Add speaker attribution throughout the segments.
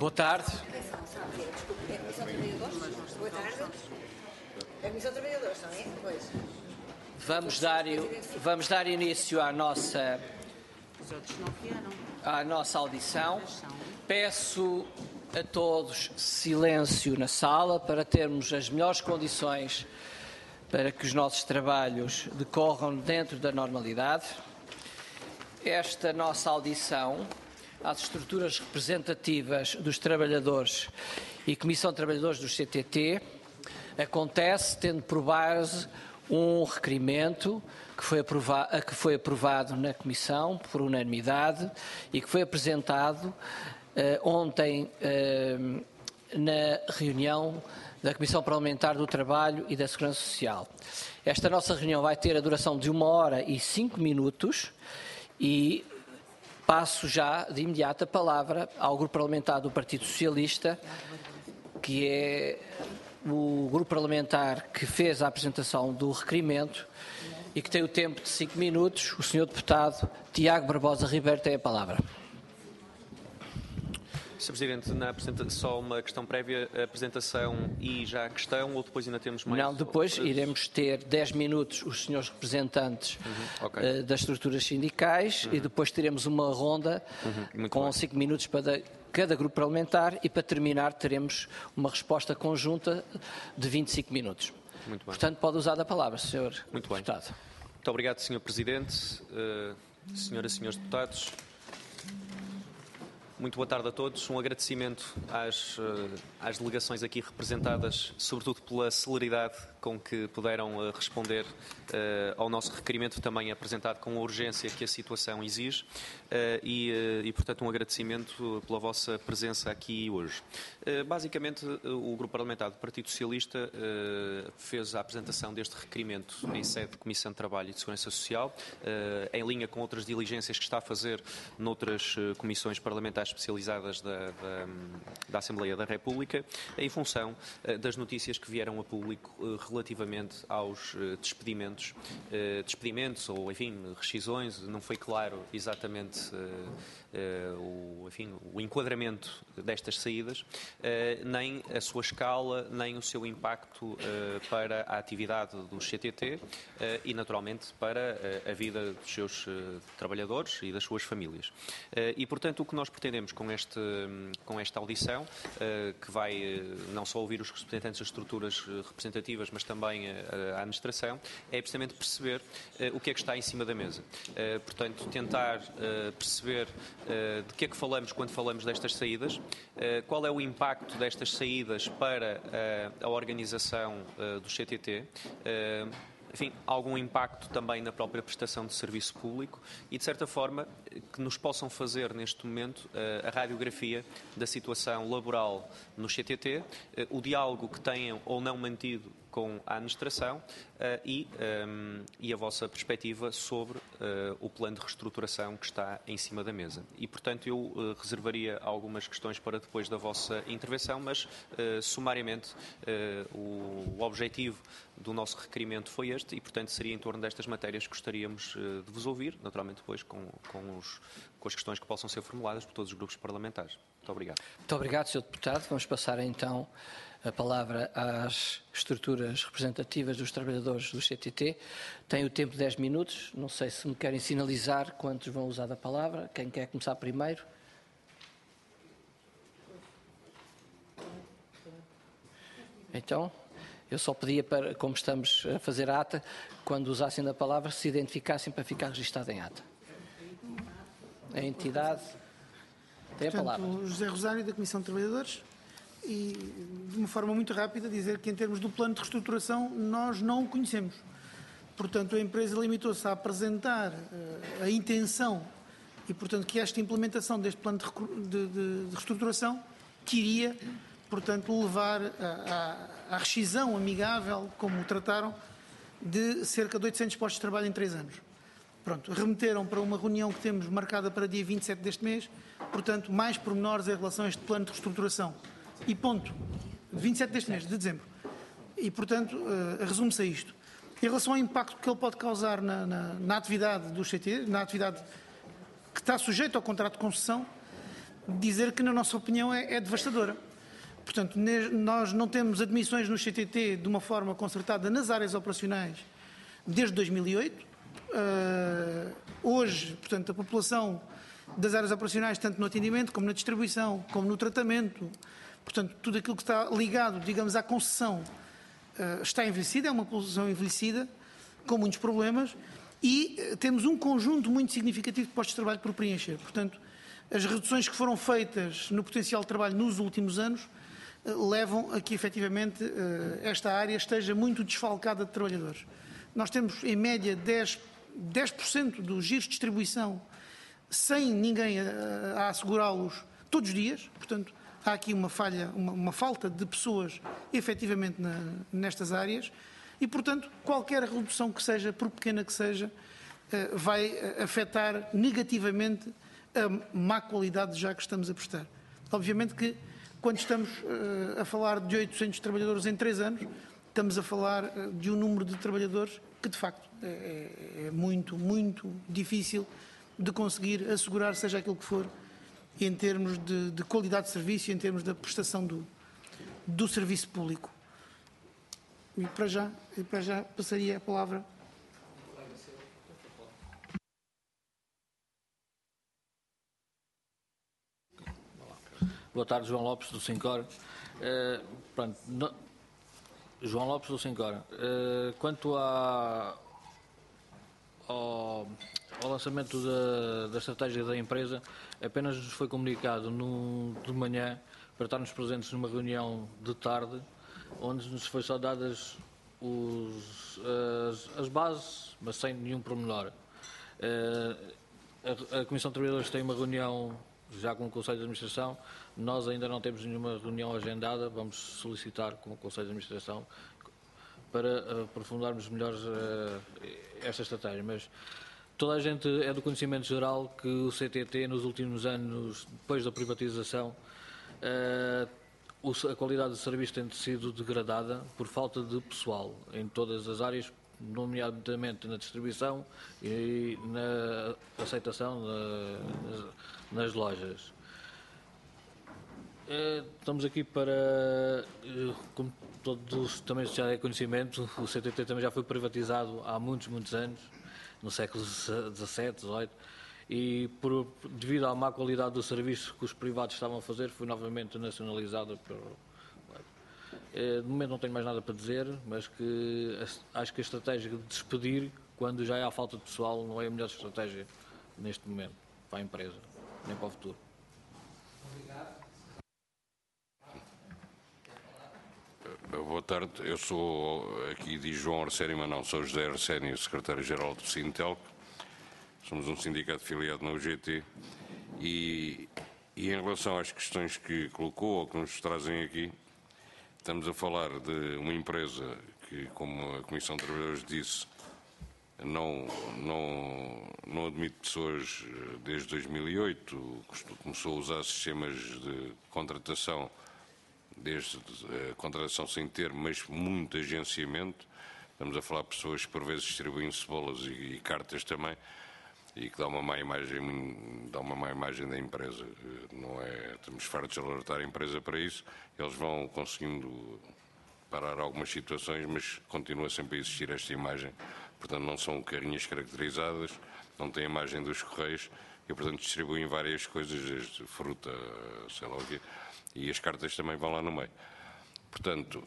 Speaker 1: Boa tarde.
Speaker 2: Desculpe, é a Comissão de Trabalhadores? Boa tarde. É a Comissão de Trabalhadores, não é? Pois.
Speaker 1: Vamos dar início à nossa audição. Peço a todos silêncio na sala para termos as melhores condições para que os nossos trabalhos decorram dentro da normalidade. Esta nossa audição às estruturas representativas dos trabalhadores e Comissão de Trabalhadores do CTT acontece tendo por base um requerimento que foi aprovado na Comissão por unanimidade e que foi apresentado ontem na reunião da Comissão Parlamentar do Trabalho e da Segurança Social. Esta nossa reunião vai ter a duração de 1 hora e 5 minutos e passo já de imediato a palavra ao Grupo Parlamentar do Partido Socialista, que é o grupo parlamentar que fez a apresentação do requerimento e que tem o tempo de 5 minutos. O Sr. Deputado Tiago Barbosa Ribeiro tem a palavra.
Speaker 3: Sr. Presidente, só uma questão prévia, a apresentação e já a questão, ou depois ainda temos mais?
Speaker 1: Não, depois iremos ter 10 minutos os senhores representantes das estruturas sindicais e depois teremos uma ronda com 5 minutos para cada grupo parlamentar e para terminar teremos uma resposta conjunta de 25 minutos.
Speaker 3: Muito bem.
Speaker 1: Portanto, pode usar a palavra, Sr. Deputado.
Speaker 3: Muito obrigado, Sr. Presidente, Senhoras e Senhores Deputados. Muito boa tarde a todos. Um agradecimento às delegações aqui representadas, sobretudo pela celeridade com que puderam responder ao nosso requerimento, também apresentado com a urgência que a situação exige, e portanto, um agradecimento pela vossa presença aqui hoje. Basicamente, o Grupo Parlamentar do Partido Socialista fez a apresentação deste requerimento em sede de Comissão de Trabalho e de Segurança Social, em linha com outras diligências que está a fazer noutras comissões parlamentares especializadas da Assembleia da República, em função das notícias que vieram a público relativamente aos despedimentos ou, enfim, rescisões. Não foi claro exatamente o enquadramento destas saídas, nem a sua escala, nem o seu impacto para a atividade do CTT e, naturalmente, para a vida dos seus trabalhadores e das suas famílias. E, portanto, o que nós pretendemos com esta audição, que vai não só ouvir os representantes das estruturas representativas, mas também a administração, é precisamente perceber o que é que está em cima da mesa. Portanto, tentar perceber de que é que falamos quando falamos destas saídas, qual é o impacto destas saídas para a organização do CTT, enfim, algum impacto também na própria prestação de serviço público e, de certa forma, que nos possam fazer, neste momento, a radiografia da situação laboral no CTT, o diálogo que tenham ou não mantido com a administração e a vossa perspectiva sobre o plano de reestruturação que está em cima da mesa. E, portanto, eu reservaria algumas questões para depois da vossa intervenção, mas, sumariamente, o objetivo do nosso requerimento foi este e, portanto, seria em torno destas matérias que gostaríamos de vos ouvir, naturalmente depois com as questões que possam ser formuladas por todos os grupos parlamentares. Muito obrigado.
Speaker 1: Muito obrigado, Sr. Deputado. Vamos passar então a palavra às estruturas representativas dos trabalhadores do CTT. Tem o tempo de 10 minutos. Não sei se me querem sinalizar quantos vão usar a palavra. Quem quer começar primeiro? Então, eu só pedia para, como estamos a fazer a ata, quando usassem a palavra, se identificassem para ficar registado em ata. A entidade tem a palavra.
Speaker 4: José Rosário, da Comissão de Trabalhadores. E, de uma forma muito rápida, dizer que, em termos do plano de reestruturação, nós não o conhecemos. Portanto, a empresa limitou-se a apresentar a intenção e, portanto, que esta implementação deste plano de reestruturação que iria, portanto, levar à rescisão amigável, como o trataram, de cerca de 800 postos de trabalho em 3 anos. Pronto, remeteram para uma reunião que temos marcada para dia 27 deste mês, portanto, mais pormenores em relação a este plano de reestruturação. E ponto. 27 deste mês, de dezembro. E, portanto, resume-se a isto. Em relação ao impacto que ele pode causar na atividade do CT, na atividade que está sujeita ao contrato de concessão, dizer que, na nossa opinião, é devastadora. Portanto, nós não temos admissões no CTT de uma forma concertada nas áreas operacionais desde 2008. Hoje, portanto, a população das áreas operacionais, tanto no atendimento, como na distribuição, como no tratamento, portanto, tudo aquilo que está ligado, digamos, à concessão, está envelhecida, é uma população envelhecida, com muitos problemas, e temos um conjunto muito significativo de postos de trabalho por preencher. Portanto, as reduções que foram feitas no potencial de trabalho nos últimos anos levam a que, efetivamente, esta área esteja muito desfalcada de trabalhadores. Nós temos, em média, 10% dos giros de distribuição sem ninguém a assegurá-los todos os dias. Portanto, há aqui uma falha, uma falta de pessoas, efetivamente, nestas áreas. E, portanto, qualquer redução que seja, por pequena que seja, vai afetar negativamente a má qualidade já que estamos a prestar. Obviamente que, quando estamos a falar de 800 trabalhadores em 3 anos, estamos a falar de um número de trabalhadores que, de facto, é muito, muito difícil de conseguir assegurar, seja aquilo que for, em termos de qualidade de serviço e em termos da prestação do serviço público. E para já passaria a palavra.
Speaker 5: Boa tarde, João Lopes, do Sincor. João Lopes, do Sincor. Quanto ao lançamento da estratégia da empresa, apenas nos foi comunicado de manhã para estarmos presentes numa reunião de tarde, onde nos foi só dadas as bases, mas sem nenhum pormenor. A Comissão de Trabalhadores tem uma reunião já com o Conselho de Administração. Nós ainda não temos nenhuma reunião agendada. Vamos solicitar com o Conselho de Administração para aprofundarmos melhor esta estratégia. Mas toda a gente é do conhecimento geral que o CTT, nos últimos anos, depois da privatização, a qualidade do serviço tem sido degradada por falta de pessoal em todas as áreas, nomeadamente na distribuição e na aceitação nas lojas. Estamos aqui para, como todos também já é conhecimento, o CTT também já foi privatizado há muitos anos, no século XVII, XVIII, e devido à má qualidade do serviço que os privados estavam a fazer, foi novamente nacionalizado. De momento não tenho mais nada para dizer, mas que acho que a estratégia de despedir, quando já há falta de pessoal, não é a melhor estratégia neste momento para a empresa, nem para o futuro.
Speaker 6: Boa tarde, eu sou, aqui diz João Arsénio, mas não, sou José Arsénio, secretário-geral do Sintelc. Somos um sindicato filiado na UGT e em relação às questões que colocou ou que nos trazem aqui, estamos a falar de uma empresa que, como a Comissão de Trabalhadores disse, não admite pessoas desde 2008, começou a usar sistemas de contratação, desde a contratação sem termo, mas muito agenciamento. Estamos a falar de pessoas que por vezes distribuem cebolas e cartas também, e que dá uma má imagem da empresa. Não é, estamos fartos de alertar a empresa para isso. Eles vão conseguindo parar algumas situações, mas continua sempre a existir esta imagem. Portanto, não são carrinhas caracterizadas, não têm a imagem dos correios e, portanto, distribuem várias coisas, desde fruta, sei lá o quê, e as cartas também vão lá no meio. Portanto,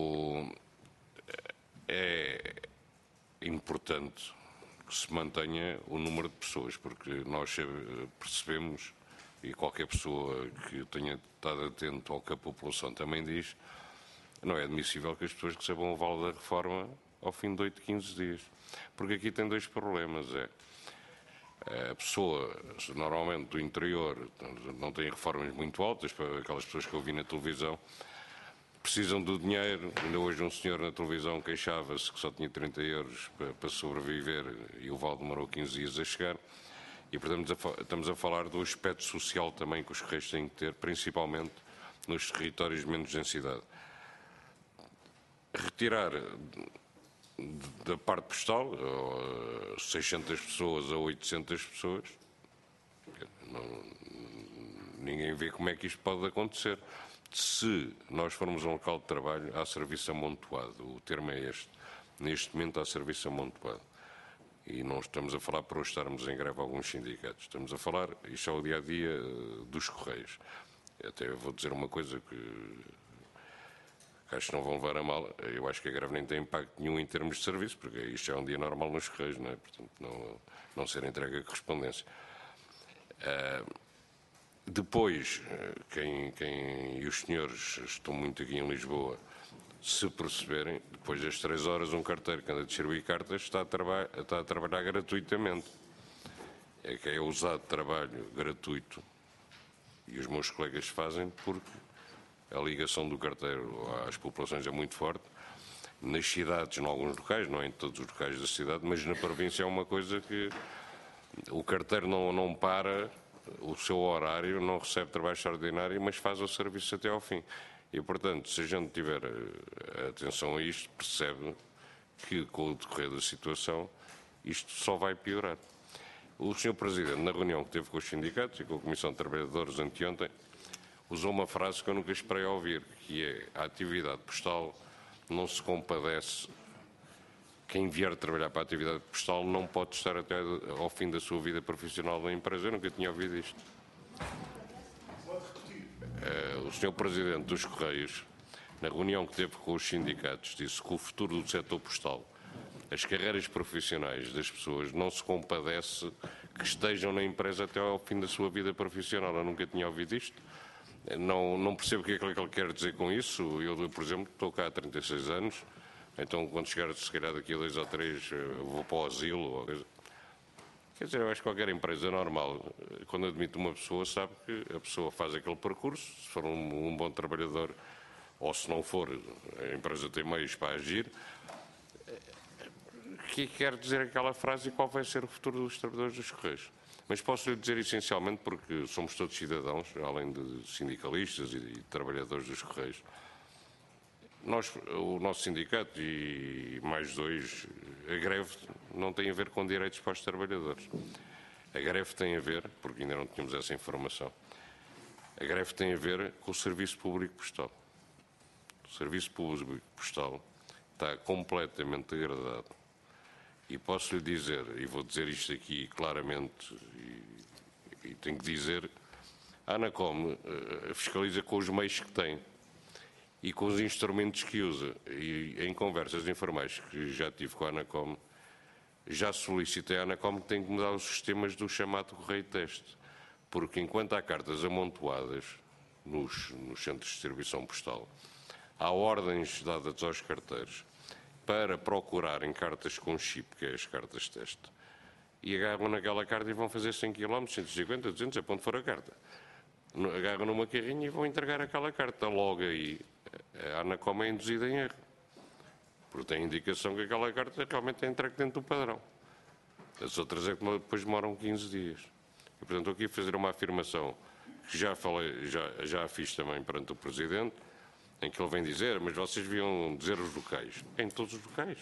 Speaker 6: é importante que se mantenha o número de pessoas, porque nós percebemos, e qualquer pessoa que tenha estado atento ao que a população também diz, não é admissível que as pessoas recebam o vale da reforma ao fim de 8, 15 dias. Porque aqui tem dois problemas. A pessoa, normalmente do interior, não tem reformas muito altas, para aquelas pessoas que eu vi na televisão, precisam do dinheiro. Ainda hoje um senhor na televisão queixava-se que só tinha 30 euros para sobreviver e o vale demorou 15 dias a chegar. E, portanto, estamos a falar do aspecto social também que os correios têm que ter, principalmente nos territórios de menos densidade. Retirar da parte postal 600 pessoas a 800 pessoas ninguém vê como é que isto pode acontecer. Se nós formos a um local de trabalho, há serviço amontoado. O termo é este. Neste momento há serviço amontoado. E não estamos a falar por hoje estarmos em greve alguns sindicatos. Estamos a falar, isto é o dia-a-dia dos Correios. Até vou dizer uma coisa que acho que não vão levar a mal. Eu acho que a greve nem tem impacto nenhum em termos de serviço, porque isto é um dia normal nos Correios, não é? Portanto, não ser entregue a correspondência. Depois, quem e os senhores estão muito aqui em Lisboa, se perceberem, depois das 3 horas, um carteiro que anda a distribuir cartas está a trabalhar gratuitamente. É que é usado trabalho gratuito e os meus colegas fazem porque a ligação do carteiro às populações é muito forte. Nas cidades, em alguns locais, não é em todos os locais da cidade, mas na província é uma coisa que o carteiro não para o seu horário, não recebe trabalho extraordinário, mas faz o serviço até ao fim. E, portanto, se a gente tiver atenção a isto, percebe que, com o decorrer da situação, isto só vai piorar. O Sr. Presidente, na reunião que teve com os sindicatos e com a Comissão de Trabalhadores anteontem, usou uma frase que eu nunca esperei ouvir, que é: a atividade postal não se compadece. Quem vier trabalhar para a atividade postal não pode estar até ao fim da sua vida profissional na empresa. Eu nunca tinha ouvido isto. O Sr. Presidente dos Correios, na reunião que teve com os sindicatos, disse que o futuro do setor postal, as carreiras profissionais das pessoas, não se compadece que estejam na empresa até ao fim da sua vida profissional. Eu nunca tinha ouvido isto. Não percebo o que é que ele quer dizer com isso. Eu, por exemplo, estou cá há 36 anos, então quando chegar, se calhar daqui a 2 ou 3, vou para o asilo. Quer dizer, eu acho que qualquer empresa normal, quando admite uma pessoa, sabe que a pessoa faz aquele percurso, se for um bom trabalhador, ou se não for, a empresa tem meios para agir. O que quer dizer aquela frase e qual vai ser o futuro dos trabalhadores dos Correios? Mas posso lhe dizer essencialmente, porque somos todos cidadãos, além de sindicalistas e trabalhadores dos Correios. O nosso sindicato e mais 2, a greve não tem a ver com direitos para os trabalhadores. A greve tem a ver, porque ainda não tínhamos essa informação, a greve tem a ver com o Serviço Público Postal. O Serviço Público Postal está completamente degradado. E posso lhe dizer, e vou dizer isto aqui claramente, e tenho que dizer, a ANACOM fiscaliza com os meios que tem e com os instrumentos que usa. E em conversas informais que já tive com a ANACOM, já solicitei à ANACOM que tem que mudar os sistemas do chamado correio teste, porque enquanto há cartas amontoadas nos centros de distribuição postal, há ordens dadas aos carteiros para procurarem cartas com chip, que é as cartas teste, e agarram naquela carta e vão fazer 100 km, 150, 200, é para onde for a carta. Agarram numa carrinha e vão entregar aquela carta. Logo aí, a ANACOM é induzida em erro, porque tem indicação que aquela carta realmente é entregue dentro do padrão. As outras é que depois demoram 15 dias. E, portanto, estou aqui a fazer uma afirmação que já falei, já a fiz também perante o Presidente, em que ele vem dizer, mas vocês deviam dizer os locais. Em todos os locais.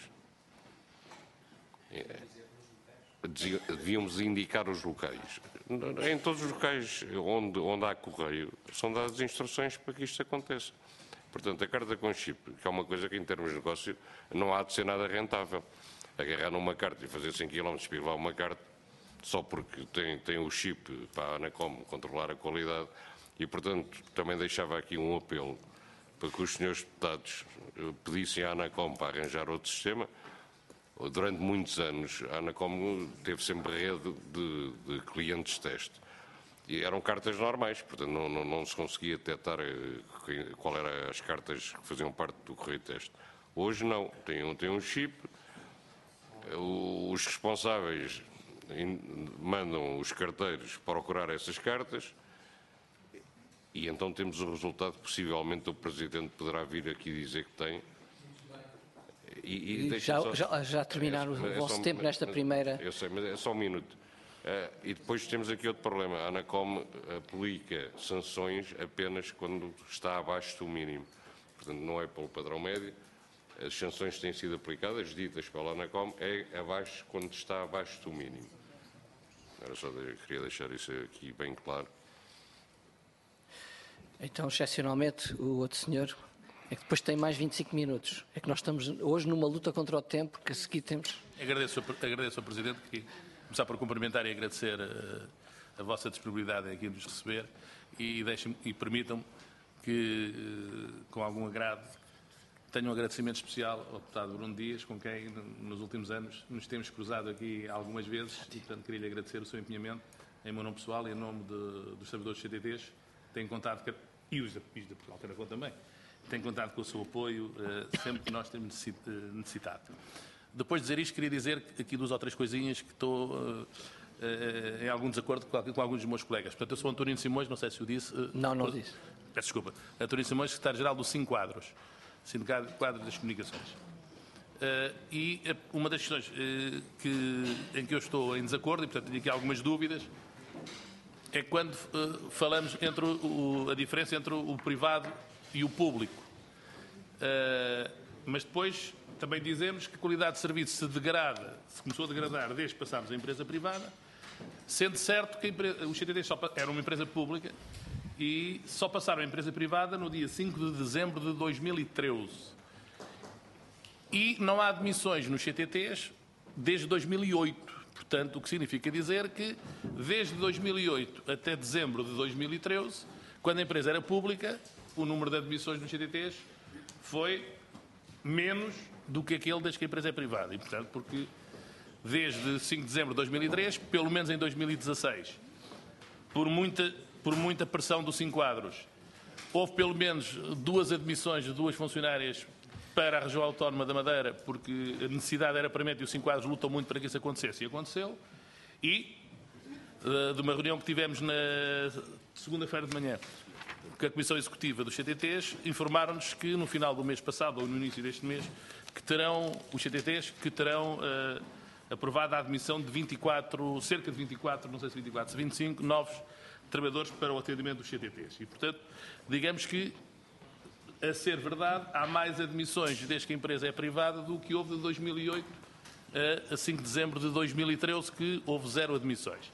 Speaker 6: Devíamos indicar os locais. Em todos os locais onde há correio, são dadas instruções para que isto aconteça. Portanto, a carta com chip, que é uma coisa que em termos de negócio não há de ser nada rentável. Agarrar numa carta e fazer 100 km para levar uma carta, só porque tem o chip para a ANACOM controlar a qualidade. E, portanto, também deixava aqui um apelo para que os senhores deputados pedissem à ANACOM para arranjar outro sistema. Durante muitos anos, a ANACOM teve sempre rede de clientes de teste. E eram cartas normais, portanto não se conseguia detectar qual eram as cartas que faziam parte do correio de teste. Hoje não, tem um chip, os responsáveis mandam os carteiros procurar essas cartas e então temos o resultado que possivelmente o Presidente poderá vir aqui dizer que tem.
Speaker 1: Já terminaram o vosso tempo nesta primeira...
Speaker 6: Eu sei, mas é só um minuto. E depois temos aqui outro problema. A ANACOM aplica sanções apenas quando está abaixo do mínimo. Portanto, não é pelo padrão médio. As sanções que têm sido aplicadas, ditas pela ANACOM, é abaixo quando está abaixo do mínimo. Era só queria deixar isso aqui bem claro.
Speaker 1: Então, excepcionalmente, o outro senhor é que depois tem mais 25 minutos. É que nós estamos hoje numa luta contra o tempo, que a seguir temos...
Speaker 7: Agradeço ao Presidente, que começar por cumprimentar e agradecer a vossa disponibilidade aqui em nos receber e permitam-me que, com algum agrado, tenho um agradecimento especial ao deputado Bruno Dias, com quem nos últimos anos nos temos cruzado aqui algumas vezes, e portanto queria-lhe agradecer o seu empenhamento em meu nome pessoal e em nome dos servidores CTTs. Tenho contado, e os da Portugal Telecom também, tenho contado com o seu apoio sempre que nós temos necessitado. Depois de dizer isto, queria dizer aqui 2 ou 3 coisinhas que estou em algum desacordo com alguns dos meus colegas. Portanto, eu sou António Simões, não sei se o disse.
Speaker 1: Não disse.
Speaker 7: Peço desculpa. António Simões, secretário-geral do Sinquadros, Sindicato de Quadros das Comunicações. E uma das questões em que eu estou em desacordo, e portanto tenho aqui algumas dúvidas, é quando falamos entre a diferença entre o privado e o público. Mas depois também dizemos que a qualidade de serviço se começou a degradar desde que passámos a empresa privada, sendo certo que o CTT era uma empresa pública e só passaram a empresa privada no dia 5 de dezembro de 2013. E não há admissões nos CTTs desde 2008. Portanto, o que significa dizer que desde 2008 até dezembro de 2013, quando a empresa era pública, o número de admissões nos CTTs foi menos do que aquele desde que a empresa é privada. E, portanto, porque desde 5 de dezembro de 2003, pelo menos em 2016, por muita pressão do Sinquadros, houve pelo menos 2 admissões de 2 funcionárias para a região autónoma da Madeira, porque a necessidade era premente e o Sinquadros lutou muito para que isso acontecesse, e aconteceu. E de uma reunião que tivemos na segunda-feira de manhã com a Comissão Executiva dos CTTs, informaram-nos que no final do mês passado, ou no início deste mês, que terão os CTTs aprovado a admissão de cerca de 25 novos trabalhadores para o atendimento dos CTTs. E, portanto, digamos que, a ser verdade, há mais admissões desde que a empresa é privada do que houve de 2008 a 5 de dezembro de 2013, que houve 0 admissões.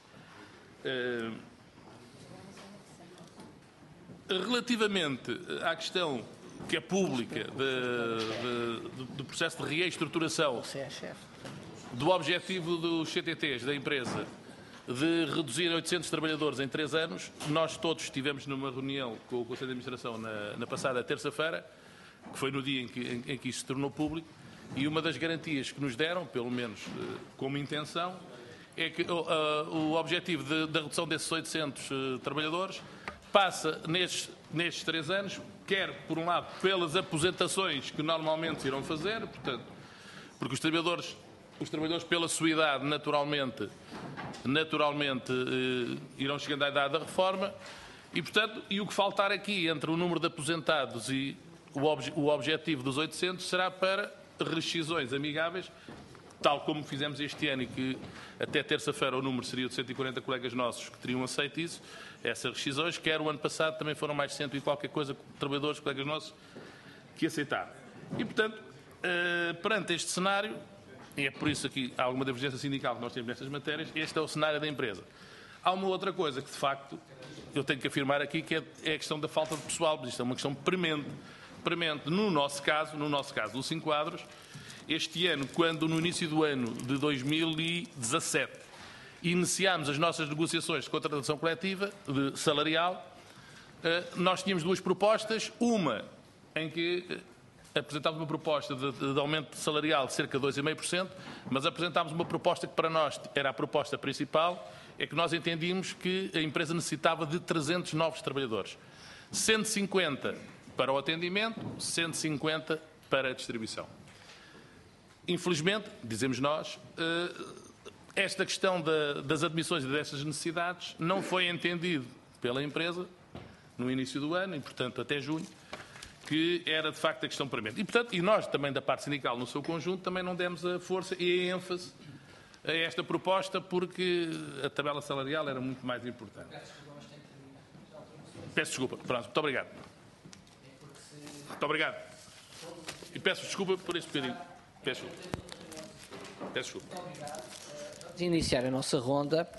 Speaker 7: Relativamente à questão que é pública do processo de reestruturação do objetivo dos CTTs da empresa de reduzir 800 trabalhadores em 3 anos, nós todos estivemos numa reunião com o Conselho de Administração na passada terça-feira, que foi no dia em que isto se tornou público, e uma das garantias que nos deram, pelo menos como intenção, é que o objetivo da redução desses 800 trabalhadores passa nestes 3 anos, quer, por um lado, pelas aposentações que normalmente se irão fazer, portanto, porque os trabalhadores pela sua idade, naturalmente irão chegando à idade da reforma, e, portanto, o que faltar aqui entre o número de aposentados e o objetivo dos 800 será para rescisões amigáveis, tal como fizemos este ano, e que até terça-feira o número seria de 140 colegas nossos que teriam aceito isso, essas rescisões, quer o ano passado também foram mais de 100 e qualquer coisa trabalhadores, colegas nossos, que aceitaram. E, portanto, perante este cenário, e é por isso que há alguma divergência sindical que nós temos nestas matérias, este é o cenário da empresa. Há uma outra coisa que, de facto, eu tenho que afirmar aqui, que é a questão da falta de pessoal, mas isto é uma questão premente. No nosso caso, do Sinquadros, este ano, quando no início do ano de 2017 iniciámos as nossas negociações de contratação coletiva, salarial, nós tínhamos 2 propostas, uma em que apresentámos uma proposta de aumento salarial de cerca de 2,5%, mas apresentámos uma proposta que para nós era a proposta principal, é que nós entendíamos que a empresa necessitava de 300 novos trabalhadores. 150 para o atendimento, 150 para a distribuição. Infelizmente, dizemos nós, esta questão das admissões e dessas necessidades não foi entendido pela empresa no início do ano, e portanto até junho, que era de facto a questão premente. E nós também da parte sindical no seu conjunto também não demos a força e a ênfase a esta proposta, porque a tabela salarial era muito mais importante. Peço desculpa. Pronto, muito obrigado. Muito obrigado. E peço desculpa por este bocadinho. Peço desculpa.
Speaker 1: De iniciar a nossa ronda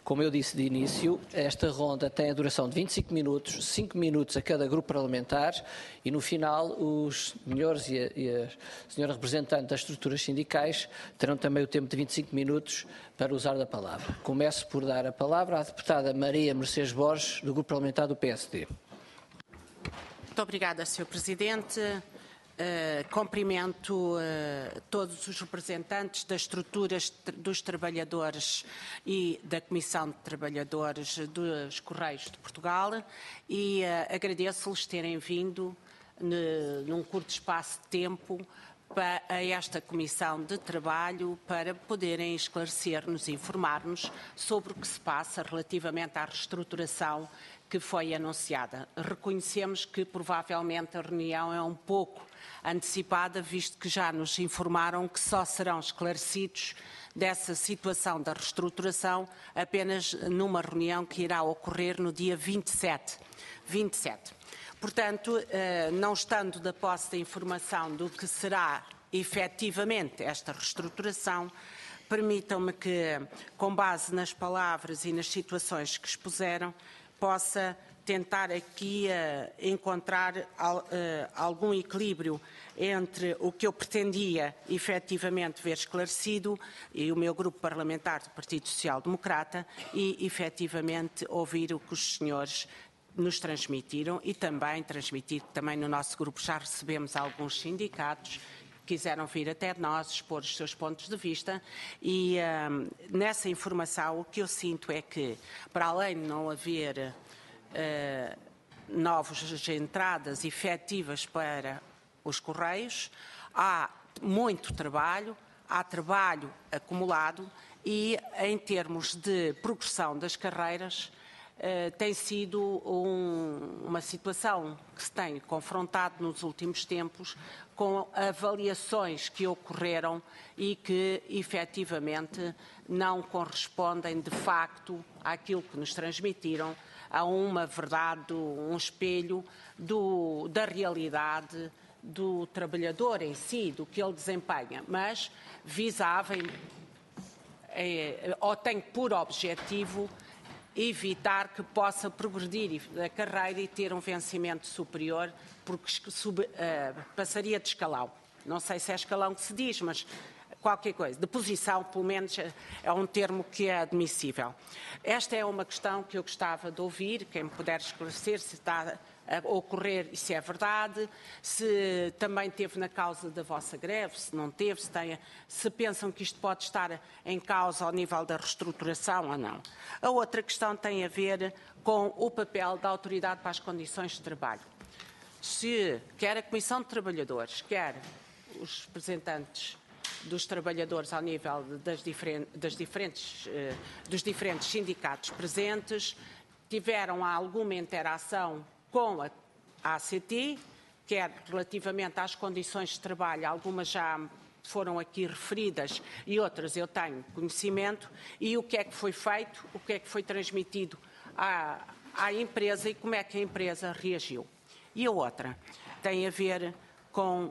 Speaker 1: Como eu disse de início, esta ronda tem a duração de 25 minutos, 5 minutos a cada grupo parlamentar e no final os senhores e a senhora representante das estruturas sindicais terão também o tempo de 25 minutos para usar da palavra. Começo por dar a palavra à deputada Maria Mercedes Borges, do grupo parlamentar do PSD.
Speaker 8: Muito obrigada, Sr. Presidente. Cumprimento todos os representantes das estruturas dos trabalhadores e da Comissão de Trabalhadores dos Correios de Portugal e agradeço-lhes terem vindo num curto espaço de tempo a esta Comissão de Trabalho para poderem esclarecer-nos e informar-nos sobre o que se passa relativamente à reestruturação que foi anunciada. Reconhecemos que provavelmente a reunião é um pouco antecipada, visto que já nos informaram que só serão esclarecidos dessa situação da reestruturação apenas numa reunião que irá ocorrer no dia 27. Portanto, não estando da posse da informação do que será efetivamente esta reestruturação, permitam-me que, com base nas palavras e nas situações que expuseram, possa tentar aqui encontrar algum equilíbrio entre o que eu pretendia efetivamente ver esclarecido e o meu grupo parlamentar do Partido Social Democrata e efetivamente ouvir o que os senhores nos transmitiram e também transmitir que também no nosso grupo já recebemos alguns sindicatos que quiseram vir até nós expor os seus pontos de vista e nessa informação o que eu sinto é que, para além de não haver novas entradas efetivas para os Correios, há muito trabalho, há trabalho acumulado e, em termos de progressão das carreiras, tem sido uma situação que se tem confrontado nos últimos tempos com avaliações que ocorreram e que efetivamente não correspondem de facto àquilo que nos transmitiram, a uma verdade, um espelho da realidade do trabalhador em si, do que ele desempenha, mas visavam ou tem por objetivo evitar que possa progredir a carreira e ter um vencimento superior, porque passaria de escalão. Não sei se é escalão que se diz, mas qualquer coisa. De posição, pelo menos, é um termo que é admissível. Esta é uma questão que eu gostava de ouvir, quem me puder esclarecer se está a ocorrer e se é verdade, se também teve na causa da vossa greve, se não teve, se pensam que isto pode estar em causa ao nível da reestruturação ou não. A outra questão tem a ver com o papel da Autoridade para as Condições de Trabalho. Se quer a Comissão de Trabalhadores, quer os representantes dos trabalhadores ao nível dos diferentes sindicatos presentes, tiveram alguma interação com a ACT, quer relativamente às condições de trabalho, algumas já foram aqui referidas e outras eu tenho conhecimento, e o que é que foi feito, o que é que foi transmitido à empresa e como é que a empresa reagiu. E a outra tem a ver com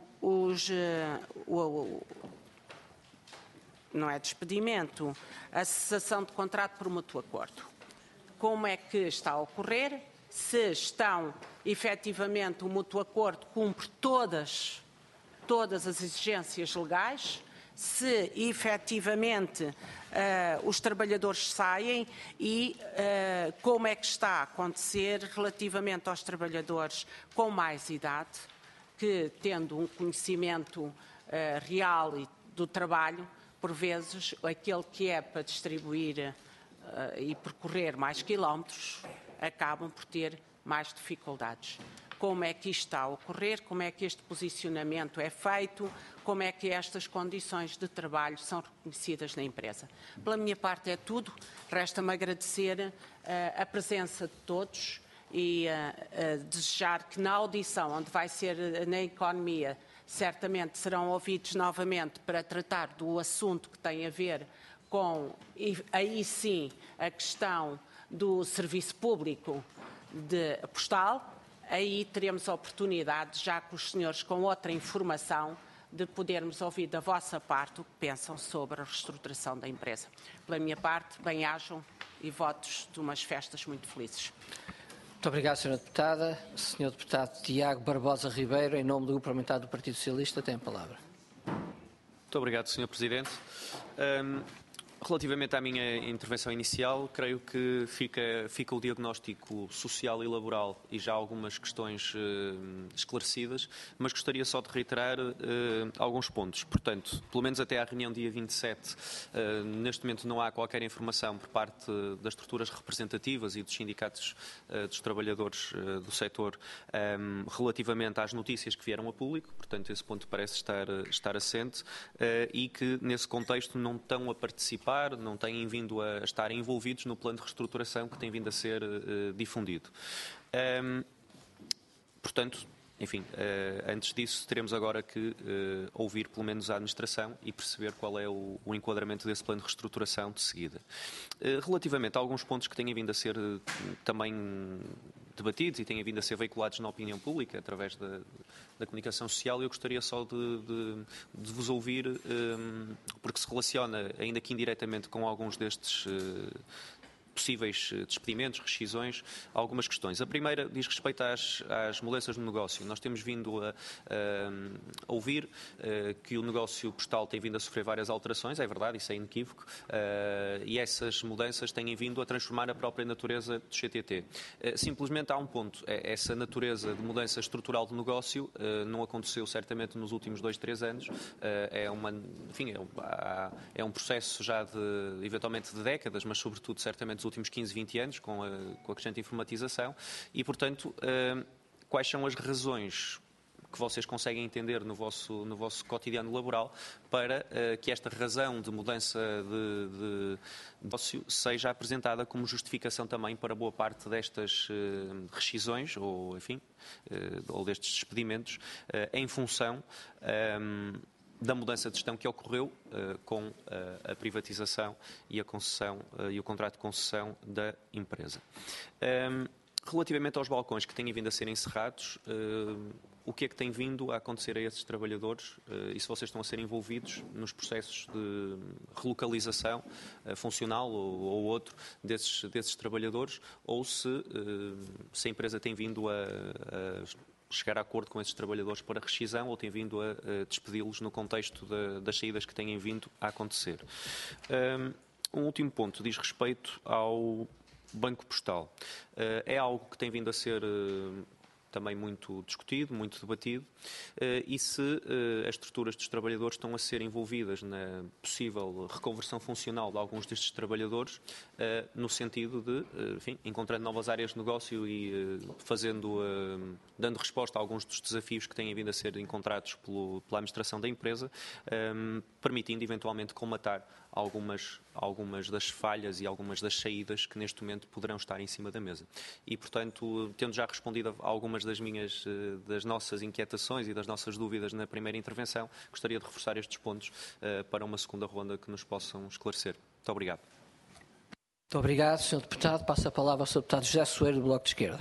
Speaker 8: não é despedimento, a cessação de contrato por mútuo acordo. Como é que está a ocorrer? Se estão, efetivamente, o mútuo acordo cumpre todas as exigências legais, se efetivamente os trabalhadores saem e como é que está a acontecer relativamente aos trabalhadores com mais idade, que tendo um conhecimento real do trabalho, por vezes aquele que é para distribuir e percorrer mais quilómetros, acabam por ter mais dificuldades. Como é que isto está a ocorrer, como é que este posicionamento é feito, como é que estas condições de trabalho são reconhecidas na empresa. Pela minha parte é tudo, resta-me agradecer a presença de todos e desejar que na audição, onde vai ser na economia, certamente serão ouvidos novamente para tratar do assunto que tem a ver com, aí sim, a questão do serviço público postal. Aí teremos a oportunidade, já com os senhores com outra informação, de podermos ouvir da vossa parte o que pensam sobre a reestruturação da empresa. Pela minha parte, bem-ajam e votos de umas festas muito felizes.
Speaker 1: Muito obrigado, Sra. Deputada. Sr. Deputado Tiago Barbosa Ribeiro, em nome do Grupo Parlamentar do Partido Socialista, tem a palavra.
Speaker 3: Muito obrigado, Sr. Presidente. Relativamente à minha intervenção inicial, creio que fica o diagnóstico social e laboral e já algumas questões esclarecidas, mas gostaria só de reiterar alguns pontos. Portanto, pelo menos até à reunião dia 27, neste momento não há qualquer informação por parte das estruturas representativas e dos sindicatos dos trabalhadores do setor relativamente às notícias que vieram a público, portanto esse ponto parece estar assente e que nesse contexto não estão a participar, não têm vindo a estar envolvidos no plano de reestruturação que tem vindo a ser difundido. Portanto, enfim, antes disso teremos agora que ouvir pelo menos a administração e perceber qual é o enquadramento desse plano de reestruturação de seguida. Relativamente a alguns pontos que têm vindo a ser também debatidos e têm vindo a ser veiculados na opinião pública através da comunicação social, eu gostaria só de vos ouvir, porque se relaciona, ainda que indiretamente, com alguns destes possíveis despedimentos, rescisões, algumas questões. A primeira diz respeito às mudanças no negócio. Nós temos vindo a ouvir que o negócio postal tem vindo a sofrer várias alterações, é verdade, isso é inequívoco, e essas mudanças têm vindo a transformar a própria natureza do CTT. Simplesmente há um ponto, essa natureza de mudança estrutural do negócio não aconteceu certamente nos últimos 2-3 anos, é um processo já eventualmente de décadas, mas sobretudo certamente dos últimos 15, 20 anos, com a crescente informatização, e, portanto, quais são as razões que vocês conseguem entender no vosso cotidiano laboral para que esta razão de mudança de negócio seja apresentada como justificação também para boa parte destas rescisões, ou, enfim, ou destes despedimentos, em função da mudança de gestão que ocorreu com a privatização e a concessão e o contrato de concessão da empresa. Relativamente aos balcões que têm vindo a ser encerrados, o que é que tem vindo a acontecer a esses trabalhadores e se vocês estão a ser envolvidos nos processos de relocalização funcional ou outro desses trabalhadores, ou se a empresa tem vindo a chegar a acordo com esses trabalhadores para rescisão ou tem vindo a despedi-los no contexto das saídas que têm vindo a acontecer. Um último ponto diz respeito ao Banco Postal. É algo que tem vindo a ser também muito discutido, muito debatido, e se as estruturas dos trabalhadores estão a ser envolvidas na possível reconversão funcional de alguns destes trabalhadores, no sentido de, enfim, encontrando novas áreas de negócio e dando resposta a alguns dos desafios que têm vindo a ser encontrados pela administração da empresa, permitindo eventualmente colmatar algumas das falhas e algumas das saídas que neste momento poderão estar em cima da mesa. E, portanto, tendo já respondido a algumas das nossas inquietações e das nossas dúvidas na primeira intervenção, gostaria de reforçar estes pontos para uma segunda ronda que nos possam esclarecer. Muito obrigado.
Speaker 1: Muito obrigado, Sr. Deputado. Passo a palavra ao Sr. Deputado José Soeiro, do Bloco de Esquerda.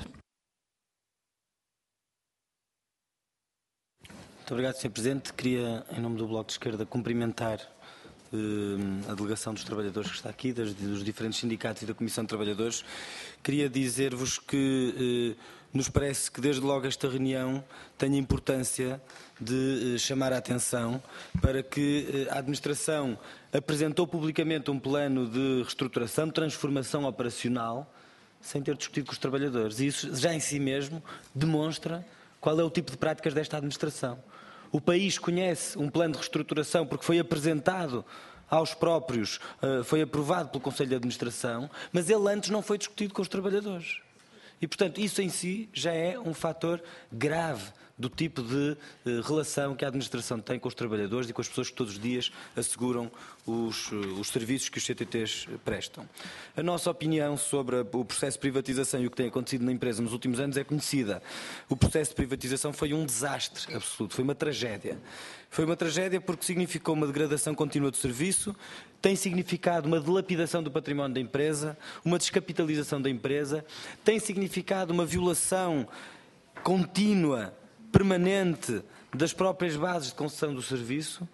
Speaker 9: Muito obrigado, Sr. Presidente. Queria, em nome do Bloco de Esquerda, cumprimentar a delegação dos trabalhadores que está aqui, dos diferentes sindicatos e da Comissão de Trabalhadores. Queria dizer-vos que nos parece que desde logo esta reunião tem a importância de chamar a atenção para que a Administração apresentou publicamente um plano de reestruturação, de transformação operacional, sem ter discutido com os trabalhadores. E isso já em si mesmo demonstra qual é o tipo de práticas desta Administração. O país conhece um plano de reestruturação porque foi apresentado aos próprios, foi aprovado pelo Conselho de Administração, mas ele antes não foi discutido com os trabalhadores. E, portanto, isso em si já é um fator grave do tipo de relação que a administração tem com os trabalhadores e com as pessoas que todos os dias asseguram os serviços que os CTTs prestam. A nossa opinião sobre o processo de privatização e o que tem acontecido na empresa nos últimos anos é conhecida. O processo de privatização foi um desastre absoluto, foi uma tragédia. Foi uma tragédia porque significou uma degradação contínua do serviço, tem significado uma dilapidação do património da empresa, uma descapitalização da empresa, tem significado uma violação contínua, permanente, das próprias bases de concessão do serviço,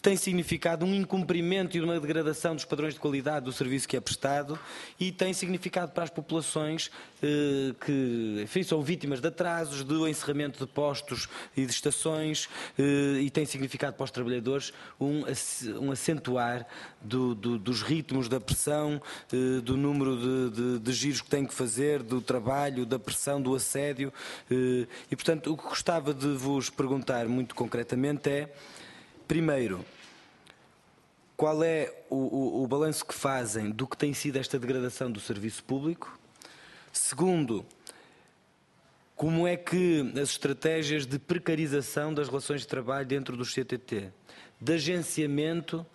Speaker 9: tem significado um incumprimento e uma degradação dos padrões de qualidade do serviço que é prestado e tem significado para as populações que, enfim, são vítimas de atrasos, do encerramento de postos e de estações e tem significado para os trabalhadores um acentuar dos ritmos da pressão, do número de giros que têm que fazer, do trabalho, da pressão, do assédio e, portanto, o que gostava de vos perguntar muito concretamente é, primeiro, qual é o balanço que fazem do que tem sido esta degradação do serviço público? Segundo, como é que as estratégias de precarização das relações de trabalho dentro do CTT, de agenciamento,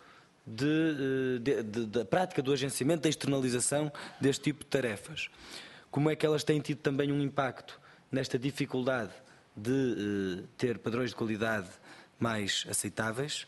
Speaker 9: da prática do agenciamento, da externalização deste tipo de tarefas, como é que elas têm tido também um impacto nesta dificuldade de ter padrões de qualidade mais aceitáveis?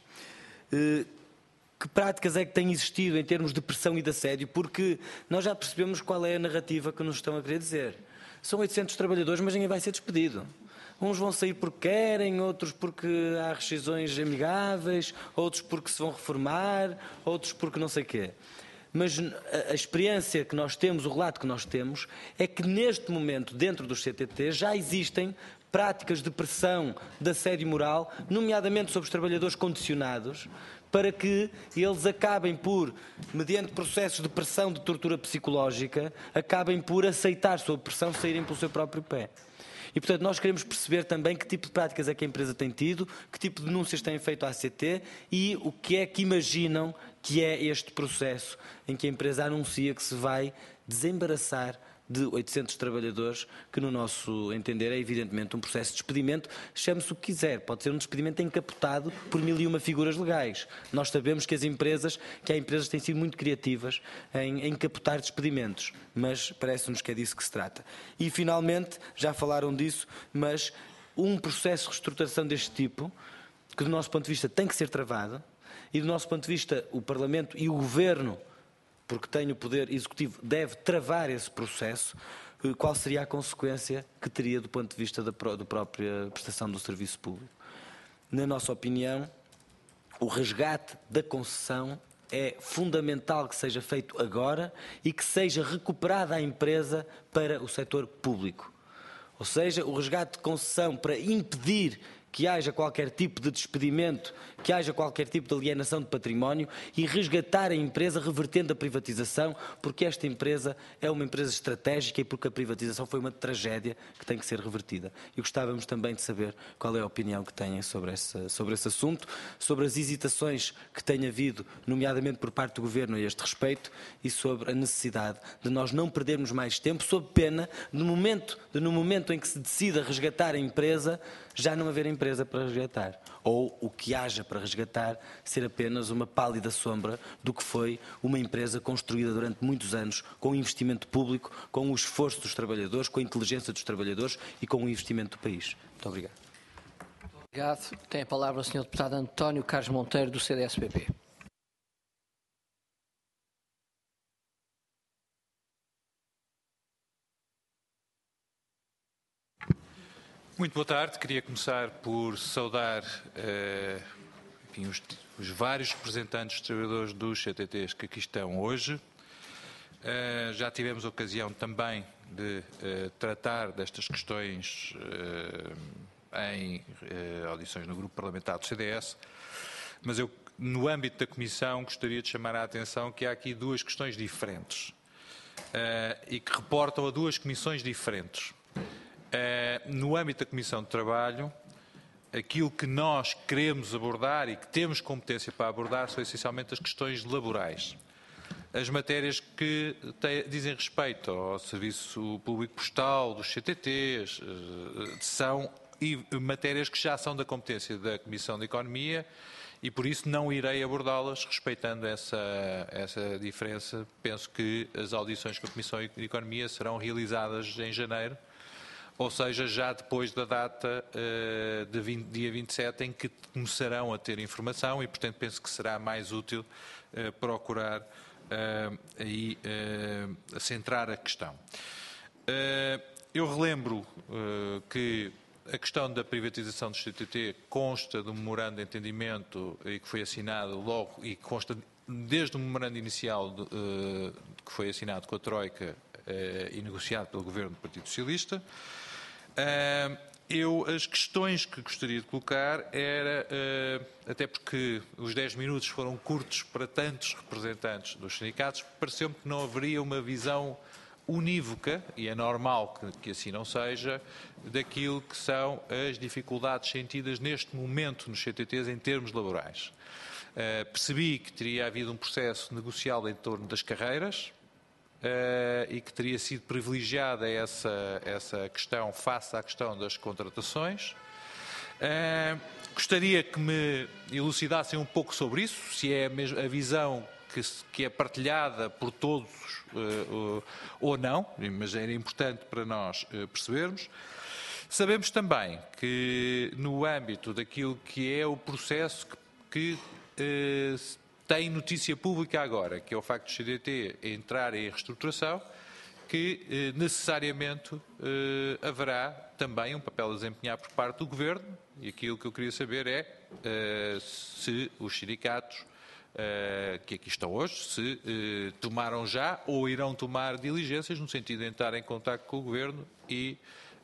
Speaker 9: Que práticas é que têm existido em termos de pressão e de assédio? Porque nós já percebemos qual é a narrativa que nos estão a querer dizer. São 800 trabalhadores, mas ninguém vai ser despedido. Uns vão sair porque querem, outros porque há rescisões amigáveis, outros porque se vão reformar, outros porque não sei o quê. Mas a experiência que nós temos, o relato que nós temos, é que neste momento, dentro dos CTT, já existem práticas de pressão, de assédio moral, nomeadamente sobre os trabalhadores condicionados, para que eles acabem por, mediante processos de pressão, de tortura psicológica, acabem por aceitar sob pressão, saírem pelo seu próprio pé. E, portanto, nós queremos perceber também que tipo de práticas é que a empresa tem tido, que tipo de denúncias têm feito à ACT e o que é que imaginam que é este processo em que a empresa anuncia que se vai desembaraçar de 800 trabalhadores, que no nosso entender é evidentemente um processo de despedimento, chame-se o que quiser, pode ser um despedimento encapotado por 1001 figuras legais. Nós sabemos que há empresas têm sido muito criativas em encapotar despedimentos, mas parece-nos que é disso que se trata. E finalmente, já falaram disso, mas um processo de reestruturação deste tipo, que do nosso ponto de vista tem que ser travado, e do nosso ponto de vista o Parlamento e o Governo, porque tem o poder executivo, deve travar esse processo, qual seria a consequência que teria do ponto de vista da própria prestação do serviço público? Na nossa opinião, o resgate da concessão é fundamental que seja feito agora e que seja recuperada a empresa para o setor público. Ou seja, o resgate de concessão para impedir que haja qualquer tipo de despedimento, que haja qualquer tipo de alienação de património e resgatar a empresa revertendo a privatização, porque esta empresa é uma empresa estratégica e porque a privatização foi uma tragédia que tem que ser revertida. E gostávamos também de saber qual é a opinião que têm sobre esse assunto, sobre as hesitações que tem havido, nomeadamente por parte do Governo a este respeito, e sobre a necessidade de nós não perdermos mais tempo, sob pena de no momento em que se decida resgatar a empresa, já não haver empresa para resgatar. Ou o que haja para resgatar ser apenas uma pálida sombra do que foi uma empresa construída durante muitos anos com o investimento público, com o esforço dos trabalhadores, com a inteligência dos trabalhadores e com o investimento do país. Muito obrigado.
Speaker 1: Obrigado. Tem a palavra o Sr. Deputado António Carlos Monteiro, do CDS-PP.
Speaker 10: Muito boa tarde. Queria começar por saudar enfim, os vários representantes dos trabalhadores dos CTTs que aqui estão hoje. Já tivemos ocasião também de tratar destas questões em audições no Grupo Parlamentar do CDS, mas eu, no âmbito da Comissão, gostaria de chamar a atenção que há aqui duas questões diferentes e que reportam a duas comissões diferentes. No âmbito da Comissão de Trabalho, aquilo que nós queremos abordar e que temos competência para abordar são essencialmente as questões laborais. As matérias que dizem respeito ao Serviço Público Postal, dos CTTs, são matérias que já são da competência da Comissão de Economia e por isso não irei abordá-las respeitando essa diferença. Penso que as audições com a Comissão de Economia serão realizadas em janeiro, ou seja, já depois da data de dia 27 em que começarão a ter informação e, portanto, penso que será mais útil procurar centrar a questão. Eu relembro que A questão da privatização do CTT consta do memorando de entendimento e que foi assinado logo, e consta desde o memorando inicial que foi assinado com a Troika e negociado pelo Governo do Partido Socialista. As questões que gostaria de colocar era, até porque os 10 minutos foram curtos para tantos representantes dos sindicatos, pareceu-me que não haveria uma visão unívoca, e é normal que assim não seja, daquilo que são as dificuldades sentidas neste momento nos CTTs em termos laborais. Percebi que teria havido um processo negocial em torno das carreiras e que teria sido privilegiada essa questão face à questão das contratações. Gostaria que me elucidassem um pouco sobre isso, se é mesmo a visão que é partilhada por todos ou não, mas era importante para nós percebermos. Sabemos também que no âmbito daquilo que é o processo que tem notícia pública agora, que é o facto do CTT entrar em reestruturação, que necessariamente haverá também um papel a desempenhar por parte do Governo, e aquilo que eu queria saber é se os sindicatos que aqui estão hoje, se tomaram já ou irão tomar diligências no sentido de entrar em contacto com o Governo e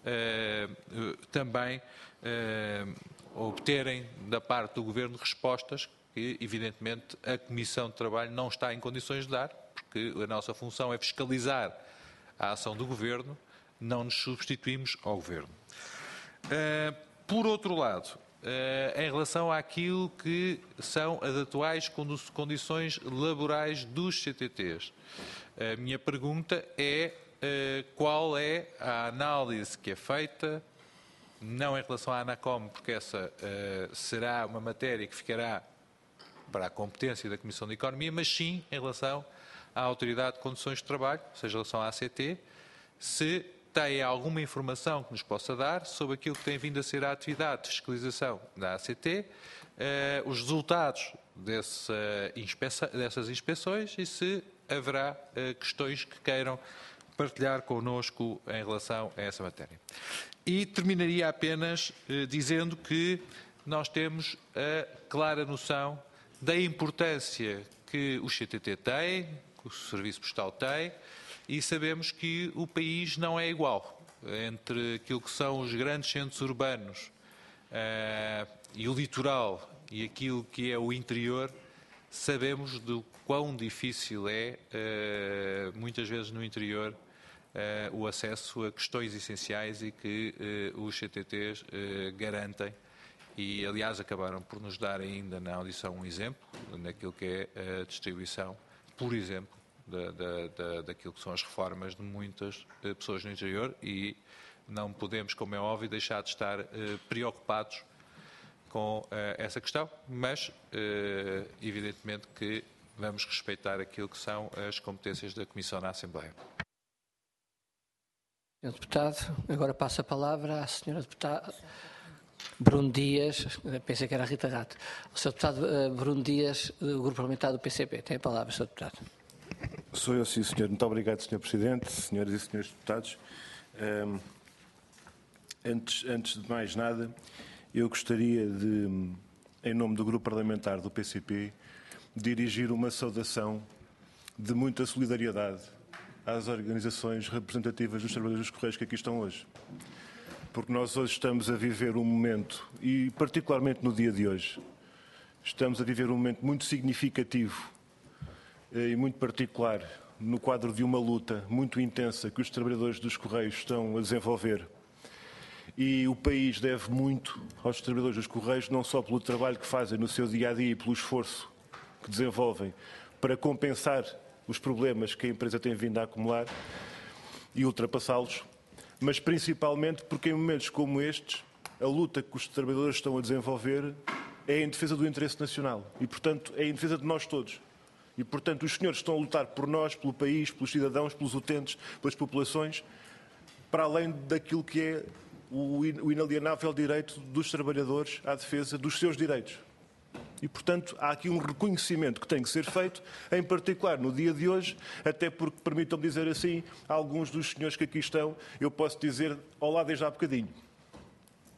Speaker 10: também obterem da parte do Governo respostas que, evidentemente, a Comissão de Trabalho não está em condições de dar, porque a nossa função é fiscalizar a ação do Governo, não nos substituímos ao Governo. Por outro lado, em relação àquilo que são as atuais condições laborais dos CTTs, a minha pergunta é qual é a análise que é feita, não em relação à ANACOM, porque essa será uma matéria que ficará para a competência da Comissão de Economia, mas sim em relação à Autoridade de Condições de Trabalho, ou seja, em relação à ACT, se tem alguma informação que nos possa dar sobre aquilo que tem vindo a ser a atividade de fiscalização da ACT, os resultados dessas inspeções e se haverá questões que queiram partilhar connosco em relação a essa matéria. E terminaria apenas dizendo que nós temos a clara noção da importância que o CTT tem, que o Serviço Postal tem, e sabemos que o país não é igual entre aquilo que são os grandes centros urbanos e o litoral e aquilo que é o interior. Sabemos do quão difícil é, muitas vezes no interior, o acesso a questões essenciais e que os CTTs garantem. E, aliás, acabaram por nos dar ainda na audição um exemplo naquilo que é a distribuição, por exemplo, daquilo que são as reformas de muitas pessoas no interior, e não podemos, como é óbvio, deixar de estar preocupados com essa questão, mas evidentemente que vamos respeitar aquilo que são as competências da Comissão na Assembleia.
Speaker 1: Senhor Deputado, agora passo a palavra à Senhora Deputada Bruno Dias, pensei que era a Rita Rato. O Sr. Deputado Bruno Dias, do Grupo Parlamentar do PCP. Tem a palavra, Sr. Deputado.
Speaker 11: Sou eu, sim, senhor. Muito obrigado, Sr. Presidente, senhoras e senhores deputados. Antes de mais nada, eu gostaria de, em nome do Grupo Parlamentar do PCP, dirigir uma saudação de muita solidariedade às organizações representativas dos trabalhadores dos Correios que aqui estão hoje. Porque nós hoje estamos a viver um momento, e particularmente no dia de hoje, estamos a viver um momento muito significativo e muito particular no quadro de uma luta muito intensa que os trabalhadores dos Correios estão a desenvolver. E o país deve muito aos trabalhadores dos Correios, não só pelo trabalho que fazem no seu dia-a-dia e pelo esforço que desenvolvem para compensar os problemas que a empresa tem vindo a acumular e ultrapassá-los, mas principalmente porque em momentos como estes, a luta que os trabalhadores estão a desenvolver é em defesa do interesse nacional e, portanto, é em defesa de nós todos. E, portanto, os senhores estão a lutar por nós, pelo país, pelos cidadãos, pelos utentes, pelas populações, para além daquilo que é o inalienável direito dos trabalhadores à defesa dos seus direitos. E, portanto, há aqui um reconhecimento que tem que ser feito, em particular no dia de hoje, até porque, permitam-me dizer assim, alguns dos senhores que aqui estão, eu posso dizer olá desde há bocadinho.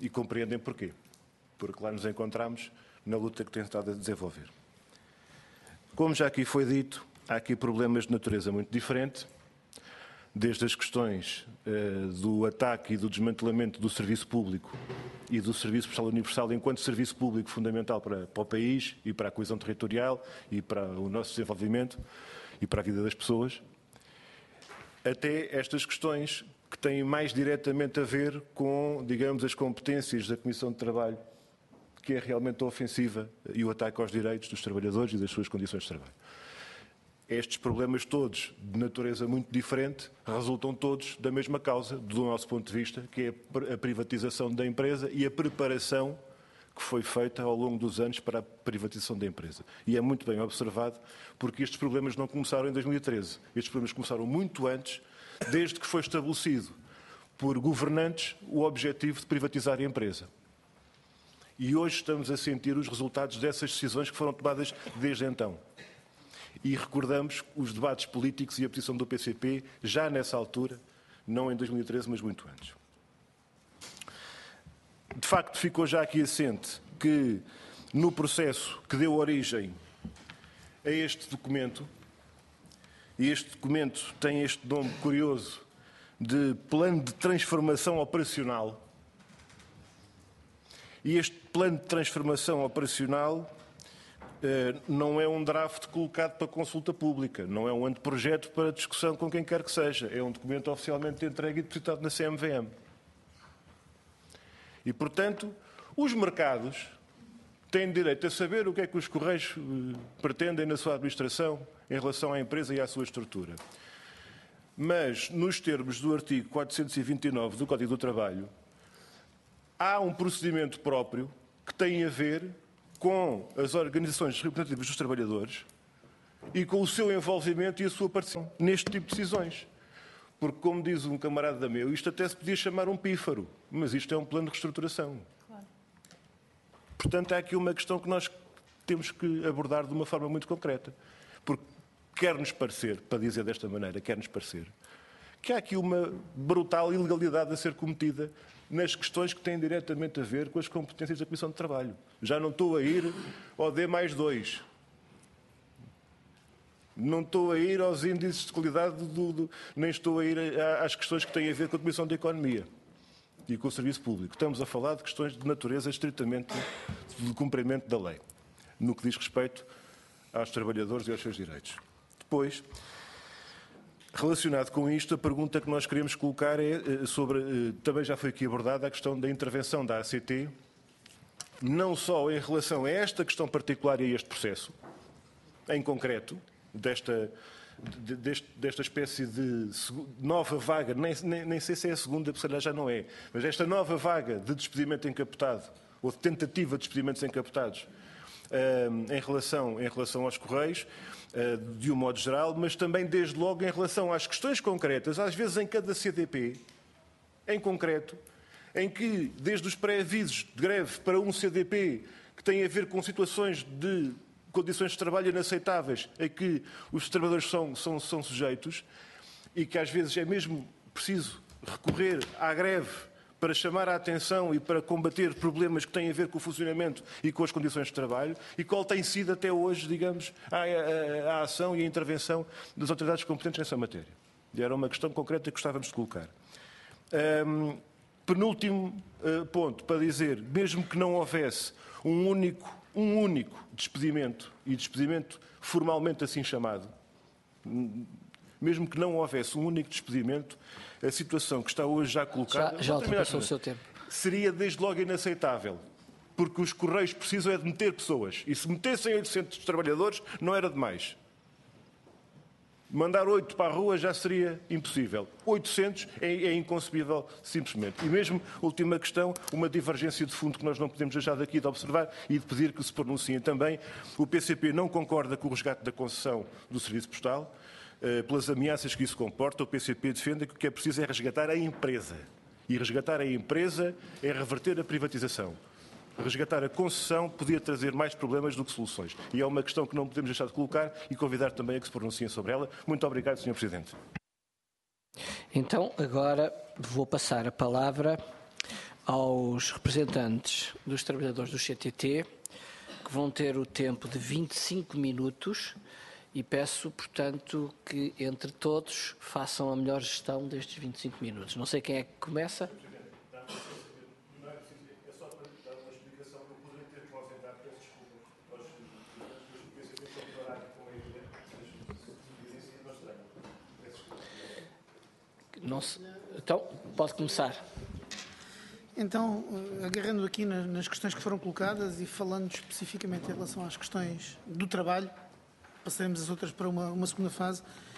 Speaker 11: E compreendem porquê. Porque lá nos encontramos na luta que tem estado a desenvolver. Como já aqui foi dito, há aqui problemas de natureza muito diferente, desde as questões do ataque e do desmantelamento do serviço público e do Serviço Postal Universal enquanto serviço público fundamental para o país e para a coesão territorial e para o nosso desenvolvimento e para a vida das pessoas, até estas questões que têm mais diretamente a ver com, digamos, as competências da Comissão de Trabalho, que é realmente a ofensiva e o ataque aos direitos dos trabalhadores e das suas condições de trabalho. Estes problemas todos, de natureza muito diferente, resultam todos da mesma causa, do nosso ponto de vista, que é a privatização da empresa e a preparação que foi feita ao longo dos anos para a privatização da empresa. E é muito bem observado, porque estes problemas não começaram em 2013. Estes problemas começaram muito antes, desde que foi estabelecido por governantes o objetivo de privatizar a empresa. E hoje estamos a sentir os resultados dessas decisões que foram tomadas desde então. E recordamos os debates políticos e a posição do PCP já nessa altura, não em 2013, mas muito antes. De facto, ficou já aqui assente que no processo que deu origem a este documento, e este documento tem este nome curioso de Plano de Transformação Operacional, e este Plano de Transformação Operacional não é um draft colocado para consulta pública, não é um anteprojeto para discussão com quem quer que seja, é um documento oficialmente entregue e depositado na CMVM. E, portanto, os mercados têm direito a saber o que é que os Correios pretendem na sua administração em relação à empresa e à sua estrutura. Mas, nos termos do artigo 429 do Código do Trabalho, há um procedimento próprio que tem a ver com as organizações representativas dos trabalhadores e com o seu envolvimento e a sua participação neste tipo de decisões. Porque, como diz um camarada meu, isto até se podia chamar um pífaro, mas isto é um plano de reestruturação. Claro. Portanto, há aqui uma questão que nós temos que abordar de uma forma muito concreta. Porque quer-nos parecer, para dizer desta maneira, quer-nos parecer, que há aqui uma brutal ilegalidade a ser cometida nas questões que têm diretamente a ver com as competências da Comissão de Trabalho. Já não estou a ir ao D+2. Não estou a ir aos índices de qualidade, nem estou a ir às questões que têm a ver com a Comissão de Economia e com o Serviço Público. Estamos a falar de questões de natureza estritamente de cumprimento da lei, no que diz respeito aos trabalhadores e aos seus direitos. Depois, relacionado com isto, a pergunta que nós queremos colocar é sobre, também já foi aqui abordada, a questão da intervenção da ACT, não só em relação a esta questão particular e a este processo, em concreto, desta espécie de nova vaga, nem sei se é a segunda, porque já não é, mas esta nova vaga de despedimento encapotado, ou de tentativa de despedimentos encapotados, em relação aos Correios, de um modo geral, mas também, desde logo, em relação às questões concretas, às vezes em cada CDP, em concreto, em que, desde os pré-avisos de greve para um CDP que tem a ver com situações de condições de trabalho inaceitáveis a que os trabalhadores são sujeitos e que às vezes é mesmo preciso recorrer à greve para chamar a atenção e para combater problemas que têm a ver com o funcionamento e com as condições de trabalho, e qual tem sido até hoje, digamos, a ação e a intervenção das autoridades competentes nessa matéria. E era uma questão concreta que gostávamos de colocar. Penúltimo ponto, para dizer, mesmo que não houvesse um único despedimento, e despedimento formalmente assim chamado, mesmo que não houvesse um único despedimento, a situação que está hoje já colocada...
Speaker 1: Já ultrapassou o seu tempo.
Speaker 11: Seria desde logo inaceitável, porque os Correios precisam é de meter pessoas, e se metessem 800 trabalhadores não era demais. Mandar 8 para a rua já seria impossível. 800 é inconcebível, simplesmente. E mesmo, última questão, uma divergência de fundo que nós não podemos deixar daqui de observar e de pedir que se pronunciem também. O PCP não concorda com o resgate da concessão do Serviço Postal, pelas ameaças que isso comporta. O PCP defende que o que é preciso é resgatar a empresa. E resgatar a empresa é reverter a privatização. Resgatar a concessão podia trazer mais problemas do que soluções. E é uma questão que não podemos deixar de colocar e convidar também a que se pronunciem sobre ela. Muito obrigado, Sr. Presidente.
Speaker 1: Então, agora vou passar a palavra aos representantes dos trabalhadores do CTT, que vão ter o tempo de 25 minutos, e peço, portanto, que entre todos façam a melhor gestão destes 25 minutos. Não sei quem é que começa. Então, pode começar.
Speaker 4: Então, agarrando aqui nas questões que foram colocadas e falando especificamente em relação às questões do trabalho, passaremos as outras para uma segunda fase,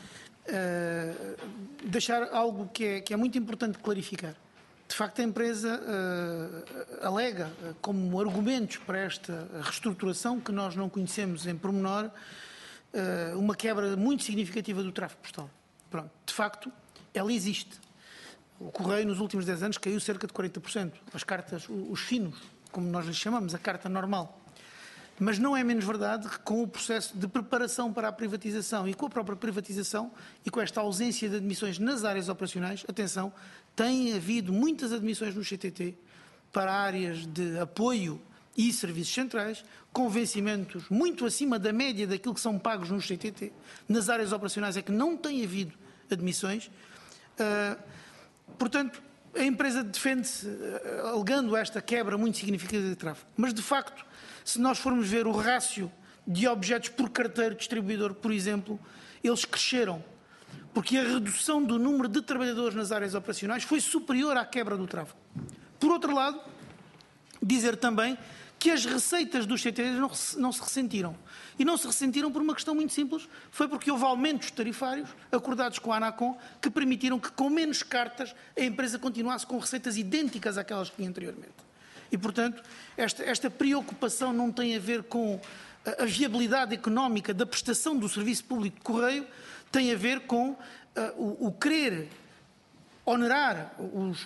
Speaker 4: deixar algo que é muito importante clarificar. De facto, a empresa alega como argumentos para esta reestruturação, que nós não conhecemos em pormenor, uma quebra muito significativa do tráfego postal. Pronto, de facto, ela existe. O correio, nos últimos 10 anos, caiu cerca de 40%. As cartas, os finos, como nós lhes chamamos, a carta normal. Mas não é menos verdade que com o processo de preparação para a privatização e com a própria privatização e com esta ausência de admissões nas áreas operacionais, atenção, tem havido muitas admissões no CTT para áreas de apoio e serviços centrais, com vencimentos muito acima da média daquilo que são pagos no CTT. Nas áreas operacionais é que não tem havido admissões. Portanto, a empresa defende-se alegando esta quebra muito significativa de tráfego. Mas, de facto, se nós formos ver o rácio de objetos por carteiro distribuidor, por exemplo, eles cresceram. Porque a redução do número de trabalhadores nas áreas operacionais foi superior à quebra do tráfego. Por outro lado, dizer também que as receitas dos CTTs não se ressentiram. E não se ressentiram por uma questão muito simples, foi porque houve aumentos tarifários acordados com a ANACOM que permitiram que, com menos cartas, a empresa continuasse com receitas idênticas àquelas que tinha anteriormente. E, portanto, esta preocupação não tem a ver com a viabilidade económica da prestação do serviço público de correio, tem a ver com o querer onerar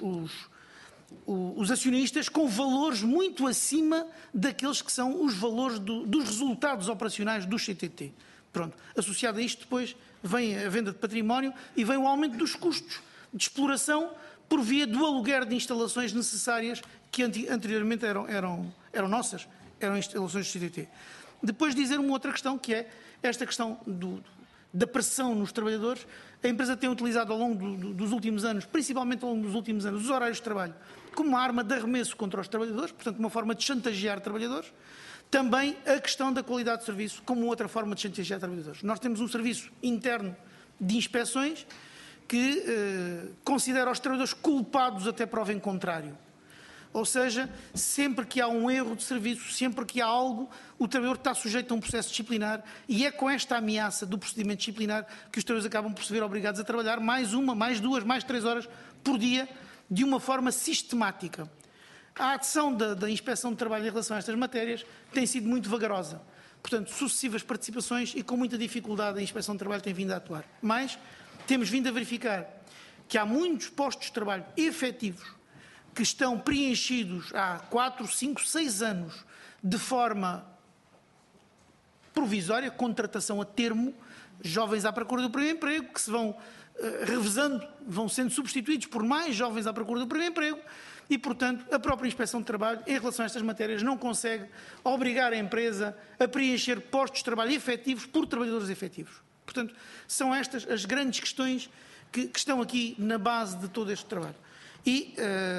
Speaker 4: os acionistas com valores muito acima daqueles que são os valores dos resultados operacionais do CTT. Pronto. Associado a isto, depois vem a venda de património e vem o aumento dos custos de exploração por via do aluguer de instalações necessárias que anteriormente eram nossas, eram instalações do CTT. Depois dizer uma outra questão, que é esta questão da pressão nos trabalhadores. A empresa tem utilizado ao longo dos últimos anos, principalmente ao longo dos últimos anos, os horários de trabalho como uma arma de arremesso contra os trabalhadores, portanto uma forma de chantagear trabalhadores. Também a questão da qualidade de serviço como outra forma de chantagear trabalhadores. Nós temos um serviço interno de inspeções que considera os trabalhadores culpados até prova em contrário. Ou seja, sempre que há um erro de serviço, sempre que há algo, o trabalhador está sujeito a um processo disciplinar e é com esta ameaça do procedimento disciplinar que os trabalhadores acabam por se ver obrigados a trabalhar mais 1, mais 2, mais 3 horas por dia de uma forma sistemática. A ação da Inspeção de Trabalho em relação a estas matérias tem sido muito vagarosa. Portanto, sucessivas participações e com muita dificuldade a Inspeção de Trabalho tem vindo a atuar. Mas temos vindo a verificar que há muitos postos de trabalho efetivos que estão preenchidos há 4, 5, 6 anos de forma provisória, contratação a termo, jovens à procura do primeiro emprego, que se vão revezando, vão sendo substituídos por mais jovens à procura do primeiro emprego e, portanto, a própria Inspeção de Trabalho, em relação a estas matérias, não consegue obrigar a empresa a preencher postos de trabalho efetivos por trabalhadores efetivos. Portanto, são estas as grandes questões que estão aqui na base de todo este trabalho. E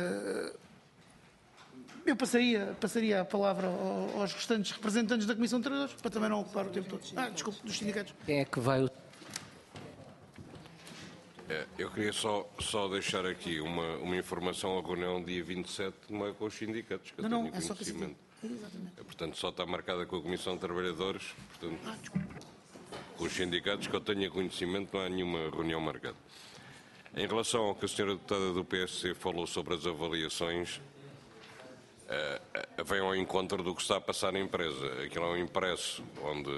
Speaker 4: eu passaria a palavra aos restantes representantes da Comissão de Trabalhadores, para também não ocupar o tempo todo. Desculpe, dos sindicatos.
Speaker 1: Quem é que vai...
Speaker 6: Eu queria só deixar aqui uma informação. A reunião dia 27 não é com os sindicatos, que eu tenho conhecimento.
Speaker 4: Exatamente.
Speaker 6: Portanto, só está marcada com a Comissão de Trabalhadores. Portanto, com os sindicatos que eu tenha conhecimento não há nenhuma reunião marcada. Em relação ao que a senhora deputada do PSC falou sobre as avaliações, vem ao encontro do que está a passar na empresa. Aquilo é um impresso onde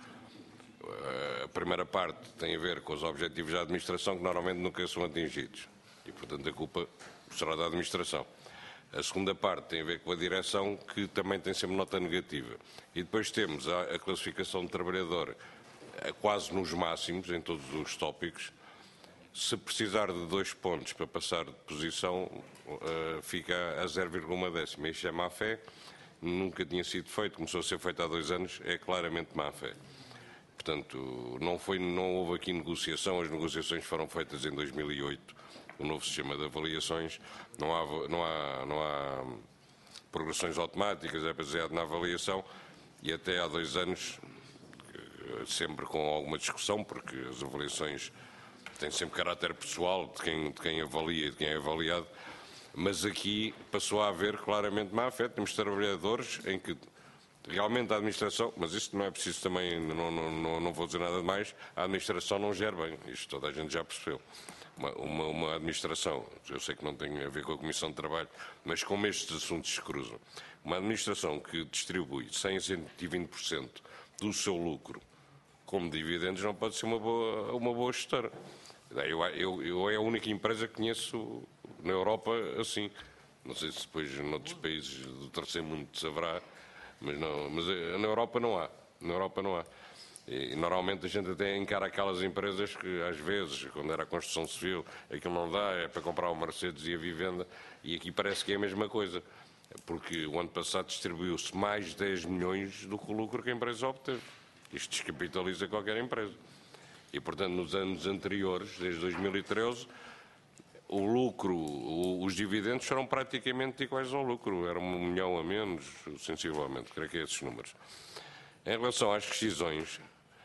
Speaker 6: a primeira parte tem a ver com os objetivos da administração que normalmente nunca são atingidos e, portanto, a culpa será da administração. A segunda parte tem a ver com a direção, que também tem sempre nota negativa. E depois temos a classificação de trabalhador quase nos máximos em todos os tópicos. Se precisar de 2 pontos para passar de posição, fica a 0,1 décima. Isto é má fé, nunca tinha sido feito, começou a ser feito há 2 anos, é claramente má fé. Portanto, não houve aqui negociação, as negociações foram feitas em 2008, o novo sistema de avaliações, não há progressões automáticas, é baseado na avaliação, e até há 2 anos, sempre com alguma discussão, porque as avaliações têm sempre caráter pessoal de quem avalia e de quem é avaliado, mas aqui passou a haver claramente má fé. Temos trabalhadores em que realmente a administração, mas isto não é preciso também, não vou dizer nada de mais, a administração não gera bem, isto toda a gente já percebeu. Uma administração, eu sei que não tem a ver com a Comissão de Trabalho, mas como estes assuntos se cruzam, uma administração que distribui 100 a 120% do seu lucro como dividendos não pode ser uma boa gestora. Eu é a única empresa que conheço na Europa assim. Não sei se depois noutros países do terceiro mundo se haverá, mas na Europa não há. Na Europa não há. E normalmente a gente até encara aquelas empresas que às vezes, quando era a construção civil, aquilo não dá, é para comprar o Mercedes e a vivenda, e aqui parece que é a mesma coisa. Porque o ano passado distribuiu-se mais 10 milhões do que o lucro que a empresa obteve. Isto descapitaliza qualquer empresa. E, portanto, nos anos anteriores, desde 2013, o lucro, os dividendos foram praticamente iguais ao lucro. Era 1 milhão a menos, sensivelmente. Creio que é esses números. Em relação às rescisões,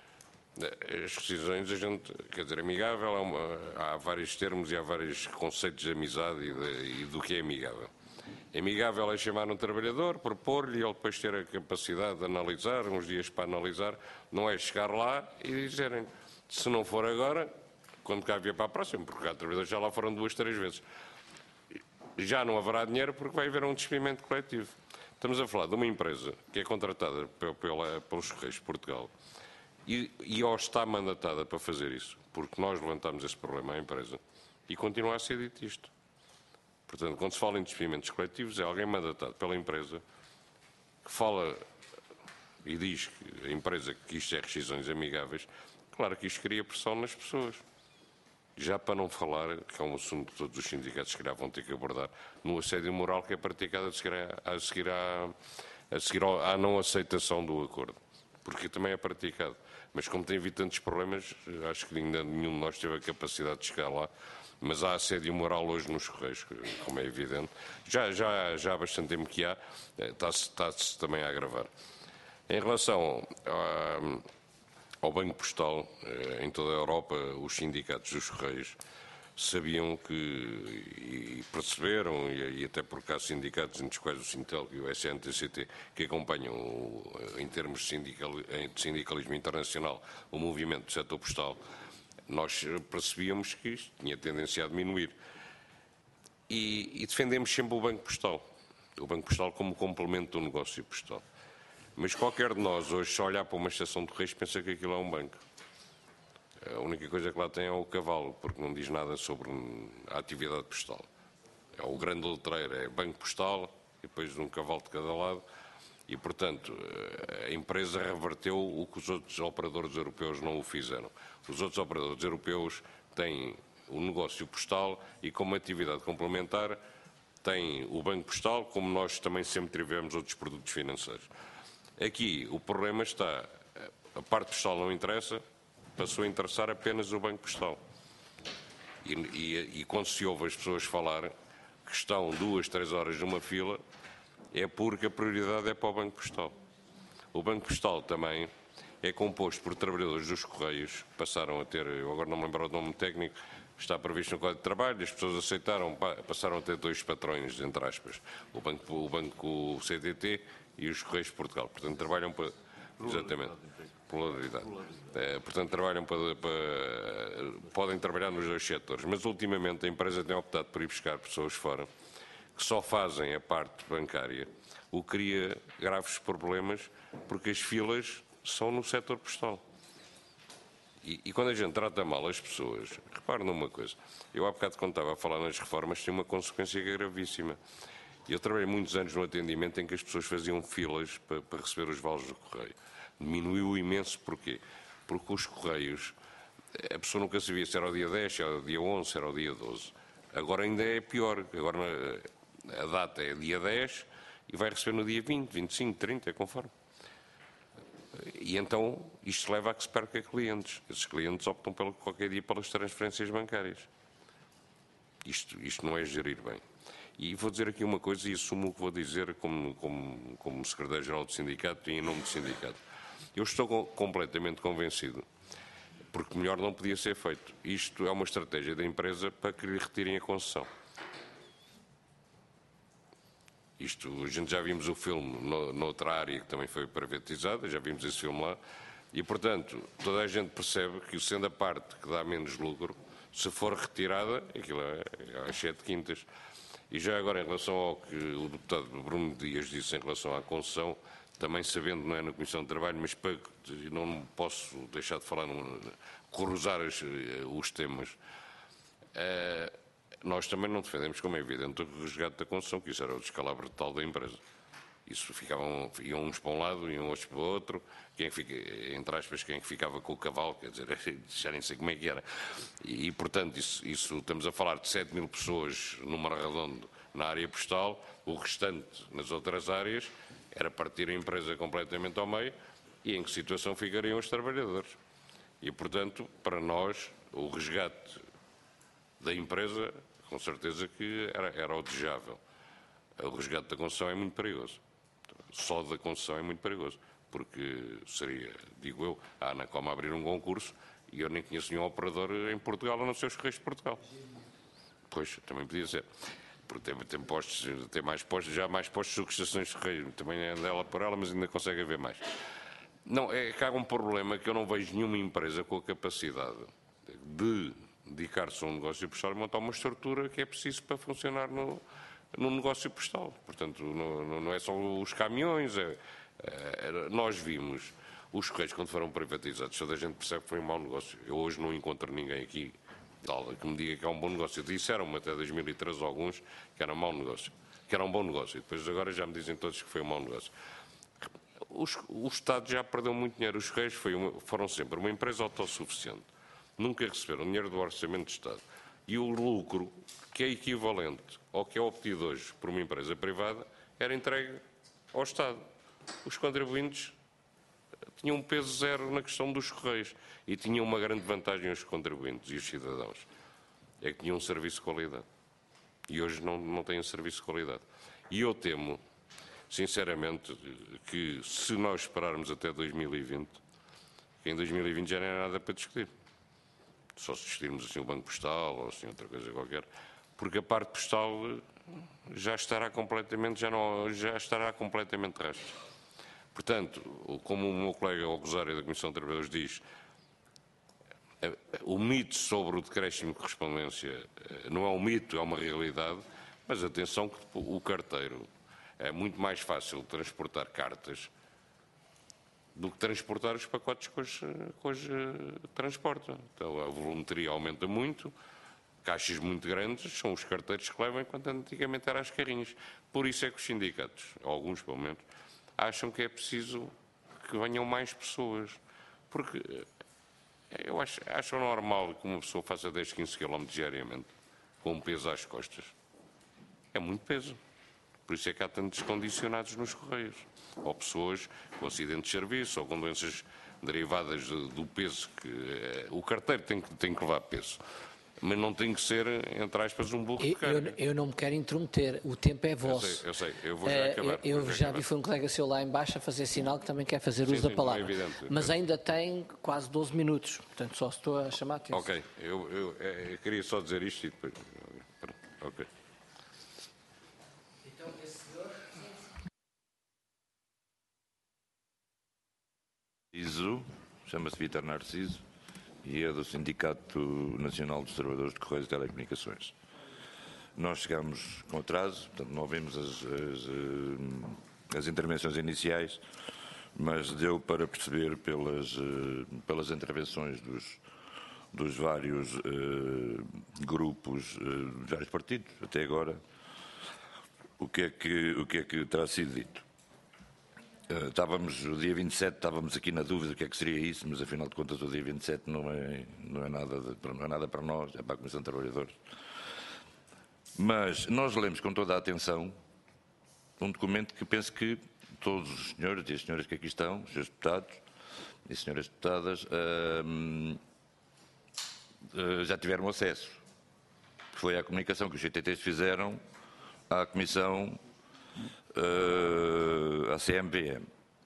Speaker 6: a gente, quer dizer, amigável, há vários termos e há vários conceitos de amizade e do que é amigável. Amigável é chamar um trabalhador, propor-lhe e ele depois ter a capacidade de analisar, uns dias para analisar, não é chegar lá e dizerem, se não for agora, quando cá vier para a próxima, porque há trabalhadores já lá foram 2, 3 vezes. Já não haverá dinheiro porque vai haver um despedimento coletivo. Estamos a falar de uma empresa que é contratada pelos Correios de Portugal e ou está mandatada para fazer isso, porque nós levantamos esse problema à empresa e continua a ser dito isto. Portanto, quando se fala em despedimentos coletivos, é alguém mandatado pela empresa que fala e diz que a empresa que isto é rescisões amigáveis, claro que isto cria pressão nas pessoas. Já para não falar, que é um assunto que todos os sindicatos se calhar vão ter que abordar, no assédio moral que é praticado a seguir à não aceitação do acordo. Porque também é praticado. Mas como tem havido tantos problemas, acho que ainda nenhum de nós teve a capacidade de chegar lá. Mas há assédio moral hoje nos Correios, como é evidente. Já há bastante tempo que há, está-se também a agravar. Em relação ao Banco Postal, em toda a Europa, os sindicatos dos Correios sabiam que, e perceberam, e até porque há sindicatos, entre os quais o Sintel e o SNTCT, que acompanham, em termos de sindicalismo internacional, o movimento do setor postal, nós percebíamos que isto tinha tendência a diminuir. E defendemos sempre o Banco Postal. O Banco Postal como complemento do negócio postal. Mas qualquer de nós hoje, se olhar para uma estação de Correios, pensa que aquilo é um banco. A única coisa que lá tem é o cavalo, porque não diz nada sobre a atividade postal. É o grande letreiro, é Banco Postal, e depois um cavalo de cada lado. E, portanto, a empresa reverteu o que os outros operadores europeus não o fizeram. Os outros operadores europeus têm o negócio postal e, como atividade complementar, têm o Banco Postal, como nós também sempre tivemos outros produtos financeiros. Aqui o problema está, a parte postal não interessa, passou a interessar apenas o Banco Postal. E quando se ouve as pessoas falar que estão 2, 3 horas numa fila, é porque a prioridade é para o Banco Postal. O Banco Postal também é composto por trabalhadores dos Correios, passaram a ter, eu agora não me lembro o nome técnico, está previsto no Código de Trabalho, as pessoas aceitaram, passaram a ter 2 patrões, entre aspas, o Banco CTT e os Correios de Portugal. Portanto, trabalham para... Exatamente. Pluralidade. Portanto, trabalham podem trabalhar nos 2 setores. Mas, ultimamente, a empresa tem optado por ir buscar pessoas fora que só fazem a parte bancária, o que cria graves problemas, porque as filas são no setor postal. E quando a gente trata mal as pessoas, repare numa coisa, eu há bocado quando estava a falar nas reformas, tem uma consequência gravíssima. Eu trabalhei muitos anos no atendimento em que as pessoas faziam filas para receber os vales do correio. Diminuiu imenso, porquê? Porque os correios a pessoa nunca sabia se era o dia 10, se era o dia 11, se era o dia 12. Agora ainda é pior. Agora a data é dia 10 e vai receber no dia 20, 25, 30, conforme. E então isto leva a que se perca clientes. Esses clientes optam qualquer dia pelas transferências bancárias. Isto não é gerir bem. E vou dizer aqui uma coisa e assumo o que vou dizer como secretário-geral do sindicato e em nome do sindicato. Eu estou completamente convencido, porque melhor não podia ser feito. Isto é uma estratégia da empresa para que lhe retirem a concessão. A gente já vimos o filme noutra área que também foi privatizada, já vimos esse filme lá, e portanto toda a gente percebe que, sendo a parte que dá menos lucro, se for retirada, aquilo é às 7/5. E já agora, em relação ao que o deputado Bruno Dias disse em relação à concessão, também sabendo, não é na Comissão de Trabalho, mas não posso deixar de falar, cruzar os temas. Nós também não defendemos, como é evidente, o resgate da concessão, que isso era o descalabro total da empresa. Isso iam uns para um lado, iam outros para o outro, entre aspas, quem ficava com o cavalo, quer dizer, já nem sei como é que era. E portanto, isso estamos a falar de 7.000 pessoas no Mar Redondo, na área postal, o restante nas outras áreas, era partir a empresa completamente ao meio, e em que situação ficariam os trabalhadores. E portanto, para nós, o resgate da empresa, com certeza que era o desejável. O resgate da concessão é muito perigoso. Só da concessão é muito perigoso, porque seria, digo eu, a Anacom abrir um concurso e eu nem conheço nenhum operador em Portugal a não ser os Correios de Portugal. Pois, também podia ser. Porque tem mais postos, já mais postos do que estações de Correio. Também é dela por ela, mas ainda consegue haver mais. Não, é que há um problema que eu não vejo nenhuma empresa com a capacidade de dedicar-se a um negócio postal e montar uma estrutura que é preciso para funcionar no negócio postal. Portanto, não é só os caminhões. Nós vimos os Correios quando foram privatizados, toda a gente percebe que foi um mau negócio. Eu hoje não encontro ninguém aqui que me diga que é um bom negócio. Disseram-me até 2013 alguns que era um mau negócio, que era um bom negócio. E depois agora já me dizem todos que foi um mau negócio. O Estado já perdeu muito dinheiro. Os Correios foram sempre uma empresa autossuficiente. Nunca receberam dinheiro do Orçamento de Estado. E o lucro, que é equivalente ao que é obtido hoje por uma empresa privada, era entregue ao Estado. Os contribuintes tinham um peso zero na questão dos Correios e tinham uma grande vantagem os contribuintes e os cidadãos. É que tinham um serviço de qualidade. E hoje não têm um serviço de qualidade. E eu temo, sinceramente, que se nós esperarmos até 2020, que em 2020 já não é nada para discutir. Só se discutirmos assim o Banco Postal ou assim outra coisa qualquer, porque a parte postal já estará completamente rasta. Portanto, como o meu colega Rosário da Comissão de Trabalhadores diz, o mito sobre o decréscimo de correspondência não é um mito, é uma realidade, mas atenção que o carteiro é muito mais fácil transportar cartas do que transportar os pacotes que hoje transporta. Então a volumetria aumenta muito, caixas muito grandes, são os carteiros que levam, enquanto antigamente eram as carrinhas. Por isso é que os sindicatos, alguns pelo menos, acham que é preciso que venham mais pessoas. Porque eu acho normal que uma pessoa faça 10, 15 km diariamente, com um peso às costas. É muito peso. Por isso é que há tantos condicionados nos Correios. Ou pessoas com acidentes de serviço, ou com doenças derivadas do peso. O carteiro tem que levar peso. Mas não tem que ser, entre aspas, um burro de carga.
Speaker 1: Eu não me quero intrometer. O tempo é vosso.
Speaker 6: Eu sei. Eu vou já acabar.
Speaker 1: Eu já vi, foi um colega seu lá em baixo a fazer sinal que também quer fazer uso da palavra. É evidente. Mas ainda tem quase 12 minutos. Portanto, só estou a chamar a atenção.
Speaker 6: Ok. Eu queria só dizer isto e depois... Ok.
Speaker 12: Chama-se Vítor Narciso e é do Sindicato Nacional dos Trabalhadores de Correios e Telecomunicações. Nós chegámos com atraso, portanto não ouvimos as intervenções iniciais, mas deu para perceber pelas intervenções dos vários grupos, dos vários partidos, até agora, o que é que terá sido dito. Estávamos, o dia 27, estávamos aqui na dúvida do que é que seria isso, mas afinal de contas o dia 27 não é nada para nós, é para a Comissão de Trabalhadores. Mas nós lemos com toda a atenção um documento que penso que todos os senhores e as senhoras que aqui estão, os senhores deputados e senhoras deputadas, já tiveram acesso. Foi a comunicação que os CTTs fizeram à Comissão, à CMVM.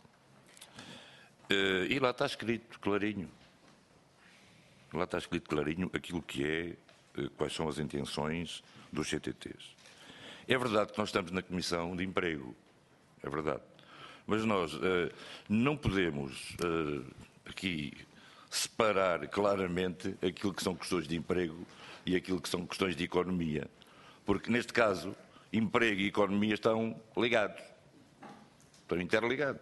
Speaker 12: E lá está escrito clarinho. Lá está escrito clarinho aquilo que é, quais são as intenções dos CTTs. É verdade que nós estamos na Comissão de Emprego. É verdade. Mas nós não podemos aqui separar claramente aquilo que são questões de emprego e aquilo que são questões de economia. Porque, neste caso, emprego e economia estão ligados. Estão interligados.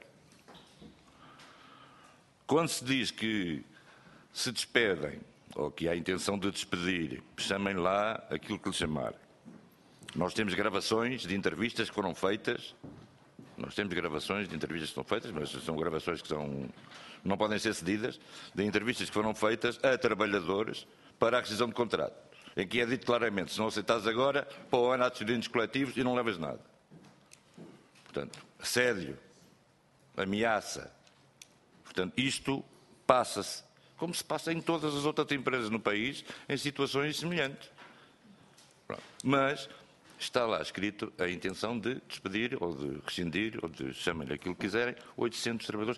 Speaker 12: Quando se diz que se despedem, ou que há a intenção de despedir, chamem lá aquilo que lhe chamarem. Nós temos gravações de entrevistas que foram feitas. Mas são gravações que não podem ser cedidas, de entrevistas que foram feitas a trabalhadores para a rescisão de contrato, em que é dito claramente, se não aceitares agora, para o ano há despedimentos coletivos e não levas nada. Portanto, assédio, ameaça. Portanto, isto passa-se, como se passa em todas as outras empresas no país, em situações semelhantes. Pronto. Mas está lá escrito a intenção de despedir, ou de rescindir, ou de chamem-lhe aquilo que quiserem, 800 trabalhadores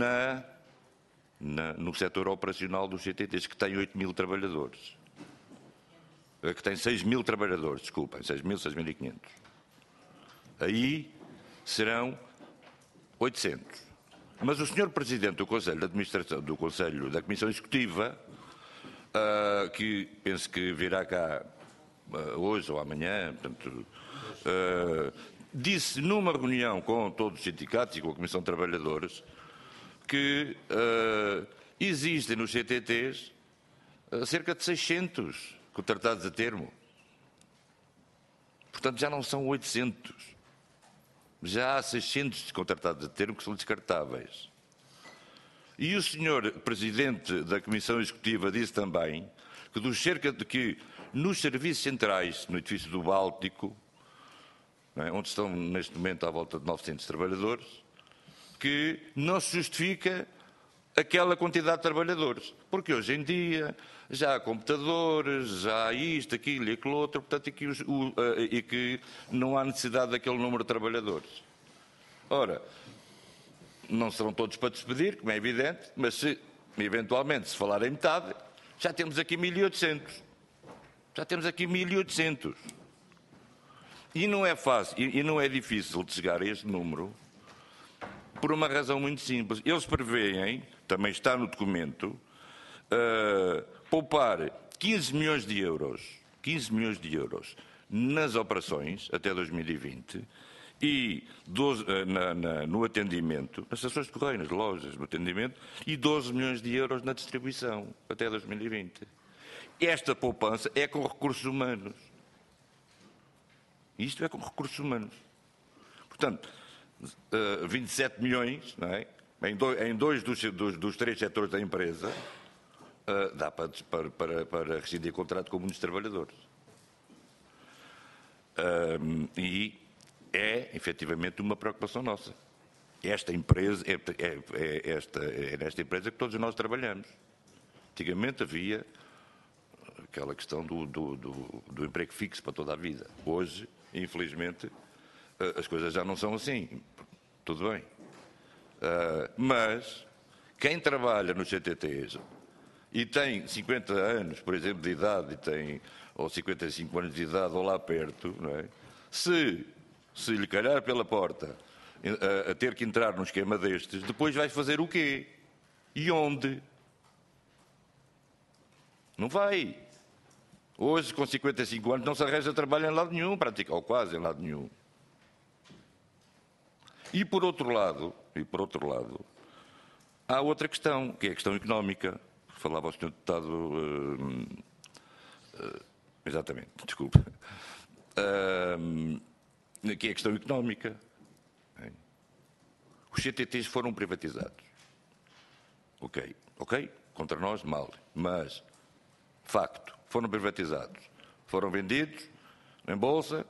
Speaker 12: no setor operacional dos CTTs, que tem 8.000 trabalhadores. Que tem 6.000 trabalhadores, desculpem, 6.500. Aí serão 800. Mas o Sr. Presidente do Conselho de Administração, do Conselho da Comissão Executiva, que penso que virá cá hoje ou amanhã, portanto, disse numa reunião com todos os sindicatos e com a Comissão de Trabalhadores que existem nos CTTs cerca de 600 contratados a termo. Portanto, já não são 800. Já há 600 contratados a termo que são descartáveis. E o Sr. Presidente da Comissão Executiva disse também que dos cerca de que nos serviços centrais, no edifício do Báltico, onde estão neste momento à volta de 900 trabalhadores, que não se justifica aquela quantidade de trabalhadores. Porque hoje em dia já há computadores, já há isto, aquilo e aquilo outro, portanto, e que não há necessidade daquele número de trabalhadores. Ora, não serão todos para despedir, como é evidente, mas se, eventualmente, se falar em metade, já temos aqui 1.800. Já temos aqui 1.800. E não é fácil, e não é difícil de chegar a este número, por uma razão muito simples. Eles prevêem, também está no documento, poupar 15 milhões de euros nas operações até 2020 e 12, no atendimento, nas estações de correio, nas lojas, no atendimento, e 12 milhões de euros na distribuição até 2020. Esta poupança é com recursos humanos. Isto é com recursos humanos. Portanto, 27 milhões, não é? Em dois dos três setores da empresa, dá para rescindir contrato com muitos trabalhadores. E é, efetivamente, uma preocupação nossa. Esta empresa, é nesta empresa que todos nós trabalhamos. Antigamente havia aquela questão do emprego fixo para toda a vida. Hoje, infelizmente, as coisas já não são assim. Tudo bem. Mas quem trabalha nos CTTs e tem 50 anos, por exemplo, de idade, ou 55 anos de idade, ou lá perto, não é? Se lhe calhar pela porta a ter que entrar num esquema destes, depois vai fazer o quê? E onde? Não vai. Hoje, com 55 anos, não se arranja trabalho em lado nenhum, praticamente, ou quase em lado nenhum. E por outro lado, há outra questão, que é a questão económica. Falava o Sr. Deputado... exatamente, desculpa. Que é a questão económica. Os CTTs foram privatizados. Ok, contra nós, mal. Mas, facto, foram privatizados. Foram vendidos em bolsa,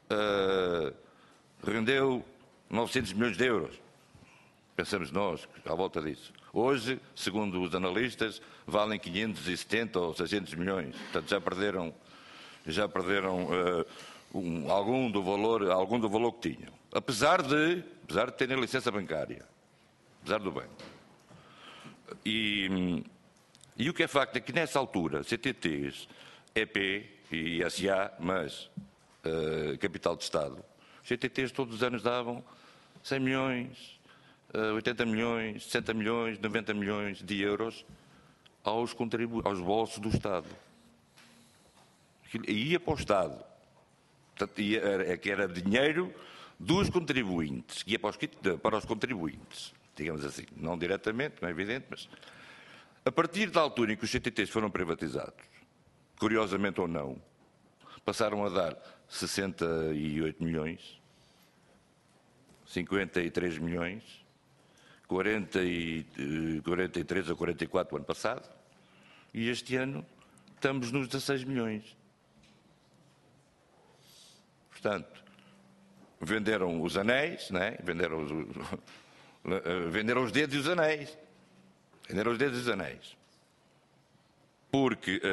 Speaker 12: rendeu 900 milhões de euros. Pensamos nós, à volta disso. Hoje, segundo os analistas, valem 570 ou 600 milhões. Portanto, já perderam algum do valor que tinham. Apesar de terem licença bancária. Apesar do banco. E o que é facto é que, nessa altura, CTTs, EP e SA, mas capital de Estado, os CTTs todos os anos davam 100 milhões, 80 milhões, 60 milhões, 90 milhões de euros aos bolsos do Estado. E ia para o Estado. Portanto, era dinheiro dos contribuintes, ia para os contribuintes, digamos assim. Não diretamente, não é evidente, mas... A partir da altura em que os CTTs foram privatizados, curiosamente ou não, passaram a dar 68 milhões, 53 milhões, 43 ou 44 o ano passado, e este ano estamos nos 16 milhões. Portanto, venderam os anéis, não é? Venderam os dedos e os anéis. Venderam os dedos e os anéis. Porque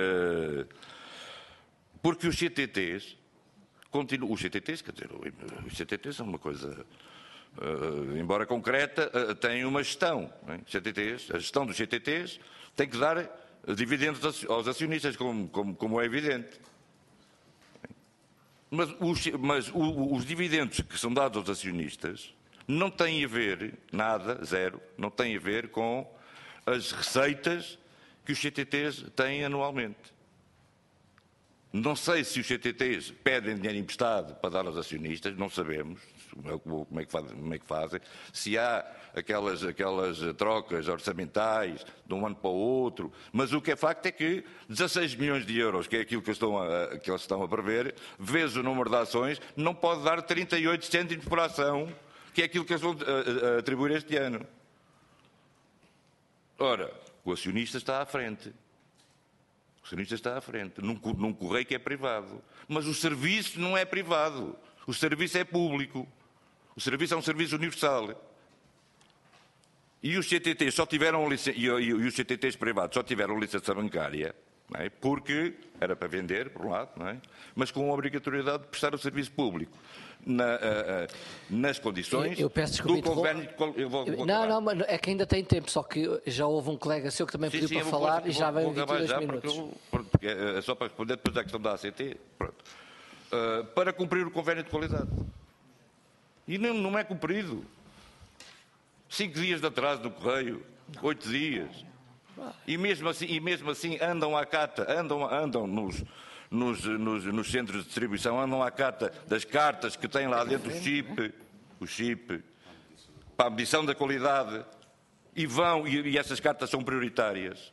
Speaker 12: os CTTs continuam. Os CTTs, quer dizer, os CTTs são uma coisa, embora concreta, têm uma gestão. Não é? A gestão dos CTTs tem que dar dividendos aos acionistas, como é evidente. Mas os dividendos que são dados aos acionistas não têm a ver, nada, zero, não têm a ver com as receitas que os CTTs têm anualmente. Não sei se os CTTs pedem dinheiro emprestado para dar aos acionistas, não sabemos como é que fazem. Se há aquelas trocas orçamentais de um ano para o outro, mas o que é facto é que 16 milhões de euros, que é aquilo que eles estão a prever, vezes o número de ações, não pode dar 38 cêntimos por ação, que é aquilo que eles vão atribuir este ano. Ora, o acionista está à frente. O acionista está à frente, num correio que é privado. Mas o serviço não é privado. O serviço é público. O serviço é um serviço universal. E os CTTs só tiveram e os CTTs privados só tiveram licença bancária, não é? Porque era para vender, por um lado, não é? Mas com a obrigatoriedade de prestar o serviço público. Nas condições
Speaker 1: eu peço desculpa,
Speaker 12: do convênio...
Speaker 1: Não, mas é que ainda tem tempo, só que já houve um colega seu que também pediu para falar e já veio 22 minutos.
Speaker 12: Porque é só para responder depois à questão da ACT. Pronto. Para cumprir o convênio de qualidade. E não é cumprido. 5 dias de atraso no correio, 8 dias. E mesmo assim andam à cata, andam nos centros de distribuição, andam à cata das cartas que têm lá dentro o chip, para a medição da qualidade, e essas cartas são prioritárias.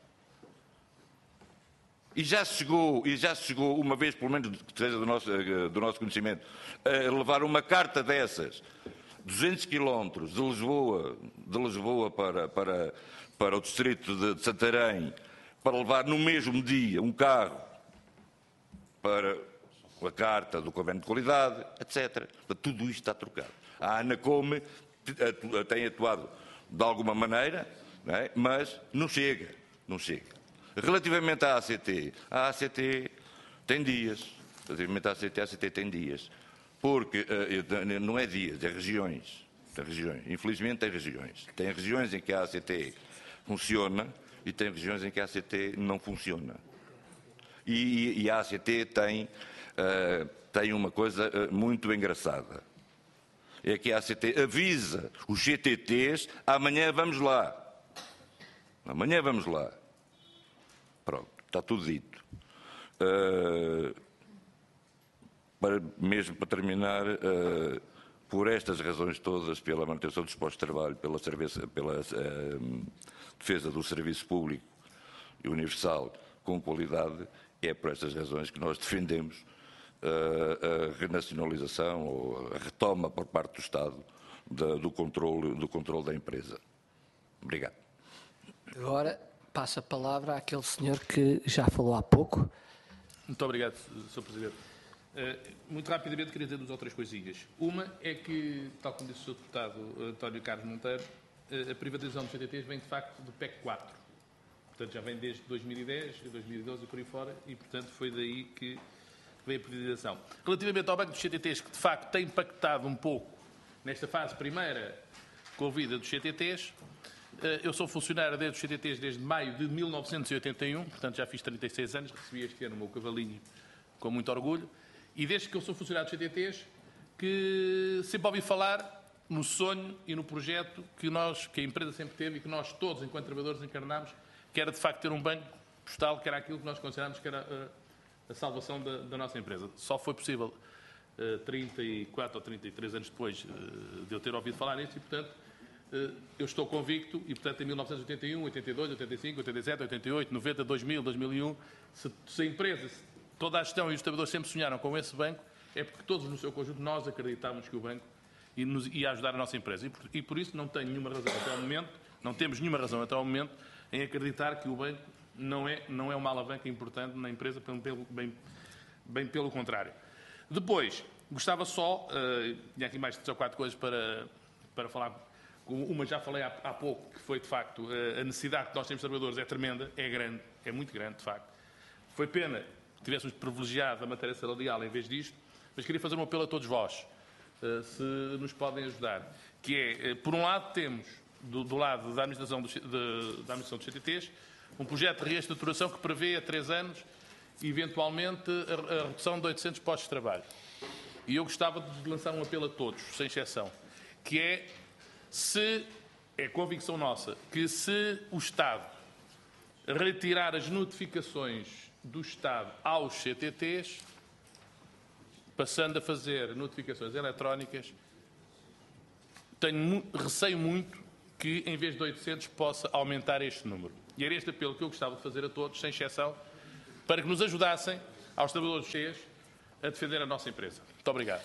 Speaker 12: E já se chegou uma vez, pelo menos que seja do nosso conhecimento, a levar uma carta dessas, 200 quilómetros de Lisboa para o distrito de Santarém, para levar no mesmo dia um carro para a carta do convênio de qualidade, etc. Tudo isto está trocado. A ANACOM tem atuado de alguma maneira, não é? Mas não chega. Relativamente à ACT, a ACT tem dias. Relativamente à ACT, a ACT tem dias. Porque não é dias, é regiões. Tem regiões. Infelizmente tem regiões. Tem regiões em que a ACT funciona e tem regiões em que a ACT não funciona. E a ACT tem uma coisa muito engraçada. É que a ACT avisa os CTTs, amanhã vamos lá. Amanhã vamos lá. Pronto, está tudo dito. Mesmo para terminar, por estas razões todas, pela manutenção dos postos de trabalho, pela defesa do serviço público e universal com qualidade, é por estas razões que nós defendemos a renacionalização ou a retoma por parte do Estado do controle da empresa. Obrigado.
Speaker 1: Agora passo a palavra àquele senhor que já falou há pouco.
Speaker 7: Muito obrigado, Sr. Presidente. Muito rapidamente queria dizer duas ou três coisinhas. Uma é que, tal como disse o Sr. Deputado António Carlos Monteiro, a privatização dos CTTs vem de facto do PEC 4. Portanto, já vem desde 2010, 2012 e por aí fora, e portanto foi daí que veio a privatização. Relativamente ao Banco dos CTTs, que de facto tem impactado um pouco nesta fase primeira com a vida dos CTTs, eu sou funcionário dos CTTs desde maio de 1981, portanto já fiz 36 anos, recebi este ano o meu cavalinho com muito orgulho, e desde que eu sou funcionário dos CTTs, que sempre ouvi falar no sonho e no projeto que a empresa sempre teve e que nós todos, enquanto trabalhadores, encarnámos, que era de facto ter um banco postal, que era aquilo que nós considerámos que era a salvação da nossa empresa. Só foi possível 34 ou 33 anos depois de eu ter ouvido falar nisso e, portanto, eu estou convicto, e portanto em 1981, 82, 85, 87, 88, 90, 2000, 2001, se a empresa, toda a gestão e os trabalhadores sempre sonharam com esse banco, é porque todos no seu conjunto nós acreditávamos que o banco ia ajudar a nossa empresa. E por isso não tenho nenhuma razão até ao momento, não temos nenhuma razão até ao momento em acreditar que o banco não é uma alavanca importante na empresa, bem pelo contrário. Depois, gostava só, tinha aqui mais 3 ou 4 coisas para falar. Uma já falei há pouco, que foi de facto a necessidade que nós temos de trabalhadores é tremenda, é grande, é muito grande de facto. Foi pena que tivéssemos privilegiado a matéria salarial em vez disto, mas queria fazer um apelo a todos vós, se nos podem ajudar, que é, por um lado temos, do lado da administração dos CTTs, um projeto de reestruturação que prevê a 3 anos, eventualmente, a redução de 800 postos de trabalho. E eu gostava de lançar um apelo a todos, sem exceção, que é convicção nossa, que se o Estado retirar as notificações do Estado aos CTTs, passando a fazer notificações eletrónicas, receio muito que, em vez de 800, possa aumentar este número. E era este apelo que eu gostava de fazer a todos, sem exceção, para que nos ajudassem, aos trabalhadores CES, a defender a nossa empresa. Muito obrigado.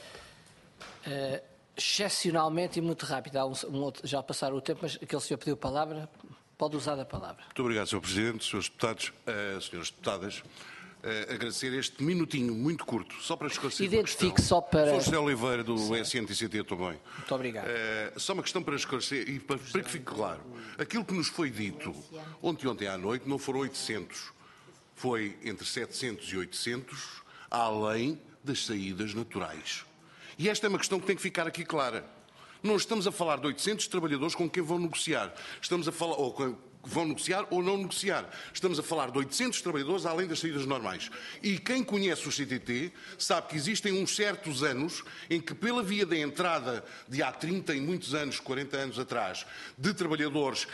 Speaker 1: Excepcionalmente e muito rápido, já passaram o tempo, mas aquele senhor pediu a palavra, pode usar a palavra.
Speaker 13: Muito obrigado, Sr. Presidente, Srs. Deputados, Sras. Deputadas. Agradecer este minutinho muito curto, só para esclarecer.
Speaker 1: Identifique só para...
Speaker 13: Sou José Oliveira, do SNTCT também.
Speaker 1: Muito obrigado.
Speaker 13: Só uma questão para esclarecer e para que fique claro. Aquilo que nos foi dito ontem à noite não foram 800. Foi entre 700 e 800, além das saídas naturais. E esta é uma questão que tem que ficar aqui clara. Não estamos a falar de 800 trabalhadores com quem vão negociar. Estamos a falar... vão negociar ou não negociar. Estamos a falar de 800 trabalhadores além das saídas normais. E quem conhece o CTT sabe que existem uns certos anos em que, pela via da entrada de há 30 e muitos anos, 40 anos atrás, de trabalhadores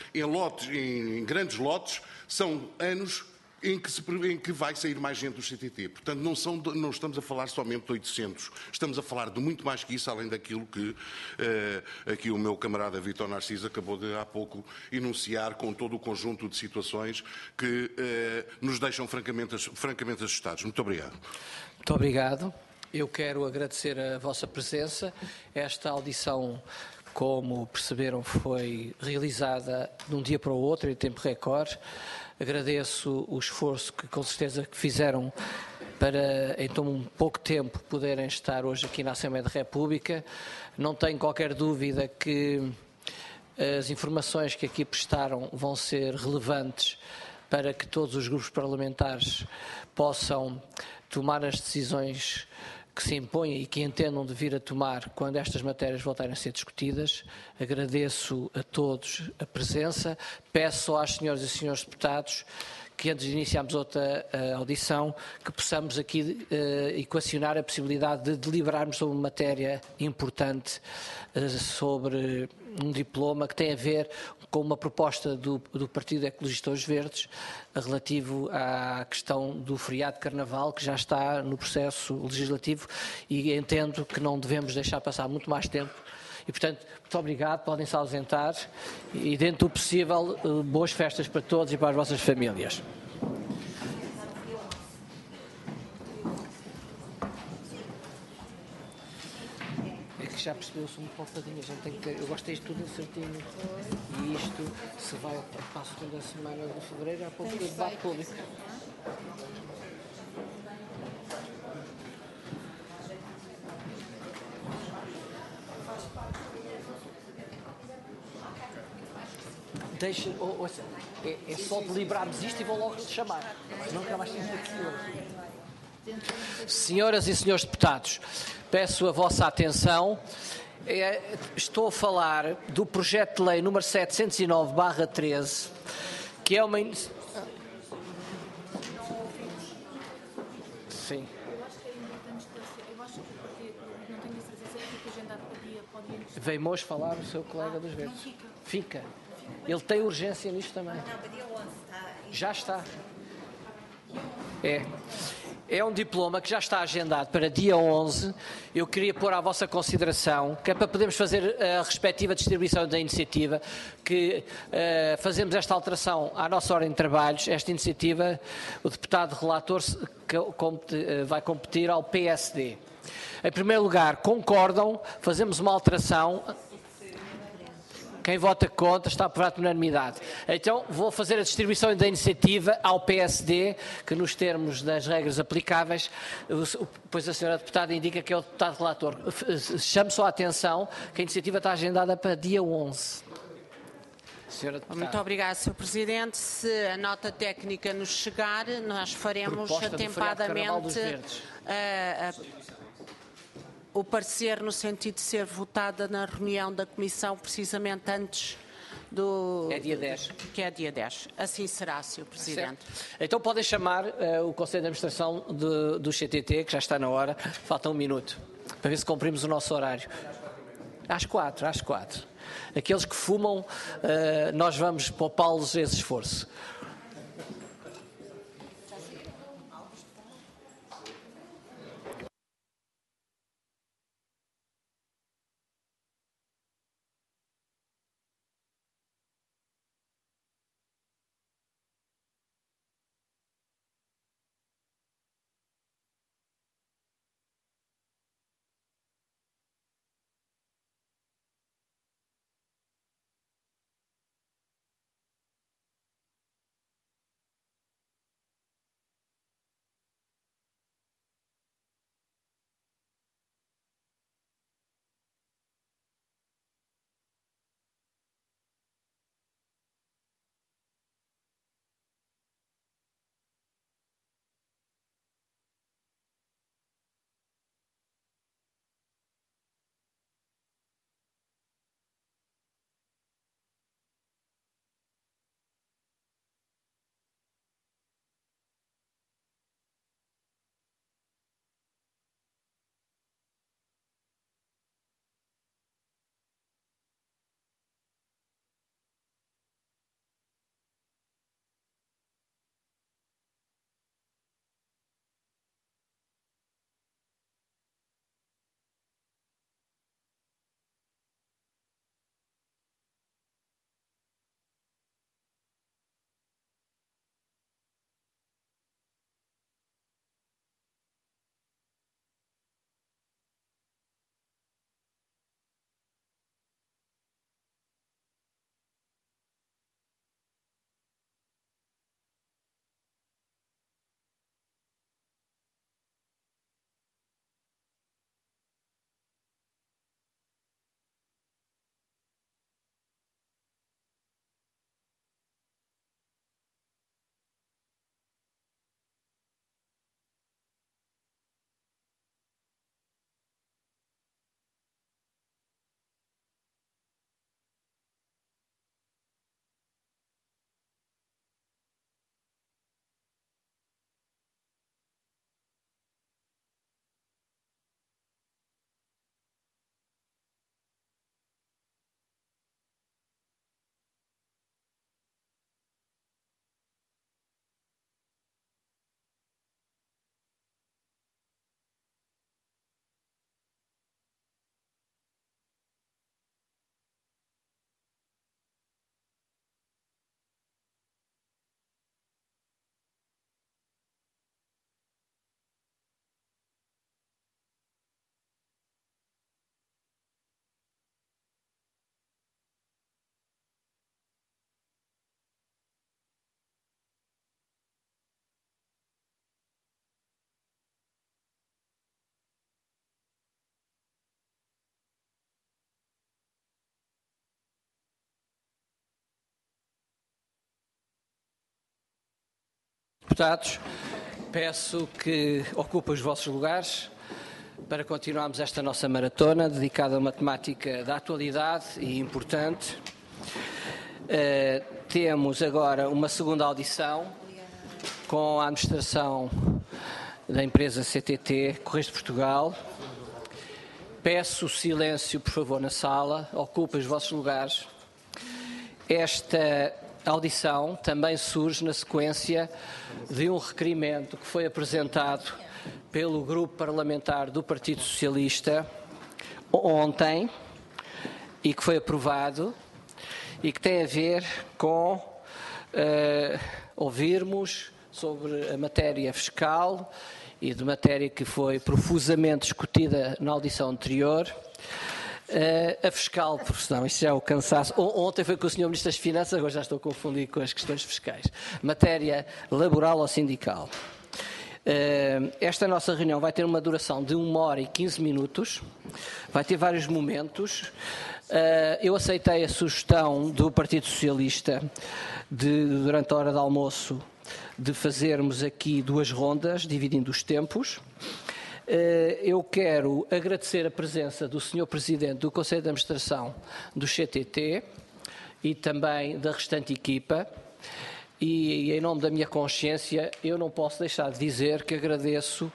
Speaker 13: em grandes lotes, são anos em que vai sair mais gente do CTT. Portanto, não estamos a falar somente de 800. Estamos a falar de muito mais que isso, além daquilo que aqui o meu camarada Vítor Narciso acabou de há pouco enunciar, com todo o conjunto de situações que nos deixam francamente assustados. Muito obrigado.
Speaker 1: Muito obrigado. Eu quero agradecer a vossa presença. Esta audição, como perceberam, foi realizada de um dia para o outro, em tempo recorde. Agradeço o esforço que, com certeza, que fizeram para, em tão pouco tempo, poderem estar hoje aqui na Assembleia da República. Não tenho qualquer dúvida que as informações que aqui prestaram vão ser relevantes para que todos os grupos parlamentares possam tomar as decisões que se impõem e que entendam de vir a tomar quando estas matérias voltarem a ser discutidas. Agradeço a todos a presença. Peço só às senhoras e senhores deputados que, antes de iniciarmos outra audição, que possamos aqui equacionar a possibilidade de deliberarmos sobre uma matéria importante, sobre um diploma que tem a ver com uma proposta do Partido Ecologistas Verdes relativo à questão do feriado de Carnaval, que já está no processo legislativo, e entendo que não devemos deixar passar muito mais tempo. E, portanto, muito obrigado, podem-se ausentar e, dentro do possível, boas festas para todos e para as vossas famílias. É que já percebeu-se um pouquinho, a gente tem que ter, eu gosto disto tudo certinho. E isto, se vai para a segunda semana de fevereiro, há pouco de debate público. Deixa, ouça, é só deliberarmos isto e vou logo te chamar. Senão nunca mais temos aqui hoje. Senhoras e senhores deputados, peço a vossa atenção. Estou a falar do projeto de lei número 709/13, que é uma... Sim. Veio hoje falar o seu colega dos Verdes. Fica. Ele tem urgência nisto também. Já está. É um diploma que já está agendado para dia 11. Eu queria pôr à vossa consideração, que é para podermos fazer a respectiva distribuição da iniciativa, que fazemos esta alteração à nossa ordem de trabalhos. Esta iniciativa, o deputado relator vai competir ao PSD. Em primeiro lugar, concordam, fazemos uma alteração. Quem vota contra está aprovado por unanimidade. Então, vou fazer a distribuição da iniciativa ao PSD, que nos termos das regras aplicáveis, pois a senhora deputada indica que é o deputado relator. Chamo só a atenção que a iniciativa está agendada para dia 11. Senhora deputada.
Speaker 8: Muito obrigada, Sr. Presidente. Se a nota técnica nos chegar, nós faremos atempadamente o parecer no sentido de ser votada na reunião da Comissão, precisamente antes do...
Speaker 1: É dia 10.
Speaker 8: Que é dia 10. Assim será, Sr. Presidente.
Speaker 1: Certo. Então podem chamar o Conselho de Administração do CTT, que já está na hora. Falta um minuto, para ver se cumprimos o nosso horário. Às 4. Aqueles que fumam, nós vamos poupá-los esse esforço. deputados, peço que ocupem os vossos lugares para continuarmos esta nossa maratona dedicada a uma temática da atualidade e importante. Temos agora uma segunda audição com a administração da empresa CTT Correios de Portugal. Peço silêncio, por favor, na sala. Ocupem os vossos lugares. Esta audição também surge na sequência de um requerimento que foi apresentado pelo Grupo Parlamentar do Partido Socialista ontem e que foi aprovado e que tem a ver com ouvirmos sobre a matéria fiscal e de matéria que foi profusamente discutida na audição anterior. A fiscal, não, isto já é o cansaço. Ontem foi com o Sr. Ministro das Finanças, agora já estou a confundir com as questões fiscais. Matéria laboral ou sindical. Esta nossa reunião vai ter uma duração de 1 hora e 15 minutos, vai ter vários momentos. Eu aceitei a sugestão do Partido Socialista durante a hora de almoço de fazermos aqui 2 rondas, dividindo os tempos. Eu quero agradecer a presença do Sr. Presidente do Conselho de Administração do CTT e também da restante equipa. E, em nome da minha consciência, eu não posso deixar de dizer que agradeço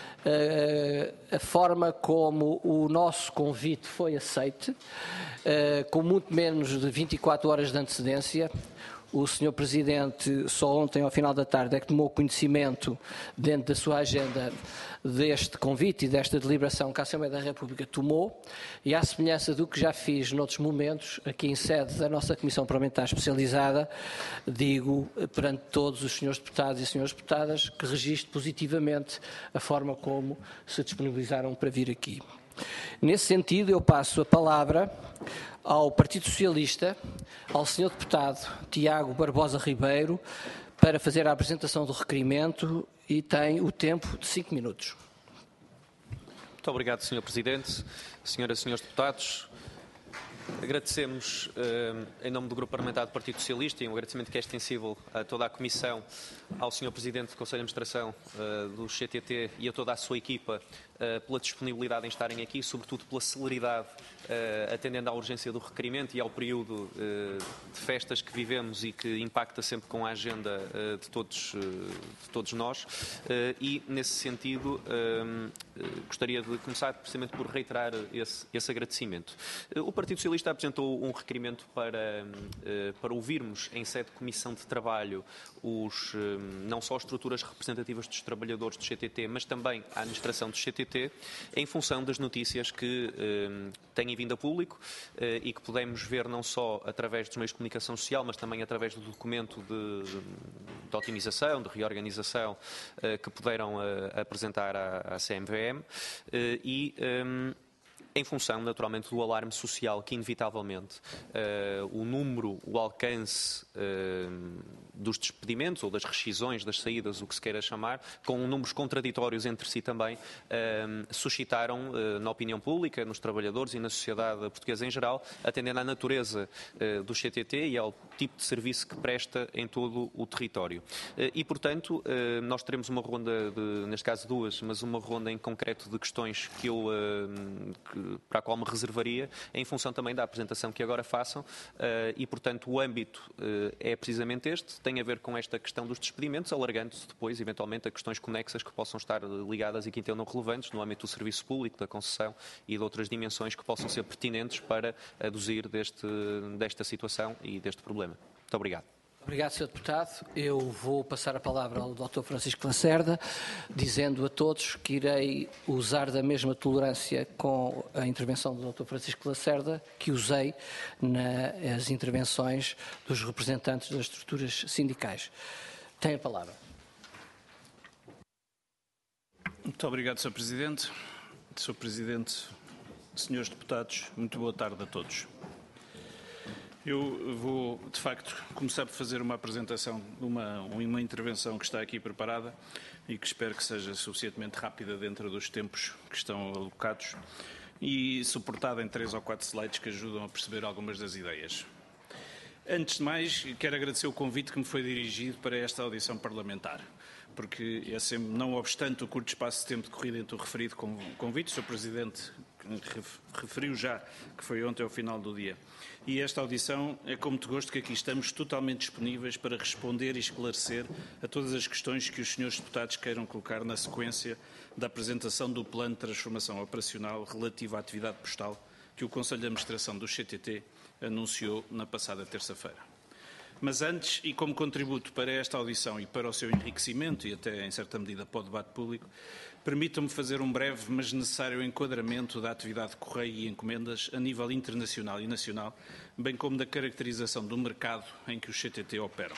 Speaker 1: a forma como o nosso convite foi aceite, com muito menos de 24 horas de antecedência. O Sr. Presidente só ontem, ao final da tarde, é que tomou conhecimento, dentro da sua agenda, deste convite e desta deliberação que a Assembleia da República tomou, e à semelhança do que já fiz noutros momentos, aqui em sede da nossa Comissão Parlamentar Especializada, digo perante todos os senhores deputados e senhoras deputadas que registro positivamente a forma como se disponibilizaram para vir aqui. Nesse sentido, eu passo a palavra ao Partido Socialista, ao Sr. Deputado Tiago Barbosa Ribeiro, para fazer a apresentação do requerimento e tem o tempo de 5 minutos.
Speaker 3: Muito obrigado, Sr. Presidente. Senhoras e senhores deputados, agradecemos, em nome do Grupo Parlamentar do Partido Socialista, e um agradecimento que é extensível a toda a Comissão, ao Sr. Presidente do Conselho de Administração do CTT e a toda a sua equipa, pela disponibilidade em estarem aqui, sobretudo pela celeridade, atendendo à urgência do requerimento e ao período de festas que vivemos e que impacta sempre com a agenda de todos nós. E, nesse sentido, gostaria de começar precisamente por reiterar esse agradecimento. O Partido Socialista apresentou um requerimento para ouvirmos, em sede de Comissão de Trabalho, não só as estruturas representativas dos trabalhadores do CTT, mas também a administração do CTT, em função das notícias que têm vindo a público e que podemos ver não só através dos meios de comunicação social, mas também através do documento de otimização, de reorganização que puderam apresentar à CMVM em função, naturalmente, do alarme social que, inevitavelmente, o número, o alcance dos despedimentos ou das rescisões, das saídas, o que se queira chamar, com números contraditórios entre si também, suscitaram na opinião pública, nos trabalhadores e na sociedade portuguesa em geral, atendendo à natureza do CTT e ao tipo de serviço que presta em todo o território. E, portanto, nós teremos uma ronda, neste caso 2, mas uma ronda em concreto de questões para a qual me reservaria, em função também da apresentação que agora façam, e, portanto, o âmbito é precisamente este, tem a ver com esta questão dos despedimentos, alargando-se depois, eventualmente, a questões conexas que possam estar ligadas e que entendam relevantes no âmbito do serviço público, da concessão e de outras dimensões que possam ser pertinentes para aduzir desta situação e deste problema. Muito obrigado.
Speaker 1: Obrigado, Sr. Deputado. Eu vou passar a palavra ao Dr. Francisco Lacerda, dizendo a todos que irei usar da mesma tolerância com a intervenção do Dr. Francisco Lacerda que usei nas intervenções dos representantes das estruturas sindicais. Tem a palavra.
Speaker 14: Muito obrigado, Sr. Presidente. Sr. Presidente, senhores deputados, muito boa tarde a todos. Eu vou, de facto, começar por fazer uma apresentação de uma intervenção que está aqui preparada e que espero que seja suficientemente rápida dentro dos tempos que estão alocados e suportada em 3 ou 4 slides que ajudam a perceber algumas das ideias. Antes de mais, quero agradecer o convite que me foi dirigido para esta audição parlamentar, porque é sempre, não obstante o curto espaço de tempo decorrido entre o referido convite, o Sr. Presidente referiu já que foi ontem ao final do dia. E esta audição é com muito gosto que aqui estamos totalmente disponíveis para responder e esclarecer a todas as questões que os senhores deputados queiram colocar na sequência da apresentação do Plano de Transformação Operacional relativo à atividade postal que o Conselho de Administração do CTT anunciou na passada terça-feira. Mas antes, e como contributo para esta audição e para o seu enriquecimento e até em certa medida para o debate público, permitam-me fazer um breve, mas necessário enquadramento da atividade de correio e encomendas a nível internacional e nacional, bem como da caracterização do mercado em que os CTT operam.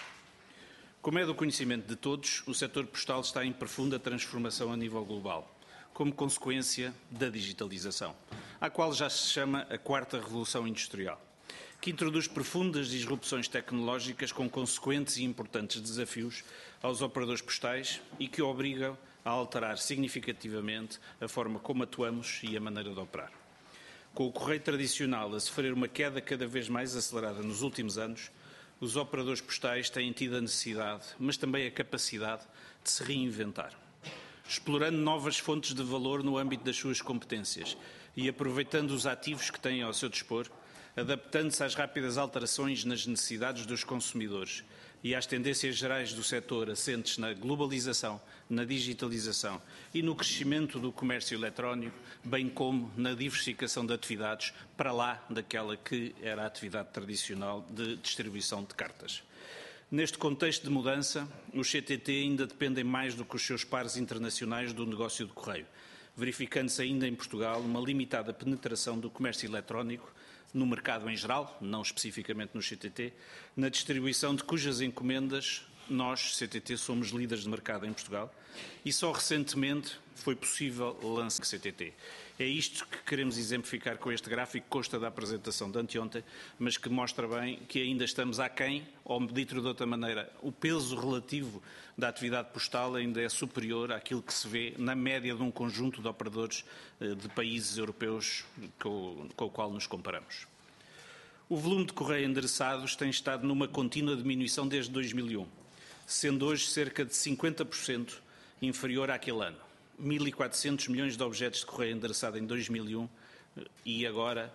Speaker 14: Como é do conhecimento de todos, o setor postal está em profunda transformação a nível global, como consequência da digitalização, à qual já se chama a quarta revolução industrial, que introduz profundas disrupções tecnológicas com consequentes e importantes desafios aos operadores postais e que obrigam a alterar significativamente a forma como atuamos e a maneira de operar. Com o correio tradicional a sofrer uma queda cada vez mais acelerada nos últimos anos, os operadores postais têm tido a necessidade, mas também a capacidade de se reinventar, explorando novas fontes de valor no âmbito das suas competências e aproveitando os ativos que têm ao seu dispor, adaptando-se às rápidas alterações nas necessidades dos consumidores e às tendências gerais do setor assentes na globalização, na digitalização e no crescimento do comércio eletrónico, bem como na diversificação de atividades para lá daquela que era a atividade tradicional de distribuição de cartas. Neste contexto de mudança, os CTT ainda dependem mais do que os seus pares internacionais do negócio de correio, verificando-se ainda em Portugal uma limitada penetração do comércio eletrónico no mercado em geral, não especificamente no CTT, na distribuição de cujas encomendas nós, CTT, somos líderes de mercado em Portugal e só recentemente foi possível lançar o CTT. É isto que queremos exemplificar com este gráfico que consta da apresentação de anteontem, mas que mostra bem que ainda estamos aquém, ou dito de outra maneira, o peso relativo da atividade postal ainda é superior àquilo que se vê na média de um conjunto de operadores de países europeus com o qual nos comparamos. O volume de correio endereçados tem estado numa contínua diminuição desde 2001, sendo hoje cerca de 50% inferior àquele ano. 1.400 milhões de objetos de correio endereçado em 2001 e agora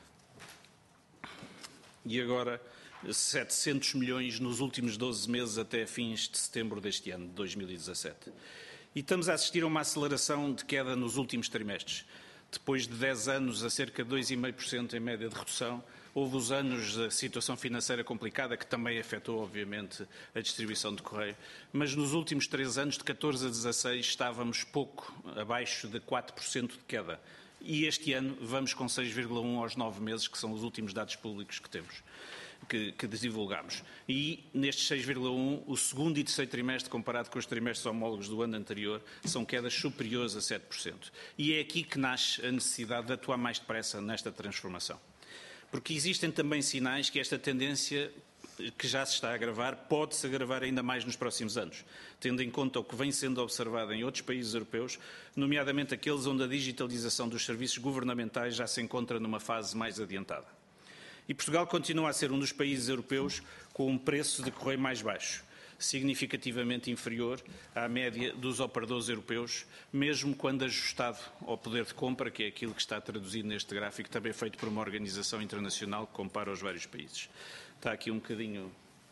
Speaker 14: 700 milhões nos últimos 12 meses até fins de setembro deste ano, de 2017. E estamos a assistir a uma aceleração de queda nos últimos trimestres. Depois de 10 anos a cerca de 2,5% em média de redução, houve os anos da situação financeira complicada, que também afetou, obviamente, a distribuição de correio, mas nos últimos 3 anos, de 14 a 16, estávamos pouco abaixo de 4% de queda. E este ano vamos com 6,1 aos 9 meses, que são os últimos dados públicos que temos, que divulgamos. E nestes 6,1, o segundo e terceiro trimestre, comparado com os trimestres homólogos do ano anterior, são quedas superiores a 7%. E é aqui que nasce a necessidade de atuar mais depressa nesta transformação. Porque existem também sinais que esta tendência que já se está a agravar pode-se agravar ainda mais nos próximos anos, tendo em conta o que vem sendo observado em outros países europeus, nomeadamente aqueles onde a digitalização dos serviços governamentais já se encontra numa fase mais adiantada. E Portugal continua a ser um dos países europeus com um preço de correio mais baixo, significativamente inferior à média dos operadores europeus, mesmo quando ajustado ao poder de compra, que é aquilo que está traduzido neste gráfico, também feito por uma organização internacional que compara os vários países. Está aqui um bocadinho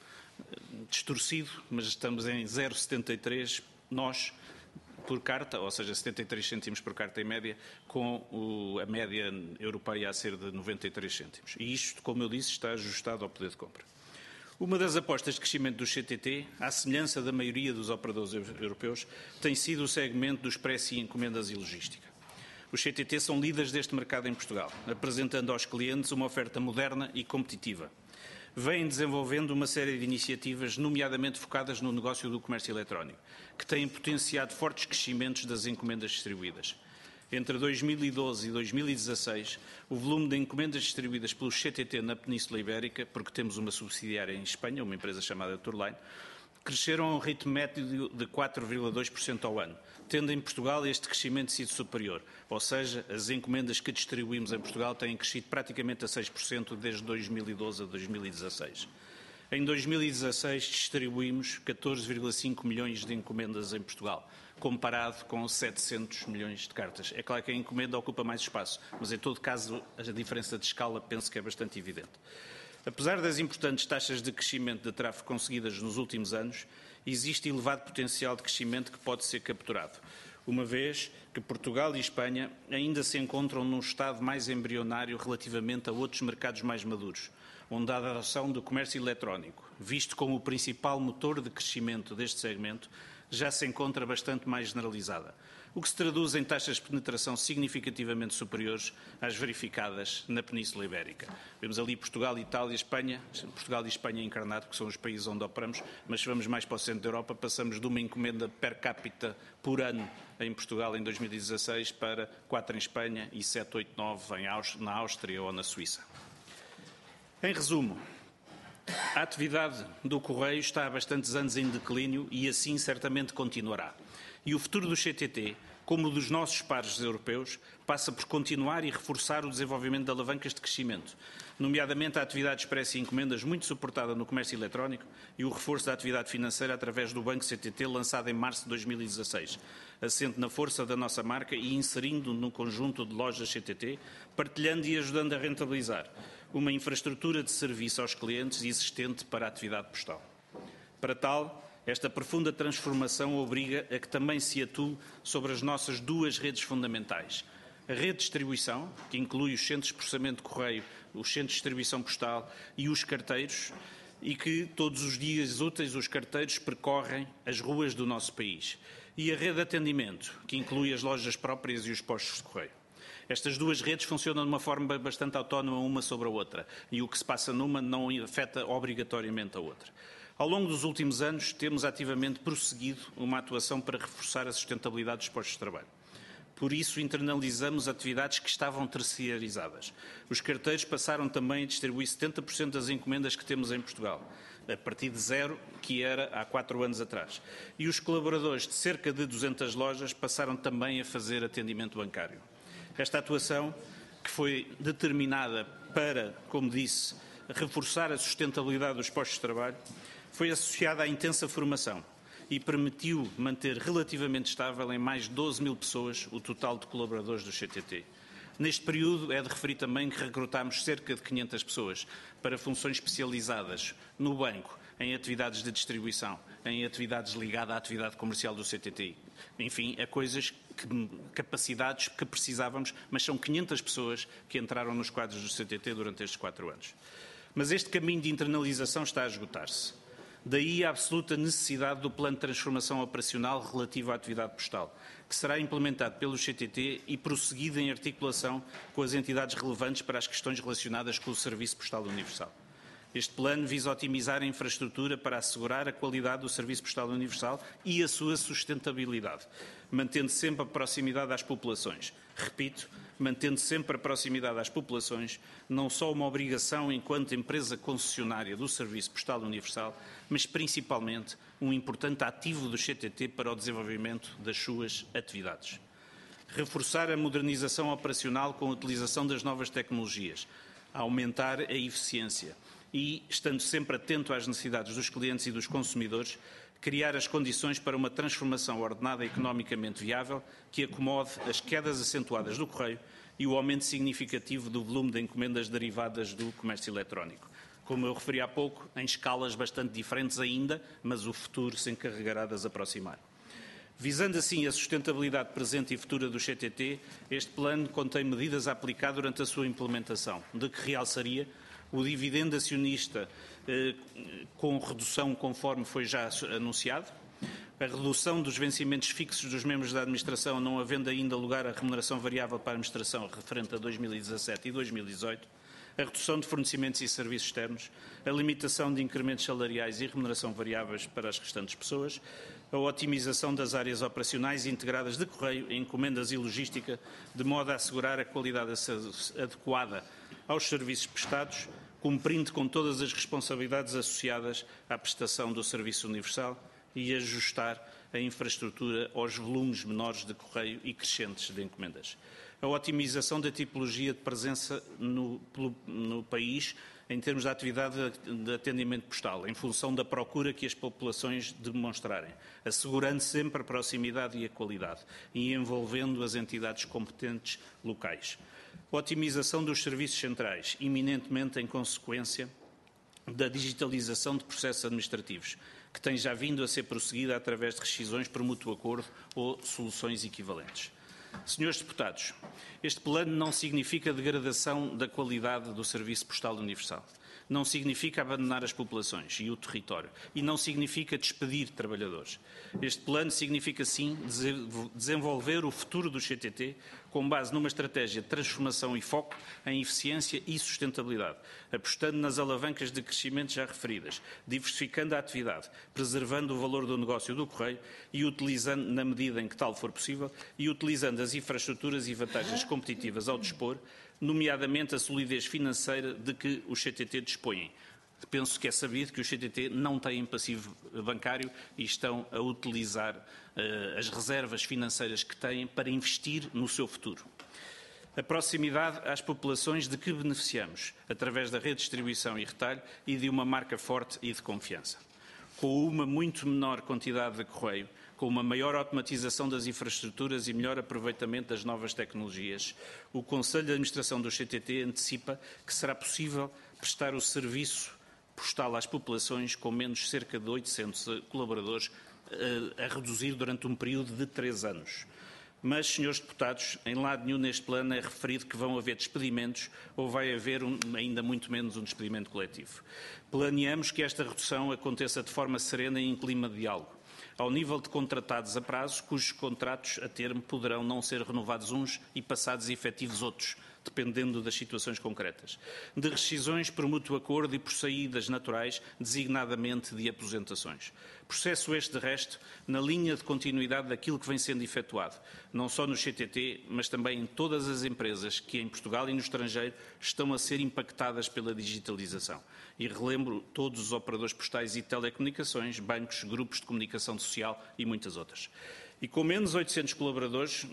Speaker 14: distorcido, mas estamos em 0,73 nós por carta, ou seja, 73 cêntimos por carta em média, com a média europeia a ser de 93 cêntimos. E isto, como eu disse, está ajustado ao poder de compra. Uma das apostas de crescimento do CTT, à semelhança da maioria dos operadores europeus, tem sido o segmento dos preços e encomendas e logística. Os CTT são líderes deste mercado em Portugal, apresentando aos clientes uma oferta moderna e competitiva. Vêm desenvolvendo uma série de iniciativas, nomeadamente focadas no negócio do comércio eletrónico, que têm potenciado fortes crescimentos das encomendas distribuídas. Entre 2012 e 2016, o volume de encomendas distribuídas pelos CTT na Península Ibérica, porque temos uma subsidiária em Espanha, uma empresa chamada Turline, cresceram a um ritmo médio de 4,2% ao ano, tendo em Portugal este crescimento sido superior, ou seja, as encomendas que distribuímos em Portugal têm crescido praticamente a 6% desde 2012 a 2016. Em 2016 distribuímos 14,5 milhões de encomendas em Portugal, comparado com 700 milhões de cartas. É claro que a encomenda ocupa mais espaço, mas em todo caso a diferença de escala penso que é bastante evidente. Apesar das importantes taxas de crescimento de tráfego conseguidas nos últimos anos, existe elevado potencial de crescimento que pode ser capturado, uma vez que Portugal e Espanha ainda se encontram num estado mais embrionário relativamente a outros mercados mais maduros, onde a adoção do comércio eletrónico, visto como o principal motor de crescimento deste segmento, já se encontra bastante mais generalizada, o que se traduz em taxas de penetração significativamente superiores às verificadas na Península Ibérica. Vemos ali Portugal, Itália, Espanha, Portugal e Espanha encarnado, que são os países onde operamos, mas se vamos mais para o centro da Europa, passamos de uma encomenda per capita por ano em Portugal em 2016 para 4 em Espanha e 7, 8, 9 na Áustria ou na Suíça. Em resumo, a atividade do Correio está há bastantes anos em declínio e assim certamente continuará. E o futuro do CTT, como o dos nossos pares europeus, passa por continuar e reforçar o desenvolvimento de alavancas de crescimento, nomeadamente a atividade expressa e encomendas muito suportada no comércio eletrónico e o reforço da atividade financeira através do Banco CTT lançado em março de 2016, assente na força da nossa marca e inserindo no conjunto de lojas CTT, partilhando e ajudando a rentabilizar uma infraestrutura de serviço aos clientes existente para a atividade postal. Para tal, esta profunda transformação obriga a que também se atue sobre as nossas duas redes fundamentais. A rede de distribuição, que inclui os centros de processamento de correio, os centros de distribuição postal e os carteiros, e que todos os dias úteis os carteiros percorrem as ruas do nosso país. E a rede de atendimento, que inclui as lojas próprias e os postos de correio. Estas duas redes funcionam de uma forma bastante autónoma uma sobre a outra e o que se passa numa não afeta obrigatoriamente a outra. Ao longo dos últimos anos, temos ativamente prosseguido uma atuação para reforçar a sustentabilidade dos postos de trabalho. Por isso, internalizamos atividades que estavam terciarizadas. Os carteiros passaram também a distribuir 70% das encomendas que temos em Portugal, a partir de zero, que era há 4 anos atrás. E os colaboradores de cerca de 200 lojas passaram também a fazer atendimento bancário. Esta atuação, que foi determinada para, como disse, reforçar a sustentabilidade dos postos de trabalho, foi associada à intensa formação e permitiu manter relativamente estável em mais de 12 mil pessoas o total de colaboradores do CTT. Neste período, é de referir também que recrutámos cerca de 500 pessoas para funções especializadas no banco, em atividades de distribuição, em atividades ligadas à atividade comercial do CTT. Enfim, é coisas, capacidades que precisávamos, mas são 500 pessoas que entraram nos quadros do CTT durante estes 4 anos. Mas este caminho de internalização está a esgotar-se. Daí a absoluta necessidade do plano de transformação operacional relativo à atividade postal, que será implementado pelo CTT e prosseguido em articulação com as entidades relevantes para as questões relacionadas com o Serviço Postal Universal. Este plano visa otimizar a infraestrutura para assegurar a qualidade do Serviço Postal Universal e a sua sustentabilidade, mantendo sempre a proximidade às populações. Repito, mantendo sempre a proximidade às populações, não só uma obrigação enquanto empresa concessionária do Serviço Postal Universal, mas principalmente um importante ativo do CTT para o desenvolvimento das suas atividades. Reforçar a modernização operacional com a utilização das novas tecnologias, aumentar a eficiência e, estando sempre atento às necessidades dos clientes e dos consumidores, criar as condições para uma transformação ordenada e economicamente viável que acomode as quedas acentuadas do correio e o aumento significativo do volume de encomendas derivadas do comércio eletrónico. Como eu referi há pouco, em escalas bastante diferentes ainda, mas o futuro se encarregará de as aproximar. Visando assim a sustentabilidade presente e futura do CTT, este plano contém medidas a aplicar durante a sua implementação, de que realçaria o dividendo acionista com redução conforme foi já anunciado, a redução dos vencimentos fixos dos membros da administração, não havendo ainda lugar a remuneração variável para a administração referente a 2017 e 2018, a redução de fornecimentos e serviços externos, a limitação de incrementos salariais e remuneração variáveis para as restantes pessoas, a otimização das áreas operacionais integradas de correio, encomendas e logística, de modo a assegurar a qualidade adequada aos serviços prestados, cumprindo com todas as responsabilidades associadas à prestação do serviço universal e ajustar a infraestrutura aos volumes menores de correio e crescentes de encomendas. A otimização da tipologia de presença no país em termos de atividade de atendimento postal, em função da procura que as populações demonstrarem, assegurando sempre a proximidade e a qualidade e envolvendo as entidades competentes locais. A otimização dos serviços centrais, iminentemente em consequência da digitalização de processos administrativos, que tem já vindo a ser prosseguida através de rescisões por mútuo acordo ou soluções equivalentes. Senhores deputados, este plano não significa degradação da qualidade do Serviço Postal Universal. Não significa abandonar as populações e o território. E não significa despedir trabalhadores. Este plano significa, sim, desenvolver o futuro do CTT com base numa estratégia de transformação e foco em eficiência e sustentabilidade, apostando nas alavancas de crescimento já referidas, diversificando a atividade, preservando o valor do negócio do correio e utilizando, na medida em que tal for possível, e utilizando as infraestruturas e vantagens competitivas ao dispor, nomeadamente a solidez financeira de que os CTT dispõem. Penso que é sabido que os CTT não têm passivo bancário e estão a utilizar as reservas financeiras que têm para investir no seu futuro. A proximidade às populações de que beneficiamos, através da redistribuição e retalho e de uma marca forte e de confiança. Com uma muito menor quantidade de correio, com uma maior automatização das infraestruturas e melhor aproveitamento das novas tecnologias, o Conselho de Administração do CTT antecipa que será possível prestar o serviço postal às populações com menos cerca de 800 colaboradores a reduzir durante um período de 3 anos. Mas, senhores deputados, em lado nenhum neste plano é referido que vão haver despedimentos ou vai haver ainda muito menos um despedimento coletivo. Planeamos que esta redução aconteça de forma serena e em clima de diálogo, ao nível de contratados a prazo, cujos contratos a termo poderão não ser renovados uns e passados efetivos outros, dependendo das situações concretas, de rescisões por mútuo acordo e por saídas naturais, designadamente de aposentações. Processo este, de resto, na linha de continuidade daquilo que vem sendo efetuado, não só no CTT, mas também em todas as empresas que em Portugal e no estrangeiro estão a ser impactadas pela digitalização. E relembro todos os operadores postais e telecomunicações, bancos, grupos de comunicação social e muitas outras. E com menos 800 colaboradores,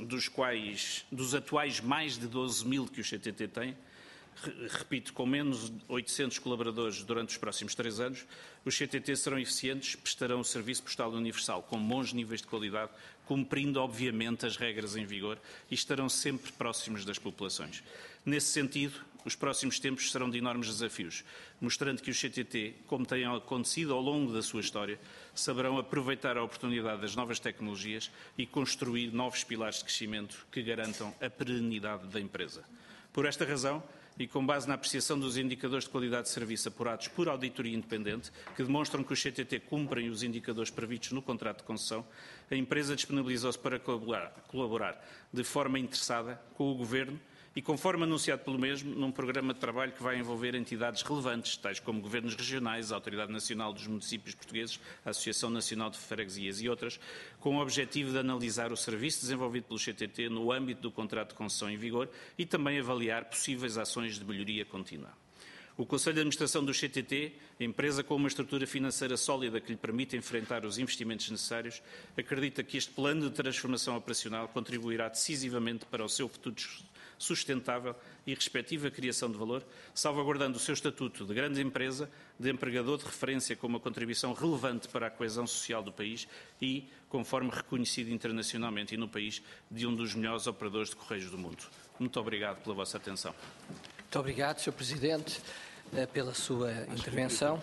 Speaker 14: dos atuais mais de 12 mil que o CTT tem, repito, com menos 800 colaboradores durante os próximos 3 anos, os CTT serão eficientes, prestarão o serviço postal universal com bons níveis de qualidade, cumprindo, obviamente, as regras em vigor e estarão sempre próximos das populações. Nesse sentido, os próximos tempos serão de enormes desafios, mostrando que os CTT, como tem acontecido ao longo da sua história, saberão aproveitar a oportunidade das novas tecnologias e construir novos pilares de crescimento que garantam a perenidade da empresa. Por esta razão, e com base na apreciação dos indicadores de qualidade de serviço apurados por auditoria independente, que demonstram que os CTT cumprem os indicadores previstos no contrato de concessão, a empresa disponibilizou-se para colaborar de forma interessada com o Governo e, conforme anunciado pelo mesmo, num programa de trabalho que vai envolver entidades relevantes, tais como governos regionais, a Autoridade Nacional dos Municípios Portugueses, a Associação Nacional de Freguesias e outras, com o objetivo de analisar o serviço desenvolvido pelo CTT no âmbito do contrato de concessão em vigor e também avaliar possíveis ações de melhoria contínua. O Conselho de Administração do CTT, empresa com uma estrutura financeira sólida que lhe permite enfrentar os investimentos necessários, acredita que este plano de transformação operacional contribuirá decisivamente para o seu futuro sustentável e respectiva criação de valor, salvaguardando o seu estatuto de grande empresa, de empregador de referência com uma contribuição relevante para a coesão social do país e, conforme reconhecido internacionalmente e no país, de um dos melhores operadores de correios do mundo. Muito obrigado pela vossa atenção.
Speaker 1: Muito obrigado, Sr. Presidente, pela sua intervenção.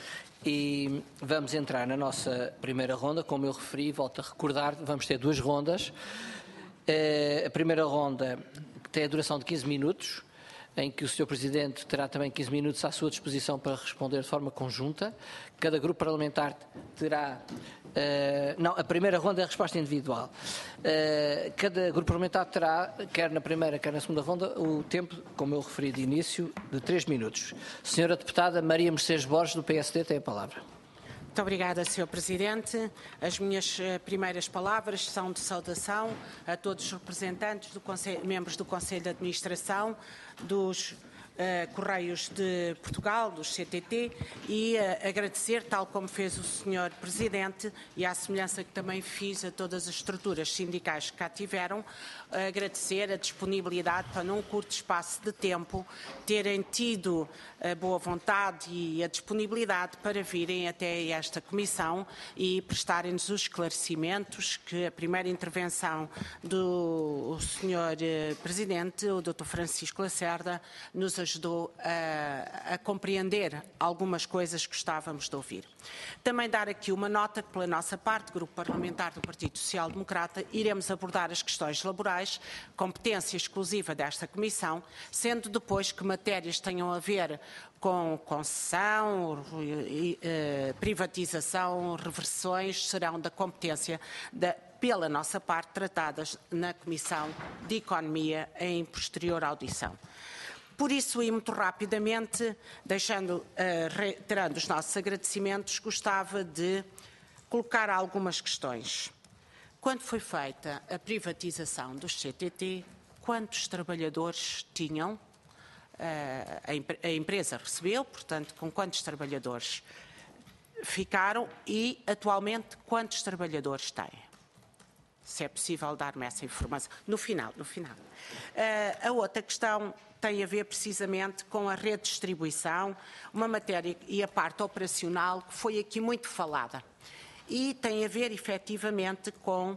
Speaker 1: E vamos entrar na nossa primeira ronda. Como eu referi, volto a recordar, vamos ter 2 rondas. A primeira ronda tem a duração de 15 minutos, em que o Sr. Presidente terá também 15 minutos à sua disposição para responder de forma conjunta. Cada grupo parlamentar terá... a primeira ronda é a resposta individual. Cada grupo parlamentar terá, quer na primeira, quer na segunda ronda, o tempo, como eu referi de início, de 3 minutos. Senhora Deputada Maria Mercedes Borges, do PSD, tem a palavra.
Speaker 8: Muito obrigada, Sr. Presidente. As minhas primeiras palavras são de saudação a todos os representantes, membros do Conselho de Administração, dos Correios de Portugal, dos CTT, e agradecer, tal como fez o Sr. Presidente, e à semelhança que também fiz a todas as estruturas sindicais que cá tiveram, agradecer a disponibilidade para, num curto espaço de tempo, terem tido a boa vontade e a disponibilidade para virem até esta Comissão e prestarem-nos os esclarecimentos que a primeira intervenção do Sr. Presidente, o Dr. Francisco Lacerda, nos ajudou a compreender algumas coisas que gostávamos de ouvir. Também dar aqui uma nota que, pela nossa parte, Grupo Parlamentar do Partido Social Democrata, iremos abordar as questões laborais, competência exclusiva desta Comissão, sendo depois que matérias tenham a ver com concessão, privatização, reversões, serão da competência pela nossa parte, tratadas na Comissão de Economia em posterior audição. Por isso, e muito rapidamente, reiterando os nossos agradecimentos, gostava de colocar algumas questões. Quando foi feita a privatização dos CTT, quantos trabalhadores tinham? A empresa recebeu, portanto, com quantos trabalhadores ficaram e, atualmente, quantos trabalhadores têm? Se é possível dar-me essa informação. No final. A outra questão tem a ver precisamente com a rede de distribuição, uma matéria e a parte operacional que foi aqui muito falada. E tem a ver, efetivamente, com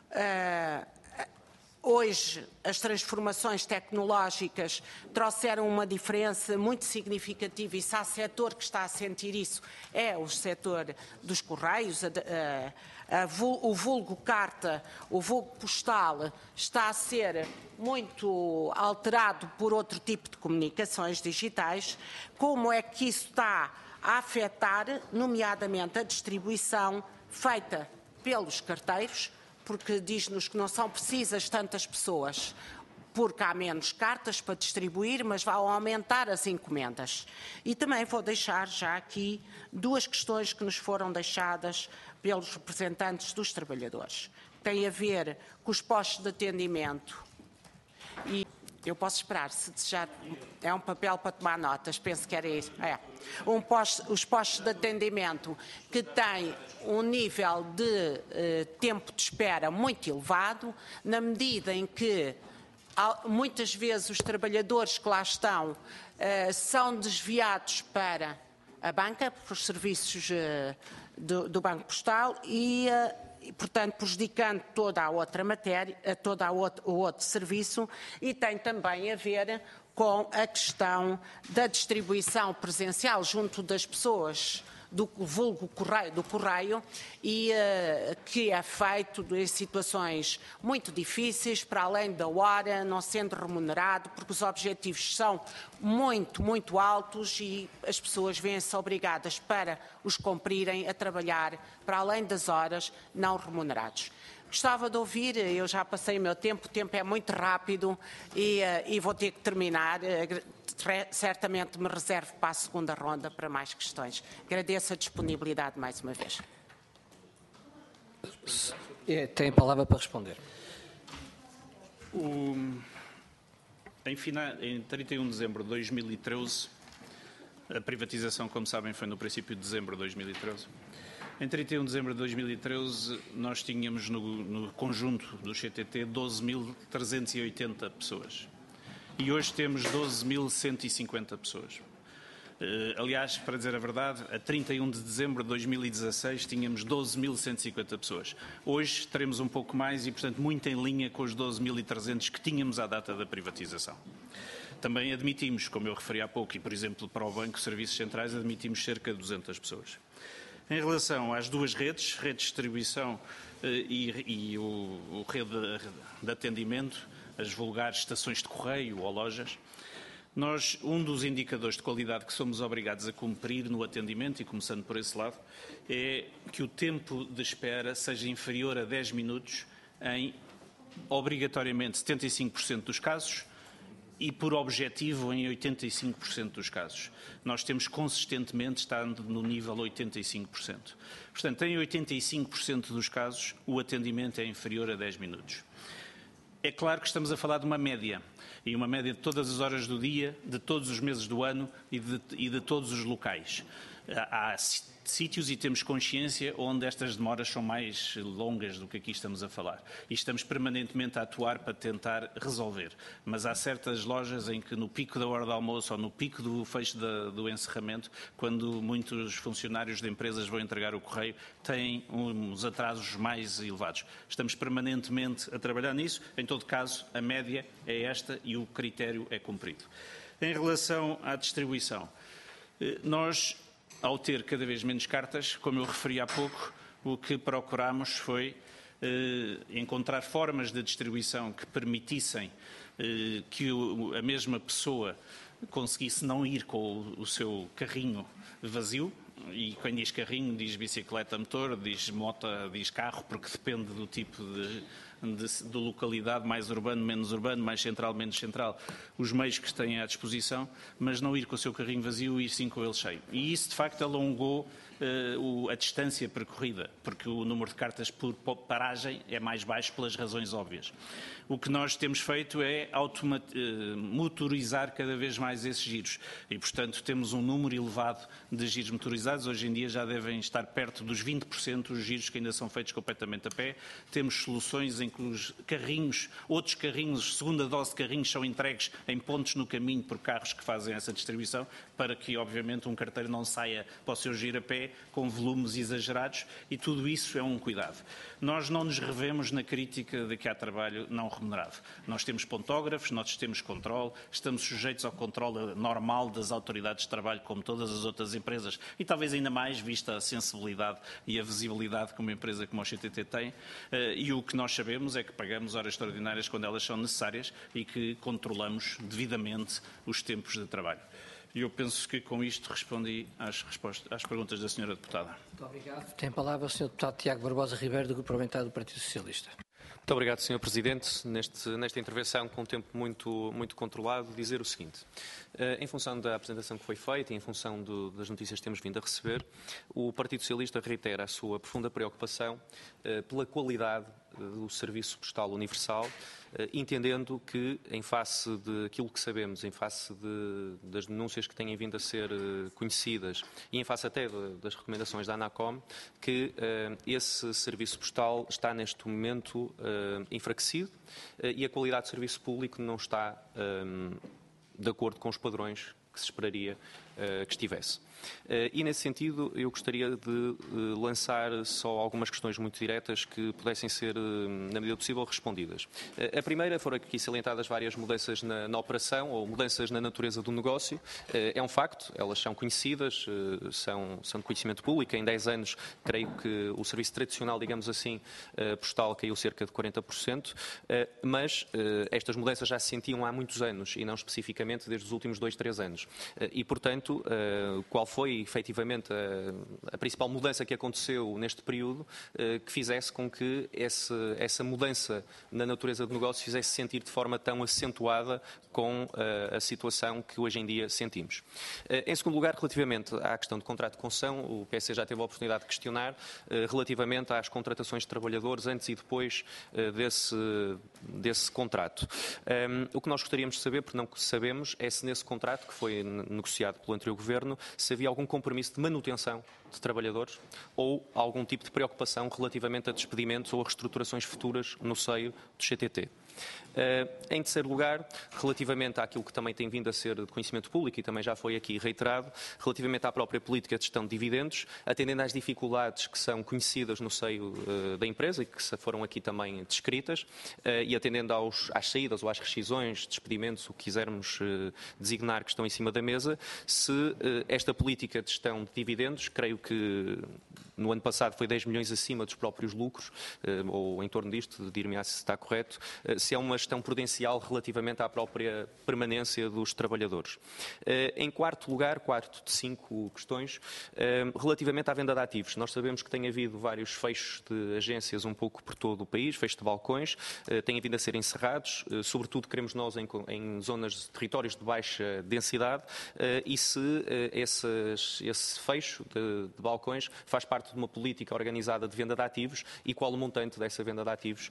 Speaker 8: hoje as transformações tecnológicas trouxeram uma diferença muito significativa e se há setor que está a sentir isso é o setor dos Correios, o vulgo carta, o vulgo postal está a ser muito alterado por outro tipo de comunicações digitais. Como é que isso está a afetar, nomeadamente, a distribuição feita pelos carteiros, porque diz-nos que não são precisas tantas pessoas, porque há menos cartas para distribuir, mas vão aumentar as encomendas. E também vou deixar já aqui duas questões que nos foram deixadas pelos representantes dos trabalhadores. Tem a ver com os postos de atendimento. E eu posso esperar, se desejar, é um papel para tomar notas, penso que era isso. Os postos de atendimento que têm um nível de tempo de espera muito elevado, na medida em que muitas vezes os trabalhadores que lá estão são desviados para a banca, para os serviços do Banco Postal e portanto, prejudicando toda a outra matéria, o outro serviço, e tem também a ver com a questão da distribuição presencial junto das pessoas do vulgo correio e que é feito em situações muito difíceis, para além da hora, não sendo remunerado, porque os objetivos são muito altos e as pessoas vêm-se obrigadas para os cumprirem a trabalhar para além das horas não remunerados. Gostava de ouvir, eu já passei o meu tempo, o tempo é muito rápido e vou ter que terminar. Certamente me reservo para a segunda ronda para mais questões. Agradeço a disponibilidade mais uma vez.
Speaker 1: Tem a palavra para responder.
Speaker 14: Em 31 de dezembro de 2013, a privatização, como sabem, foi no princípio de dezembro de 2013. Em 31 de dezembro de 2013, nós tínhamos no conjunto do CTT 12.380 pessoas. E hoje temos 12.150 pessoas. Aliás, para dizer a verdade, a 31 de dezembro de 2016 tínhamos 12.150 pessoas. Hoje teremos um pouco mais e, portanto, muito em linha com os 12.300 que tínhamos à data da privatização. Também admitimos, como eu referi há pouco, e por exemplo para o Banco Serviços Centrais, admitimos cerca de 200 pessoas. Em relação às duas redes, rede de distribuição e o rede de atendimento, as vulgares estações de correio ou lojas, um dos indicadores de qualidade que somos obrigados a cumprir no atendimento, e começando por esse lado, é que o tempo de espera seja inferior a 10 minutos em, obrigatoriamente, 75% dos casos e, por objetivo, em 85% dos casos. Nós temos consistentemente estado no nível 85%. Portanto, em 85% dos casos, o atendimento é inferior a 10 minutos. É claro que estamos a falar de uma média. E uma média de todas as horas do dia, de todos os meses do ano e de todos os locais. Há sítios, e temos consciência, onde estas demoras são mais longas do que aqui estamos a falar. E estamos permanentemente a atuar para tentar resolver. Mas há certas lojas em que no pico da hora do almoço ou no pico do fecho do encerramento, quando muitos funcionários de empresas vão entregar o correio, têm uns atrasos mais elevados. Estamos permanentemente a trabalhar nisso. Em todo caso, a média é esta e o critério é cumprido. Em relação à distribuição, nós, ao ter cada vez menos cartas, como eu referi há pouco, o que procurámos foi encontrar formas de distribuição que permitissem que a mesma pessoa conseguisse não ir com o seu carrinho vazio. E quem diz carrinho diz bicicleta a motor, diz moto, diz carro, porque depende do tipo de localidade, mais urbano, menos urbano, mais central, menos central, os meios que têm à disposição, mas não ir com o seu carrinho vazio e ir sim com ele cheio. E isso, de facto, alongou a distância percorrida, porque o número de cartas por paragem é mais baixo pelas razões óbvias. O que nós temos feito é motorizar cada vez mais esses giros e, portanto, temos um número elevado de giros motorizados. Hoje em dia já devem estar perto dos 20% os giros que ainda são feitos completamente a pé. Temos soluções em que os carrinhos, outros carrinhos, segunda dose de carrinhos, são entregues em pontos no caminho por carros que fazem essa distribuição, para que, obviamente, um carteiro não saia para o seu giro a pé com volumes exagerados, e tudo isso é um cuidado. Nós não nos revemos na crítica de que há trabalho não remunerado. Nós temos pontógrafos, nós temos controle, estamos sujeitos ao controle normal das autoridades de trabalho, como todas as outras empresas, e talvez ainda mais, vista a sensibilidade e a visibilidade que uma empresa como o CTT tem, e o que nós sabemos é que pagamos horas extraordinárias quando elas são necessárias e que controlamos devidamente os tempos de trabalho. E eu penso que com isto respondi às perguntas da Sra. Deputada.
Speaker 1: Muito obrigado. Tem a palavra o Sr. Deputado Tiago Barbosa Ribeiro, do Grupo Parlamentar do Partido Socialista.
Speaker 3: Muito obrigado, Sr. Presidente. Nesta intervenção, com um tempo muito controlado, dizer o seguinte. Em função da apresentação que foi feita e em função das notícias que temos vindo a receber, o Partido Socialista reitera a sua profunda preocupação pela qualidade do Serviço Postal Universal, entendendo que, em face daquilo que sabemos, em face das denúncias que têm vindo a ser conhecidas e em face até das recomendações da ANACOM, que esse Serviço Postal está neste momento enfraquecido e a qualidade do serviço público não está de acordo com os padrões que se esperaria que estivesse. E, nesse sentido, eu gostaria de lançar só algumas questões muito diretas que pudessem ser, na medida possível, respondidas. A primeira, foram aqui salientadas várias mudanças na operação ou mudanças na natureza do negócio. É um facto, elas são conhecidas, são de conhecimento público. Em 10 anos, creio que o serviço tradicional, digamos assim, postal caiu cerca de 40%, mas estas mudanças já se sentiam há muitos anos e não especificamente desde os últimos 2-3 anos. E, portanto, qual foi efetivamente a principal mudança que aconteceu neste período que fizesse com que essa mudança na natureza do negócio fizesse sentir de forma tão acentuada com a situação que hoje em dia sentimos. Em segundo lugar, relativamente à questão de contrato de concessão, o PS já teve a oportunidade de questionar relativamente às contratações de trabalhadores antes e depois desse contrato. O que nós gostaríamos de saber, porque não sabemos, é se nesse contrato que foi negociado pelo anterior Governo, se havia algum compromisso de manutenção de trabalhadores ou algum tipo de preocupação relativamente a despedimentos ou a reestruturações futuras no seio do CTT. Em terceiro lugar, relativamente àquilo que também tem vindo a ser de conhecimento público e também já foi aqui reiterado, relativamente à própria política de gestão de dividendos, atendendo às dificuldades que são conhecidas no seio da empresa e que foram aqui também descritas, e atendendo às saídas ou às rescisões, despedimentos, o que quisermos designar que estão em cima da mesa, se esta política de gestão de dividendos, creio que no ano passado foi 10 milhões acima dos próprios lucros, ou em torno disto, dir-me se está correto, se é uma gestão prudencial relativamente à própria permanência dos trabalhadores. Em quarto lugar, quarto de 5 questões, relativamente à venda de ativos. Nós sabemos que tem havido vários fechos de agências um pouco por todo o país, fechos de balcões, têm vindo a ser encerrados, sobretudo queremos nós em zonas de territórios de baixa densidade, e se esse fecho de balcões faz parte de uma política organizada de venda de ativos e qual o montante dessa venda de ativos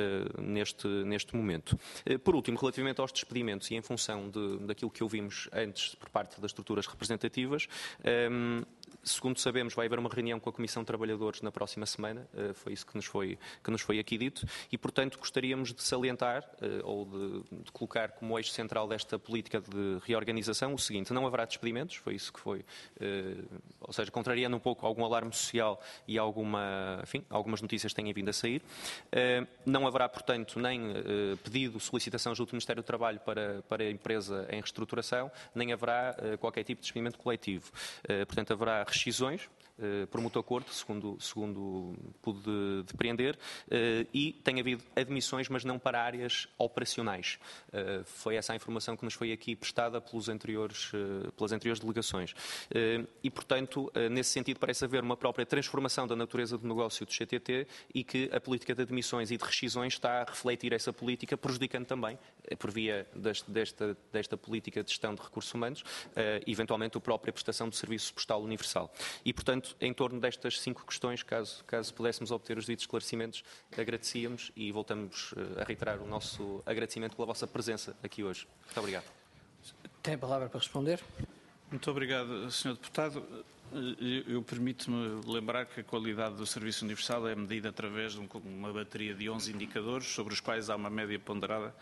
Speaker 3: neste momento. Por último, relativamente aos despedimentos e em função daquilo que ouvimos antes por parte das estruturas representativas, segundo sabemos, vai haver uma reunião com a Comissão de Trabalhadores na próxima semana, foi isso que nos foi aqui dito, e, portanto, gostaríamos de salientar ou de colocar como eixo central desta política de reorganização o seguinte: não haverá despedimentos, foi isso que foi, ou seja, contrariando um pouco algum alarme social e algumas notícias que têm vindo a sair. Não haverá, portanto, nem pedido, solicitação junto do Ministério do Trabalho para a empresa em reestruturação, nem haverá qualquer tipo de despedimento coletivo. Portanto, haverá rescisões por mútuo acordo, segundo pude depreender, e tem havido admissões, mas não para áreas operacionais. Foi essa a informação que nos foi aqui prestada pelas anteriores delegações. E, portanto, nesse sentido, parece haver uma própria transformação da natureza do negócio do CTT e que a política de admissões e de rescisões está a refletir essa política, prejudicando também, por via desta política de gestão de recursos humanos, eventualmente a própria prestação de serviço postal universal. E, portanto, em torno destas 5 questões, caso pudéssemos obter os devidos esclarecimientos, agradecíamos e voltamos a reiterar o nosso agradecimento pela vossa presença aqui hoje. Muito obrigado.
Speaker 1: Tem a palavra para responder.
Speaker 14: Muito obrigado, Sr. Deputado. Eu permito-me lembrar que a qualidade do Serviço Universal é medida através de uma bateria de 11 indicadores, sobre os quais há uma média ponderada,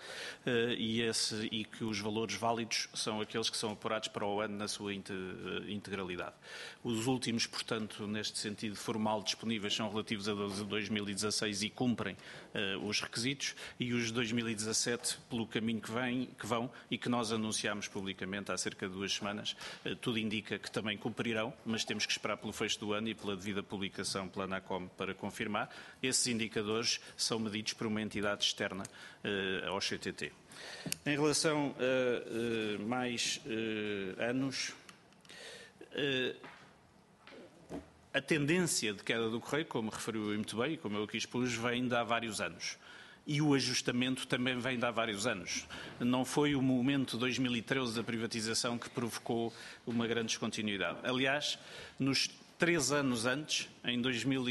Speaker 14: e que os valores válidos são aqueles que são apurados para o ano na sua integralidade. Os últimos, portanto, neste sentido formal disponíveis, são relativos a 2016 e cumprem os requisitos, e os de 2017, pelo caminho que vão e que nós anunciámos publicamente há cerca de 2 semanas, tudo indica que também cumprirão, mas temos que esperar pelo fecho do ano e pela devida publicação pela ANACOM para confirmar. Esses indicadores são medidos por uma entidade externa ao CTT. Em relação a mais anos, a tendência de queda do Correio, como referiu muito bem e como eu aqui expus, vem de há vários anos. E o ajustamento também vem de há vários anos. Não foi o momento 2013 da privatização que provocou uma grande descontinuidade. Aliás, nos 3 anos antes, em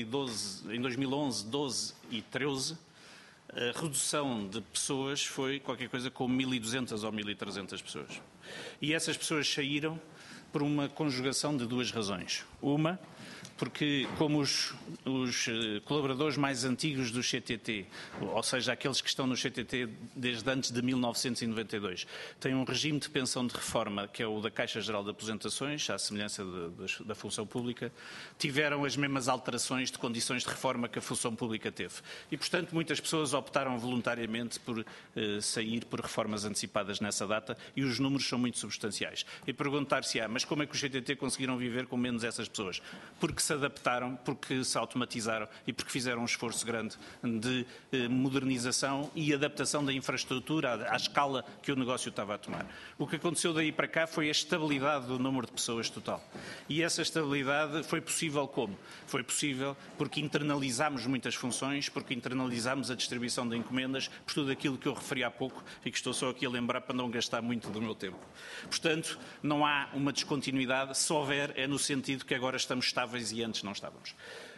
Speaker 14: 2011, 12 e 13, a redução de pessoas foi qualquer coisa como 1.200 ou 1.300 pessoas. E essas pessoas saíram por uma conjugação de 2 razões. Uma, porque como os colaboradores mais antigos do CTT, ou seja, aqueles que estão no CTT desde antes de 1992, têm um regime de pensão de reforma, que é o da Caixa Geral de Aposentações, à semelhança da função pública, tiveram as mesmas alterações de condições de reforma que a função pública teve. E, portanto, muitas pessoas optaram voluntariamente por sair por reformas antecipadas nessa data, e os números são muito substanciais. E perguntar-se-á, mas como é que os CTT conseguiram viver com menos essas pessoas? Porque se adaptaram, porque se automatizaram e porque fizeram um esforço grande de modernização e adaptação da infraestrutura à escala que o negócio estava a tomar. O que aconteceu daí para cá foi a estabilidade do número de pessoas total. E essa estabilidade foi possível como? Foi possível porque internalizámos muitas funções, porque internalizámos a distribuição de encomendas, por tudo aquilo que eu referi há pouco e que estou só aqui a lembrar para não gastar muito do meu tempo. Portanto, não há uma descontinuidade, se houver é no sentido que agora estamos estáveis e antes não estávamos.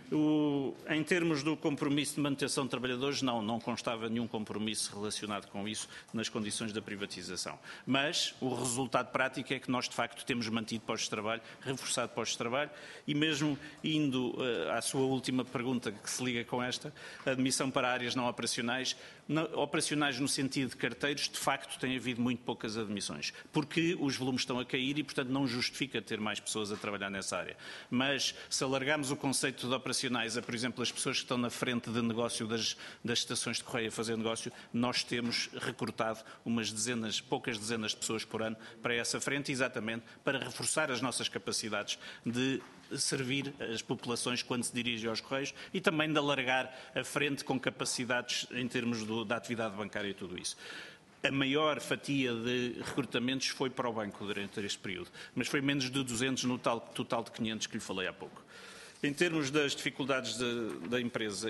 Speaker 14: Em termos do compromisso de manutenção de trabalhadores, não constava nenhum compromisso relacionado com isso nas condições da privatização. Mas o resultado prático é que nós, de facto, temos mantido postos de trabalho, reforçado postos de trabalho, e mesmo indo à sua última pergunta, que se liga com esta, a admissão para áreas não operacionais, operacionais no sentido de carteiros, de facto tem havido muito poucas admissões, porque os volumes estão a cair e, portanto, não justifica ter mais pessoas a trabalhar nessa área. Mas, se alargarmos o conceito de operacionais a, por exemplo, as pessoas que estão na frente de negócio das estações de correio a fazer negócio, nós temos recrutado poucas dezenas de pessoas por ano para essa frente, exatamente para reforçar as nossas capacidades de servir as populações quando se dirigem aos Correios e também de alargar a frente com capacidades em termos da atividade bancária e tudo isso. A maior fatia de recrutamentos foi para o banco durante este período, mas foi menos de 200 no total de 500 que lhe falei há pouco. Em termos das dificuldades da empresa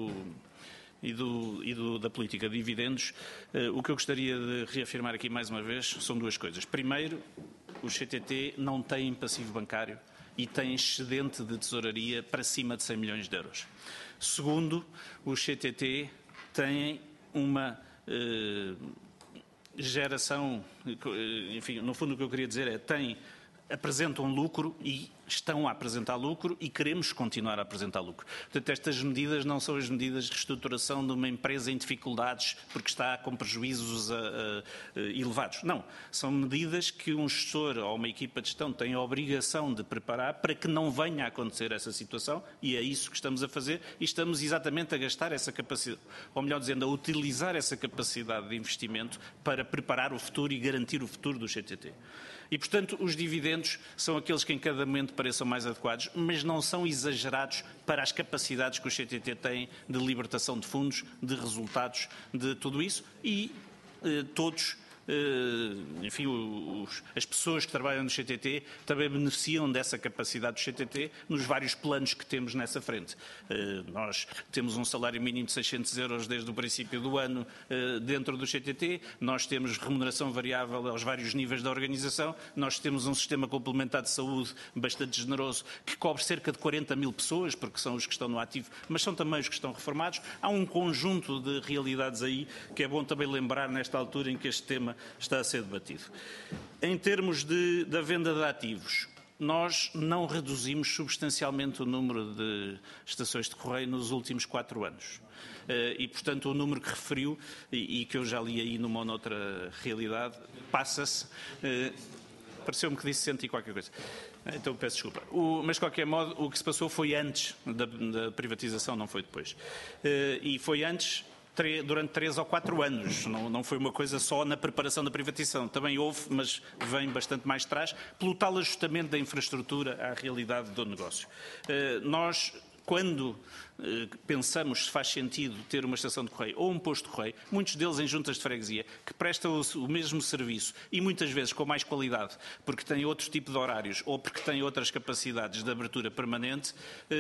Speaker 14: da política de dividendos, o que eu gostaria de reafirmar aqui mais uma vez são 2 coisas. Primeiro, o CTT não tem passivo bancário e tem excedente de tesouraria para cima de 100 milhões de euros. Segundo, o CTT tem uma geração, enfim, no fundo o que eu queria dizer é, apresentam lucro e estão a apresentar lucro e queremos continuar a apresentar lucro. Portanto, estas medidas não são as medidas de reestruturação de uma empresa em dificuldades porque está com prejuízos elevados. Não. São medidas que um gestor ou uma equipa de gestão tem a obrigação de preparar para que não venha a acontecer essa situação, e é isso que estamos a fazer, e estamos exatamente a gastar essa capacidade, ou melhor dizendo, a utilizar essa capacidade de investimento para preparar o futuro e garantir o futuro do CTT. E, portanto, os dividendos são aqueles que em cada momento pareçam mais adequados, mas não são exagerados para as capacidades que o CTT tem de libertação de fundos, de resultados, de tudo isso, e todos, enfim, as pessoas que trabalham no CTT também beneficiam dessa capacidade do CTT nos vários planos que temos nessa frente. Nós temos um salário mínimo de 600 euros desde o princípio do ano dentro do CTT, nós temos remuneração variável aos vários níveis da organização, nós temos um sistema complementar de saúde bastante generoso que cobre cerca de 40 mil pessoas, porque são os que estão no ativo, mas são também os que estão reformados. Há um conjunto de realidades aí que é bom também lembrar nesta altura em que este tema está a ser debatido. Em termos da venda de ativos, nós não reduzimos substancialmente o número de estações de correio nos últimos 4 anos. E, portanto, o número que referiu, e que eu já li aí numa ou noutra realidade, passa-se. Pareceu-me que disse 100 e qualquer coisa. Então peço desculpa. Mas, de qualquer modo, o que se passou foi antes da privatização, não foi depois. E foi antes, durante 3 ou 4 anos. Não foi uma coisa só na preparação da privatização. Também houve, mas vem bastante mais atrás, pelo tal ajustamento da infraestrutura à realidade do negócio. Nós, quando pensamos se faz sentido ter uma estação de correio ou um posto de correio, muitos deles em juntas de freguesia, que prestam o mesmo serviço e muitas vezes com mais qualidade, porque têm outro tipo de horários ou porque têm outras capacidades de abertura permanente,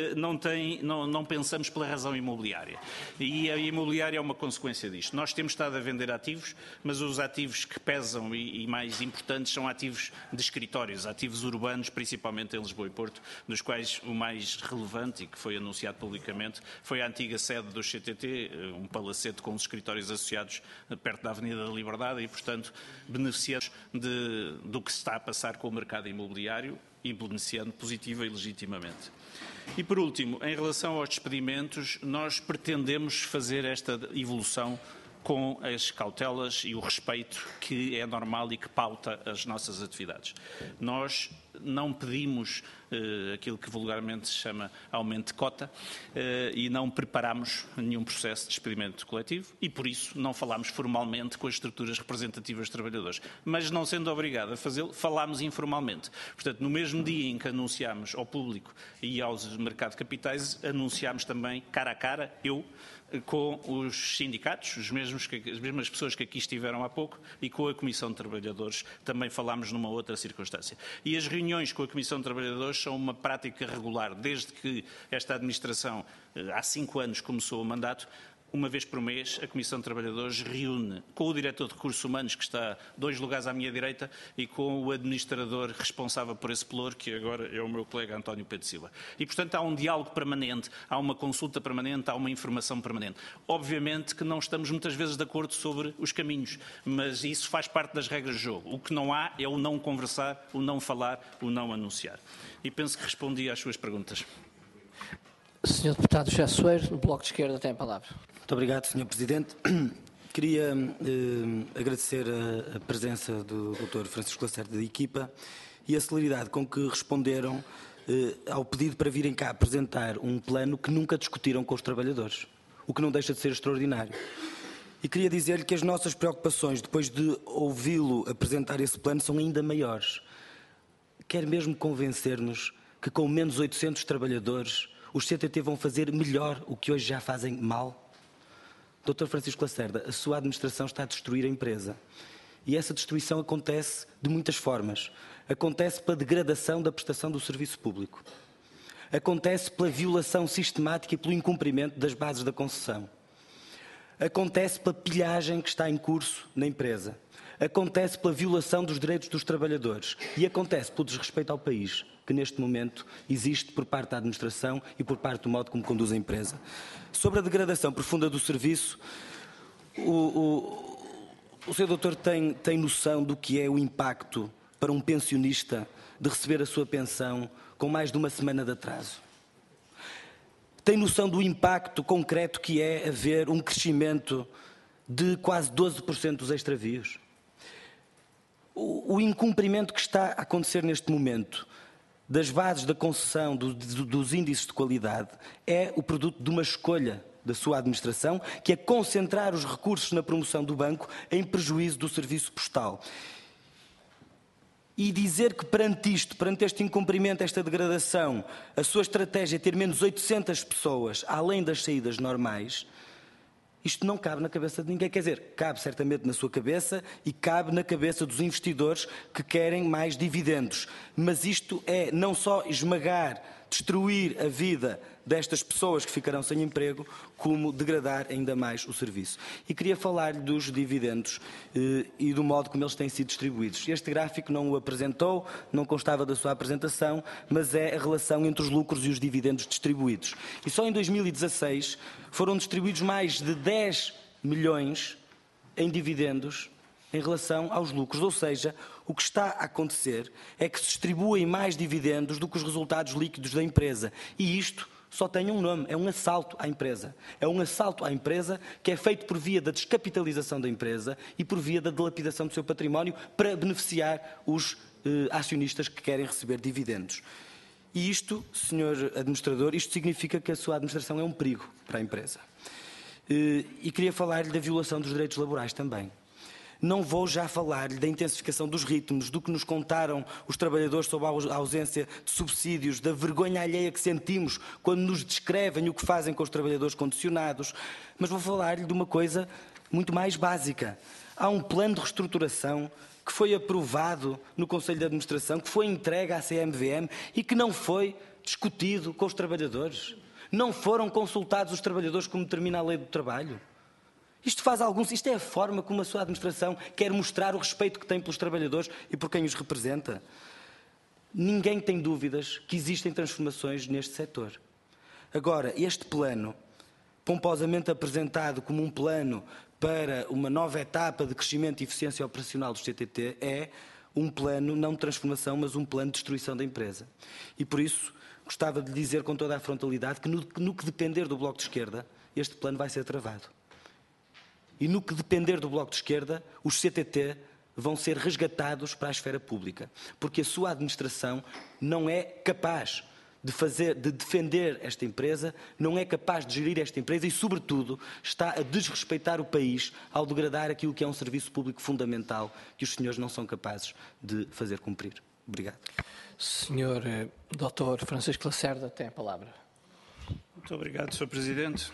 Speaker 14: não pensamos pela razão imobiliária. E a imobiliária é uma consequência disto. Nós temos estado a vender ativos, mas os ativos que pesam e mais importantes são ativos de escritórios, ativos urbanos, principalmente em Lisboa e Porto, dos quais o mais relevante e que foi anunciado publicamente foi a antiga sede do CTT, um palacete com os escritórios associados perto da Avenida da Liberdade e, portanto, beneficiamos do que se está a passar com o mercado imobiliário e beneficiando positiva e legitimamente. E, por último, em relação aos despedimentos, nós pretendemos fazer esta evolução com as cautelas e o respeito que é normal e que pauta as nossas atividades. Nós não pedimos aquilo que vulgarmente se chama aumento de cota e não preparamos nenhum processo de despedimento coletivo e, por isso, não falámos formalmente com as estruturas representativas dos trabalhadores. Mas, não sendo obrigado a fazê-lo, falámos informalmente. Portanto, no mesmo dia em que anunciámos ao público e aos mercados de capitais, anunciámos também, cara a cara, com os sindicatos, as mesmas pessoas que aqui estiveram há pouco, e com a Comissão de Trabalhadores, também falámos numa outra circunstância. E as reuniões com a Comissão de Trabalhadores são uma prática regular, desde que esta administração, há 5 anos, começou o mandato. Uma vez por mês, a Comissão de Trabalhadores reúne com o Diretor de Recursos Humanos, que está 2 lugares à minha direita, e com o administrador responsável por esse pelouro, que agora é o meu colega António Pedro Silva. E, portanto, há um diálogo permanente, há uma consulta permanente, há uma informação permanente. Obviamente que não estamos muitas vezes de acordo sobre os caminhos, mas isso faz parte das regras do jogo. O que não há é o não conversar, o não falar, o não anunciar. E penso que respondi às suas perguntas.
Speaker 1: Sr. Deputado José Soeiro, do Bloco de Esquerda, tem a palavra.
Speaker 9: Muito obrigado, Sr. Presidente. Queria agradecer a presença do Dr. Francisco Lacerda da equipa e a celeridade com que responderam ao pedido para virem cá apresentar um plano que nunca discutiram com os trabalhadores, o que não deixa de ser extraordinário. E queria dizer-lhe que as nossas preocupações, depois de ouvi-lo apresentar esse plano, são ainda maiores. Quer mesmo convencer-nos que com menos 800 trabalhadores os CTT vão fazer melhor o que hoje já fazem mal? Dr. Francisco Lacerda, a sua administração está a destruir a empresa. E essa destruição acontece de muitas formas. Acontece pela degradação da prestação do serviço público. Acontece pela violação sistemática e pelo incumprimento das bases da concessão. Acontece pela pilhagem que está em curso na empresa. acontece pela violação dos direitos dos trabalhadores e acontece pelo desrespeito ao país que neste momento existe por parte da administração e por parte do modo como conduz a empresa. Sobre a degradação profunda do serviço, o Sr. Doutor tem noção do que é o impacto para um pensionista de receber a sua pensão com mais de uma semana de atraso? Tem noção do impacto concreto que é haver um crescimento de quase 12% dos extravios? O incumprimento que está a acontecer neste momento das bases da concessão dos índices de qualidade é o produto de uma escolha da sua administração, que é concentrar os recursos na promoção do banco em prejuízo do serviço postal. E dizer que perante este incumprimento, esta degradação, a sua estratégia é ter menos 800 pessoas, além das saídas normais, isto não cabe na cabeça de ninguém. Quer dizer, cabe certamente na sua cabeça e cabe na cabeça dos investidores que querem mais dividendos. Mas isto é não só esmagar, destruir a vida destas pessoas que ficarão sem emprego, como degradar ainda mais o serviço. E queria falar-lhe dos dividendos e do modo como eles têm sido distribuídos. Este gráfico não o apresentou, não constava da sua apresentação, mas é a relação entre os lucros e os dividendos distribuídos. E só em 2016 foram distribuídos mais de 10 milhões em dividendos em relação aos lucros. Ou seja, o que está a acontecer é que se distribuem mais dividendos do que os resultados líquidos da empresa. E isto só tem um nome, é um assalto à empresa. É um assalto à empresa que é feito por via da descapitalização da empresa e por via da dilapidação do seu património para beneficiar os acionistas que querem receber dividendos. E isto, Sr. Administrador, isto significa que a sua administração é um perigo para a empresa. E queria falar-lhe da violação dos direitos laborais também. Não vou já falar-lhe da intensificação dos ritmos, do que nos contaram os trabalhadores sobre a ausência de subsídios, da vergonha alheia que sentimos quando nos descrevem o que fazem com os trabalhadores condicionados, mas vou falar-lhe de uma coisa muito mais básica. Há um plano de reestruturação que foi aprovado no Conselho de Administração, que foi entregue à CMVM e que não foi discutido com os trabalhadores. Não foram consultados os trabalhadores como determina a Lei do Trabalho. Isto é a forma como a sua administração quer mostrar o respeito que tem pelos trabalhadores e por quem os representa. Ninguém tem dúvidas que existem transformações neste setor. Agora, este plano, pomposamente apresentado como um plano para uma nova etapa de crescimento e eficiência operacional do CTT, é um plano não de transformação, mas um plano de destruição da empresa. E por isso, gostava de dizer com toda a frontalidade que no que depender do Bloco de Esquerda, este plano vai ser travado. E no que depender do Bloco de Esquerda, os CTT vão ser resgatados para a esfera pública, porque a sua administração não é capaz de defender esta empresa, não é capaz de gerir esta empresa e, sobretudo, está a desrespeitar o país ao degradar aquilo que é um serviço público fundamental que os senhores não são capazes de fazer cumprir. Obrigado.
Speaker 1: Senhor Dr. Francisco Lacerda tem a palavra.
Speaker 14: Muito obrigado, Sr. Presidente.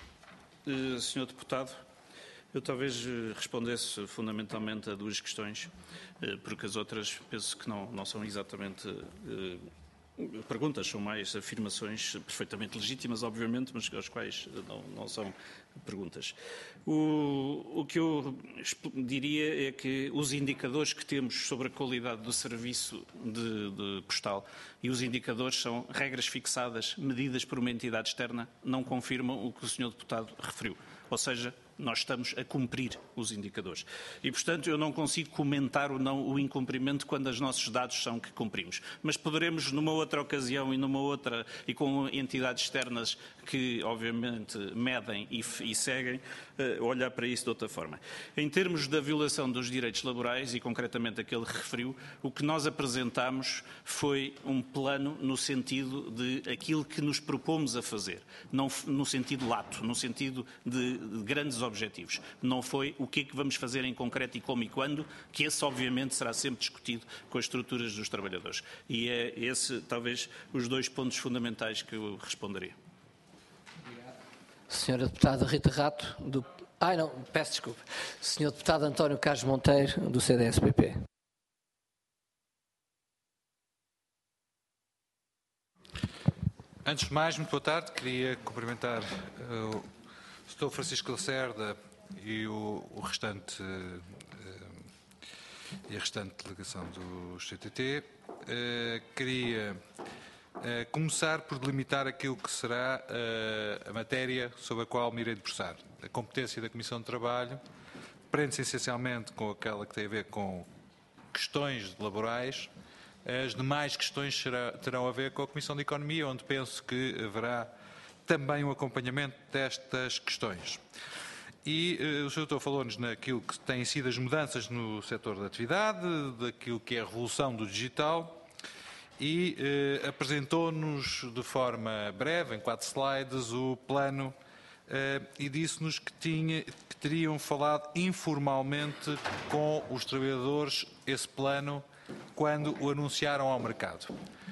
Speaker 14: Sr. Deputado, eu talvez respondesse fundamentalmente a duas questões, porque as outras penso que não são exatamente perguntas, são mais afirmações perfeitamente legítimas, obviamente, mas as quais não são perguntas. O que eu diria é que os indicadores que temos sobre a qualidade do serviço de postal e os indicadores são regras fixadas, medidas por uma entidade externa, não confirmam o que o Sr. Deputado referiu. Ou seja, nós estamos a cumprir os indicadores. E, portanto, eu não consigo comentar ou não o incumprimento quando os nossos dados são que cumprimos. Mas poderemos, numa outra ocasião e com entidades externas que, obviamente, medem e seguem, olhar para isso de outra forma. Em termos da violação dos direitos laborais, e concretamente aquele que referiu, o que nós apresentámos foi um plano no sentido de aquilo que nos propomos a fazer, não no sentido lato, no sentido de grandes objetivos. Não foi o que é que vamos fazer em concreto e como e quando, que esse obviamente será sempre discutido com as estruturas dos trabalhadores. E é esse, talvez, os dois pontos fundamentais que eu responderia.
Speaker 1: Senhora Deputada Rita Rato, do... peço desculpa. Senhor Deputado António Carlos Monteiro, do CDS-PP.
Speaker 10: Antes de mais, muito boa tarde. Queria cumprimentar o Sr. Francisco Lacerda e o restante e a restante delegação do CTT. Queria começar por delimitar aquilo que será a matéria sobre a qual me irei debruçar. A competência da Comissão de Trabalho prende-se essencialmente com aquela que tem a ver com questões laborais. As demais questões terão a ver com a Comissão de Economia, onde penso que haverá também um acompanhamento destas questões. E o Sr. Doutor falou-nos naquilo que têm sido as mudanças no setor da atividade, daquilo que é a revolução do digital, e apresentou-nos de forma breve, em 4 slides, o plano e disse-nos que teriam falado informalmente com os trabalhadores esse plano quando o anunciaram ao mercado.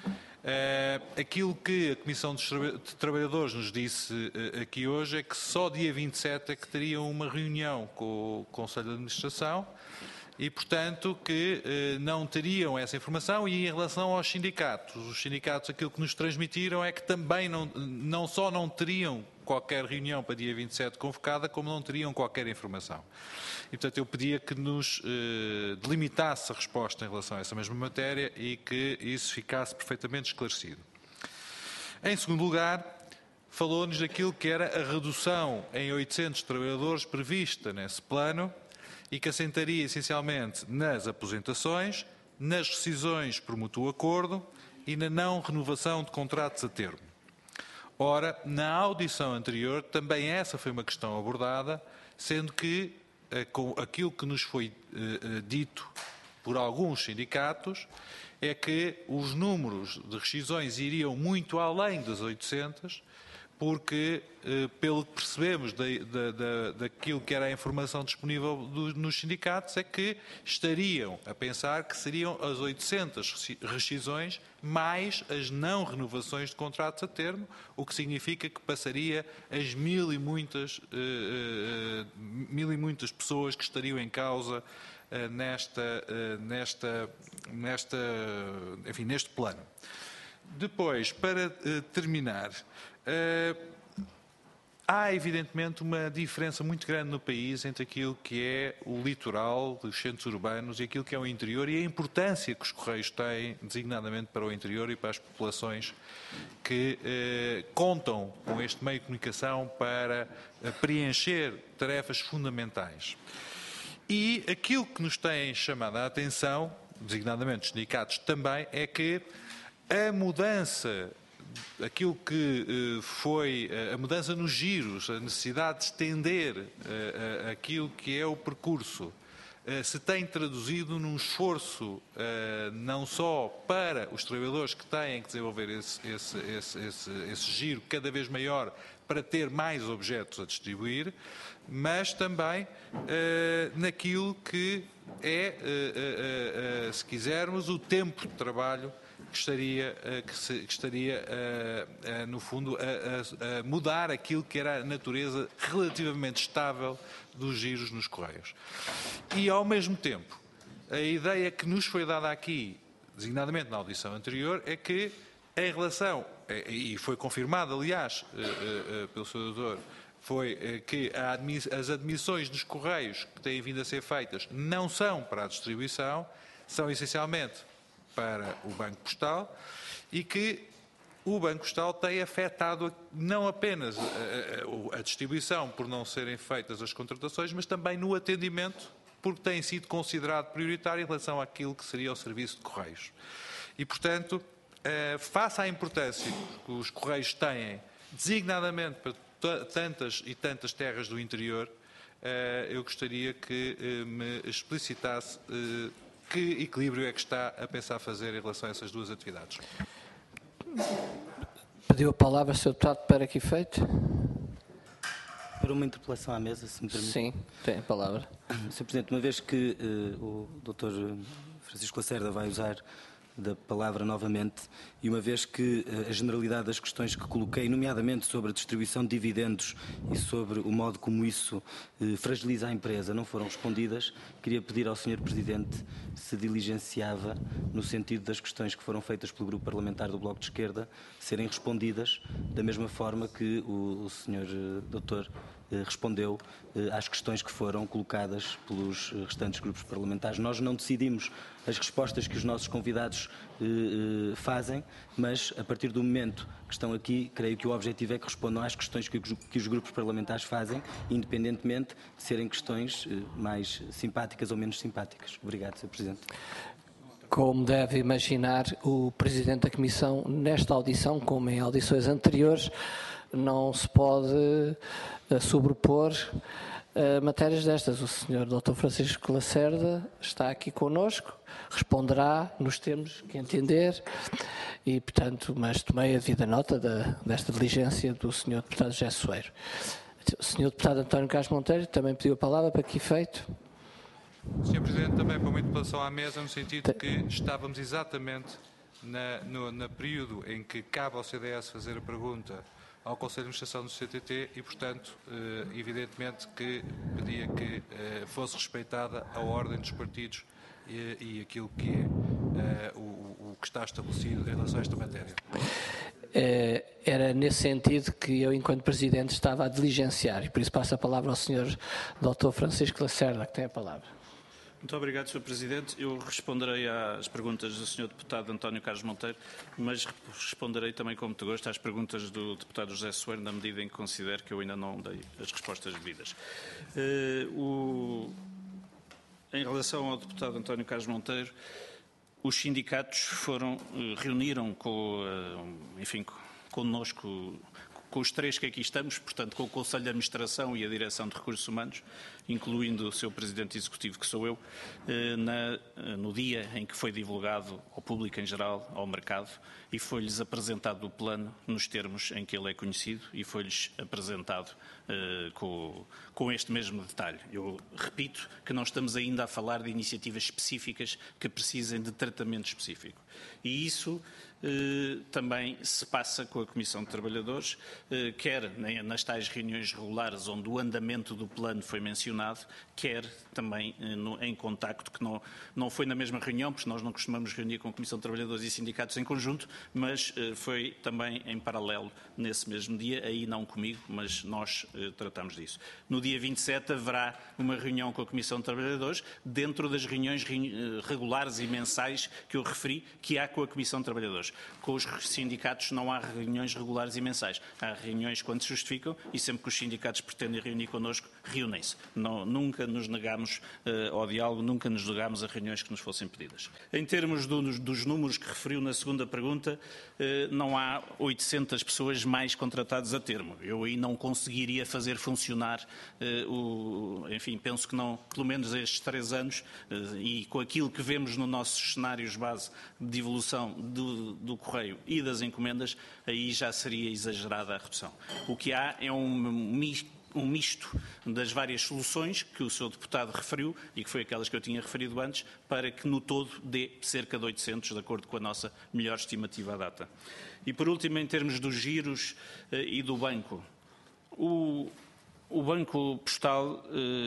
Speaker 10: Aquilo que a Comissão de Trabalhadores nos disse aqui hoje é que só dia 27 é que teriam uma reunião com o Conselho de Administração e, portanto, que não teriam essa informação. E em relação aos sindicatos, os sindicatos aquilo que nos transmitiram é que também não só não teriam qualquer reunião para dia 27 convocada, como não teriam qualquer informação. E, portanto, eu pedia que nos delimitasse a resposta em relação a essa mesma matéria e que isso ficasse perfeitamente esclarecido. Em segundo lugar, falou-nos daquilo que era a redução em 800 trabalhadores prevista nesse plano e que assentaria essencialmente nas aposentações, nas rescisões por mútuo acordo e na não renovação de contratos a termo. Ora, na audição anterior, também essa foi uma questão abordada, sendo que com aquilo que nos foi dito por alguns sindicatos é que os números de rescisões iriam muito além das 800, porque, pelo que percebemos daquilo que era a informação disponível nos sindicatos, é que estariam a pensar que seriam as 800 rescisões mais as não renovações de contratos a termo, o que significa que passaria as mil e muitas pessoas que estariam em causa neste plano. Depois, para terminar, há evidentemente uma diferença muito grande no país entre aquilo que é o litoral dos centros urbanos e aquilo que é o interior e a importância que os Correios têm, designadamente para o interior e para as populações que contam com este meio de comunicação para preencher tarefas fundamentais. E aquilo que nos tem chamado a atenção, designadamente os sindicatos também, é que a mudança, aquilo que foi a mudança nos giros, a necessidade de estender aquilo que é o percurso, se tem traduzido num esforço não só para os trabalhadores que têm que desenvolver esse giro cada vez maior para ter mais objetos a distribuir, mas também naquilo que é, se quisermos, o tempo de trabalho que estaria no fundo, a mudar aquilo que era a natureza relativamente estável dos giros nos Correios. E, ao mesmo tempo, a ideia que nos foi dada aqui, designadamente na audição anterior, é que, em relação, e foi confirmado, aliás, pelo Sr. Doutor, foi que as admissões dos Correios que têm vindo a ser feitas não são para a distribuição, são essencialmente para o Banco Postal e que o Banco Postal tem afetado não apenas a distribuição por não serem feitas as contratações, mas também no atendimento, porque tem sido considerado prioritário em relação àquilo que seria o serviço de Correios. E, portanto, face à importância que os Correios têm, designadamente para tantas e tantas terras do interior, eu gostaria que me explicitasse que equilíbrio é que está a pensar fazer em relação a essas duas atividades.
Speaker 1: Pediu a palavra, Sr. Deputado, para que efeito?
Speaker 9: Para uma interpelação à mesa, se me permite.
Speaker 1: Sim, tem a palavra.
Speaker 9: Sr. Presidente, uma vez que o Dr. Francisco Lacerda vai usar da palavra novamente, e uma vez que a generalidade das questões que coloquei, nomeadamente sobre a distribuição de dividendos e sobre o modo como isso fragiliza a empresa, não foram respondidas, queria pedir ao Sr. Presidente se diligenciava no sentido das questões que foram feitas pelo Grupo Parlamentar do Bloco de Esquerda serem respondidas da mesma forma que o Sr. Dr. respondeu às questões que foram colocadas pelos restantes grupos parlamentares. Nós não decidimos as respostas que os nossos convidados fazem, mas a partir do momento que estão aqui, creio que o objetivo é que respondam às questões que os grupos parlamentares fazem, independentemente de serem questões mais simpáticas ou menos simpáticas. Obrigado, Sr. Presidente.
Speaker 1: Como deve imaginar, o Presidente da Comissão, nesta audição, como em audições anteriores, não se pode sobrepor a matérias destas. O Sr. Dr. Francisco Lacerda está aqui connosco, responderá nos termos que entender e, portanto, mas tomei a devida nota desta diligência do Sr. Deputado José Soeiro. O Sr. Deputado António Carlos Monteiro também pediu a palavra. Para que efeito?
Speaker 10: Sr. Presidente, também para uma interpelação à mesa, no sentido que estávamos exatamente no período em que cabe ao CDS fazer a pergunta ao Conselho de Administração do CTT e, portanto, evidentemente que pedia que fosse respeitada a ordem dos partidos e aquilo que é o que está estabelecido em relação a esta matéria.
Speaker 1: Era nesse sentido que eu, enquanto Presidente, estava a diligenciar e por isso passo a palavra ao Sr. Dr. Francisco Lacerda, que tem a palavra.
Speaker 14: Muito obrigado, Sr. Presidente. Eu responderei às perguntas do Sr. Deputado António Carlos Monteiro, mas responderei também com muito gosto às perguntas do Deputado José Soeiro, na medida em que considero que eu ainda não dei as respostas devidas. Em relação ao Deputado António Carlos Monteiro, os sindicatos reuniram connosco, com os três que aqui estamos, portanto, com o Conselho de Administração e a Direção de Recursos Humanos, incluindo o seu Presidente Executivo, que sou eu, no dia em que foi divulgado ao público em geral, ao mercado, e foi-lhes apresentado o plano nos termos em que ele é conhecido e foi-lhes apresentado com este mesmo detalhe. Eu repito que não estamos ainda a falar de iniciativas específicas que precisem de tratamento específico. E isso também se passa com a Comissão de Trabalhadores, quer nas tais reuniões regulares onde o andamento do plano foi mencionado, quer também em contacto, que não foi na mesma reunião, porque nós não costumamos reunir com a Comissão de Trabalhadores e sindicatos em conjunto, mas foi também em paralelo nesse mesmo dia, aí não comigo, mas nós tratamos disso. No dia 27 haverá uma reunião com a Comissão de Trabalhadores, dentro das reuniões regulares e mensais que eu referi, que há com a Comissão de Trabalhadores. Com os sindicatos não há reuniões regulares e mensais. Há reuniões quando se justificam e sempre que os sindicatos pretendem reunir connosco, reúnem-se. Nunca nos negamos ao diálogo, nunca nos negámos a reuniões que nos fossem pedidas. Em termos dos números que referiu na segunda pergunta, não há 800 pessoas mais contratadas a termo. Eu aí não conseguiria fazer funcionar, enfim, penso que não, pelo menos estes 3 anos, e com aquilo que vemos nos nossos cenários base de evolução do correio e das encomendas, aí já seria exagerada a redução. O que há é um misto das várias soluções que o Sr. Deputado referiu e que foi aquelas que eu tinha referido antes, para que no todo dê cerca de 800, de acordo com a nossa melhor estimativa à data. E por último, em termos dos giros e do banco, o Banco Postal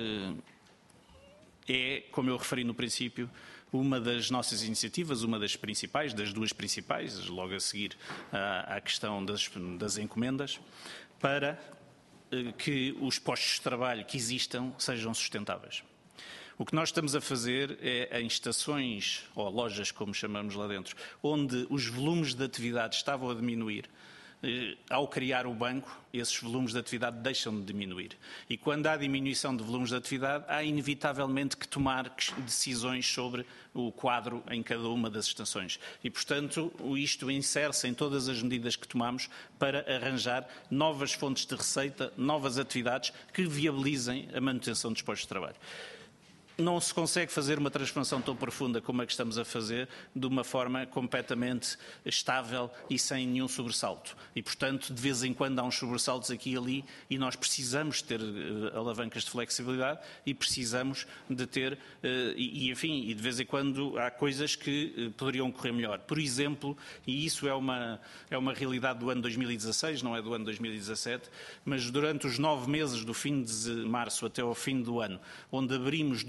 Speaker 14: é, como eu referi no princípio, uma das nossas iniciativas, uma das principais, das 2 principais, logo a seguir à questão das encomendas, para que os postos de trabalho que existam sejam sustentáveis. O que nós estamos a fazer é, em estações, ou lojas, como chamamos lá dentro, onde os volumes de atividade estavam a diminuir, ao criar o banco, esses volumes de atividade deixam de diminuir. E quando há diminuição de volumes de atividade, há inevitavelmente que tomar decisões sobre o quadro em cada uma das estações. E, portanto, isto insere-se em todas as medidas que tomamos para arranjar novas fontes de receita, novas atividades que viabilizem a manutenção dos postos de trabalho. Não se consegue fazer uma transformação tão profunda como a que estamos a fazer de uma forma completamente estável e sem nenhum sobressalto. E, portanto, de vez em quando há uns sobressaltos aqui e ali e nós precisamos ter alavancas de flexibilidade e precisamos de ter, enfim, e de vez em quando há coisas que poderiam correr melhor. Por exemplo, e isso é uma realidade do ano 2016, não é do ano 2017, mas durante os 9 meses do fim de março até ao fim do ano, onde abrimos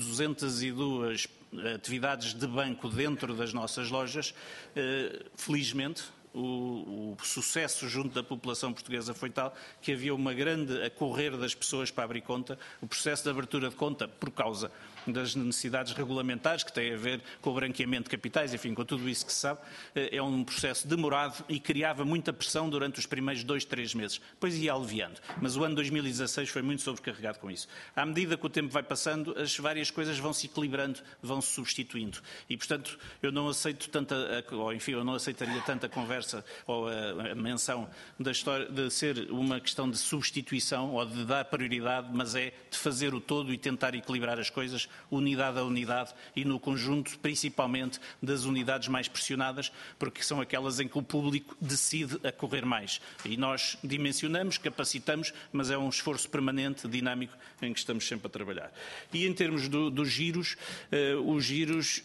Speaker 14: 202 atividades de banco dentro das nossas lojas, felizmente, o sucesso junto da população portuguesa foi tal que havia uma grande acorrer das pessoas para abrir conta. O processo de abertura de conta, por causa das necessidades regulamentares que têm a ver com o branqueamento de capitais, enfim, com tudo isso que se sabe, é um processo demorado e criava muita pressão durante os primeiros 2, 3 meses. Depois ia aliviando. Mas o ano 2016 foi muito sobrecarregado com isso. À medida que o tempo vai passando, as várias coisas vão se equilibrando, vão se substituindo. E, portanto, eu não aceito eu não aceitaria tanta conversa ou a menção da história de ser uma questão de substituição ou de dar prioridade, mas é de fazer o todo e tentar equilibrar as coisas, unidade a unidade e no conjunto, principalmente, das unidades mais pressionadas, porque são aquelas em que o público decide a correr mais. E nós dimensionamos, capacitamos, mas é um esforço permanente, dinâmico, em que estamos sempre a trabalhar. E em termos dos giros, os giros...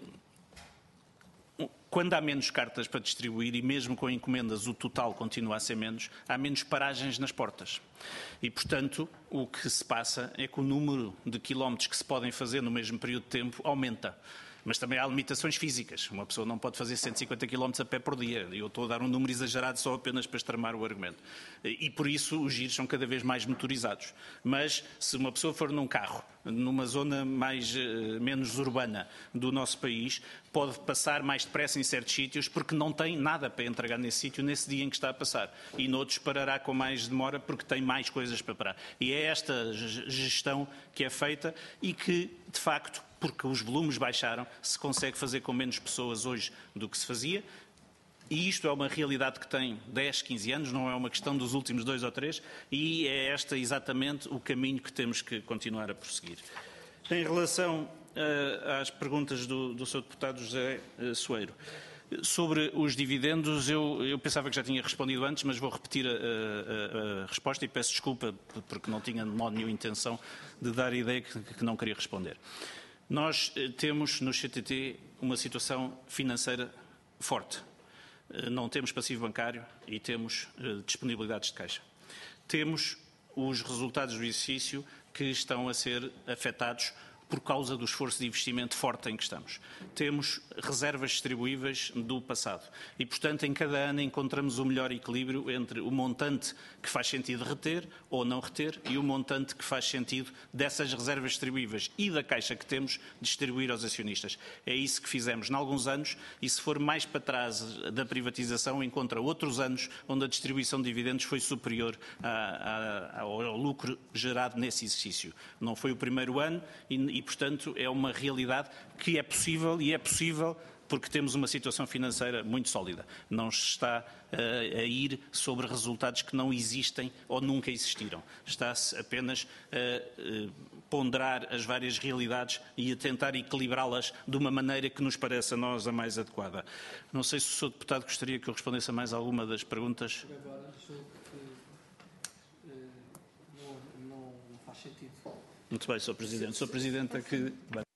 Speaker 14: Quando há menos cartas para distribuir e mesmo com encomendas o total continua a ser menos, há menos paragens nas portas. E, portanto, o que se passa é que o número de quilómetros que se podem fazer no mesmo período de tempo aumenta. Mas também há limitações físicas. Uma pessoa não pode fazer 150 km a pé por dia. Eu estou a dar um número exagerado só apenas para extremar o argumento. E por isso os giros são cada vez mais motorizados. Mas se uma pessoa for num carro, numa zona menos urbana do nosso país, pode passar mais depressa em certos sítios porque não tem nada para entregar nesse sítio nesse dia em que está a passar. E noutros parará com mais demora porque tem mais coisas para parar. E é esta gestão que é feita e que, de facto, porque os volumes baixaram, se consegue fazer com menos pessoas hoje do que se fazia. E isto é uma realidade que tem 10, 15 anos, não é uma questão dos últimos 2 ou 3, e é exatamente o caminho que temos que continuar a prosseguir. Em relação às perguntas do Sr. Deputado José Soeiro, sobre os dividendos, eu pensava que já tinha respondido antes, mas vou repetir a resposta e peço desculpa porque não tinha de modo nenhum intenção de dar a ideia que não queria responder. Nós temos no CTT uma situação financeira forte. Não temos passivo bancário e temos disponibilidades de caixa. Temos os resultados do exercício que estão a ser afetados por causa do esforço de investimento forte em que estamos. Temos reservas distribuíveis do passado e, portanto, em cada ano encontramos o melhor equilíbrio entre o montante que faz sentido reter ou não reter e o montante que faz sentido dessas reservas distribuíveis e da caixa que temos distribuir aos acionistas. É isso que fizemos em alguns anos e, se for mais para trás da privatização, encontra outros anos onde a distribuição de dividendos foi superior ao lucro gerado nesse exercício. Não foi o primeiro ano e, portanto, é uma realidade que é possível e é possível porque temos uma situação financeira muito sólida. Não se está a ir sobre resultados que não existem ou nunca existiram. Está-se apenas a ponderar as várias realidades e a tentar equilibrá-las de uma maneira que nos parece a nós a mais adequada. Não sei se o Sr. Deputado gostaria que eu respondesse a mais alguma das perguntas.
Speaker 1: Não faz sentido.
Speaker 14: Muito bem, Sr. Presidente. Sr. Presidente, aqui...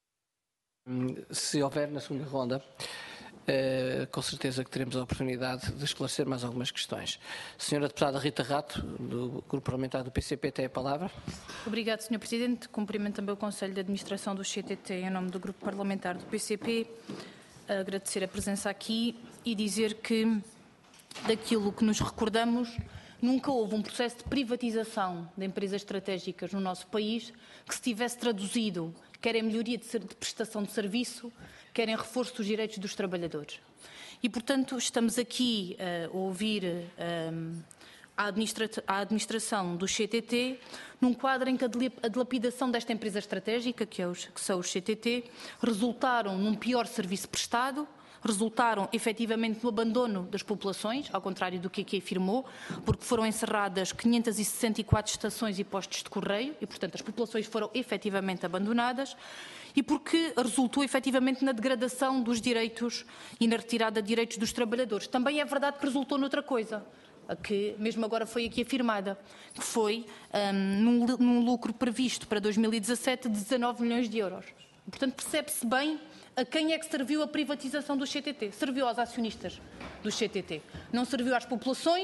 Speaker 1: Se houver na segunda ronda, com certeza que teremos a oportunidade de esclarecer mais algumas questões. Senhora Deputada Rita Rato, do Grupo Parlamentar do PCP, tem a palavra.
Speaker 15: Obrigado, Sr. Presidente. Cumprimento também o Conselho de Administração do CTT em nome do Grupo Parlamentar do PCP. Agradecer a presença aqui e dizer que, daquilo que nos recordamos, nunca houve um processo de privatização de empresas estratégicas no nosso país que se tivesse traduzido quer em melhoria de prestação de serviço, quer em reforço dos direitos dos trabalhadores. E, portanto, estamos aqui a ouvir a administração do CTT num quadro em que a dilapidação desta empresa estratégica, que são os CTT, resultaram num pior serviço prestado, resultaram efetivamente no abandono das populações, ao contrário do que aqui afirmou, porque foram encerradas 564 estações e postos de correio e, portanto, as populações foram efetivamente abandonadas e porque resultou efetivamente na degradação dos direitos e na retirada de direitos dos trabalhadores. Também é verdade que resultou noutra coisa, que mesmo agora foi aqui afirmada, que foi num lucro previsto para 2017 de 19 milhões de euros. Portanto, percebe-se bem a quem é que serviu a privatização do CTT. Serviu aos acionistas do CTT. Não serviu às populações,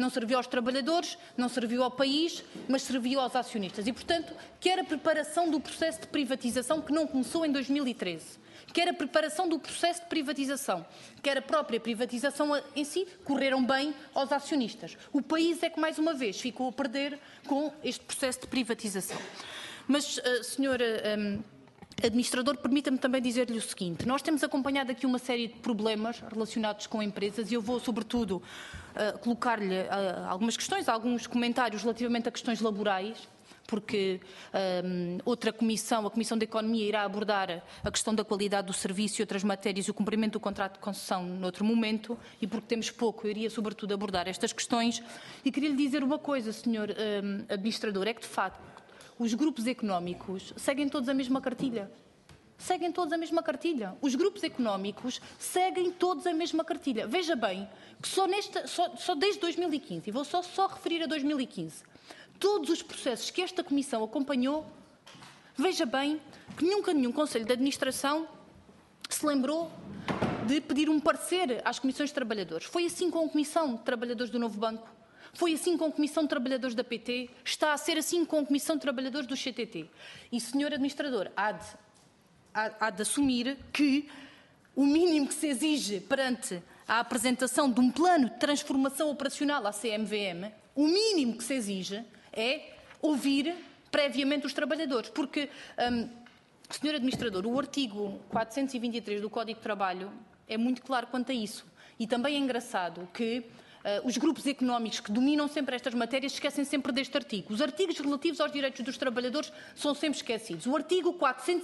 Speaker 15: não serviu aos trabalhadores, não serviu ao país, mas serviu aos acionistas. E, portanto, quer a preparação do processo de privatização que não começou em 2013, quer a preparação do processo de privatização, quer a própria privatização em si, correram bem aos acionistas. O país é que, mais uma vez, ficou a perder com este processo de privatização. Mas, senhora Administrador, permita-me também dizer-lhe o seguinte. Nós temos acompanhado aqui uma série de problemas relacionados com empresas e eu vou, sobretudo, colocar-lhe algumas questões, alguns comentários relativamente a questões laborais, porque outra comissão, a Comissão de Economia, irá abordar a questão da qualidade do serviço e outras matérias e o cumprimento do contrato de concessão noutro momento, e porque temos pouco, eu iria sobretudo abordar estas questões. E queria lhe dizer uma coisa, Sr. Administrador, é que de facto os grupos económicos seguem todos a mesma cartilha. Seguem todos a mesma cartilha. Os grupos económicos seguem todos a mesma cartilha. Veja bem, que só desde 2015, e vou só referir a 2015, todos os processos que esta Comissão acompanhou, veja bem que nunca nenhum Conselho de Administração se lembrou de pedir um parecer às Comissões de Trabalhadores. Foi assim com a Comissão de Trabalhadores do Novo Banco, foi assim com a Comissão de Trabalhadores da PT, está a ser assim com a Comissão de Trabalhadores do CTT. E, Sr. Administrador, há de assumir que o mínimo que se exige perante a apresentação de um plano de transformação operacional à CMVM, o mínimo que se exige é ouvir previamente os trabalhadores, porque, Sr. Administrador, o artigo 423 do Código de Trabalho é muito claro quanto a isso. E também é engraçado que os grupos económicos que dominam sempre estas matérias esquecem sempre deste artigo. Os artigos relativos aos direitos dos trabalhadores são sempre esquecidos. O artigo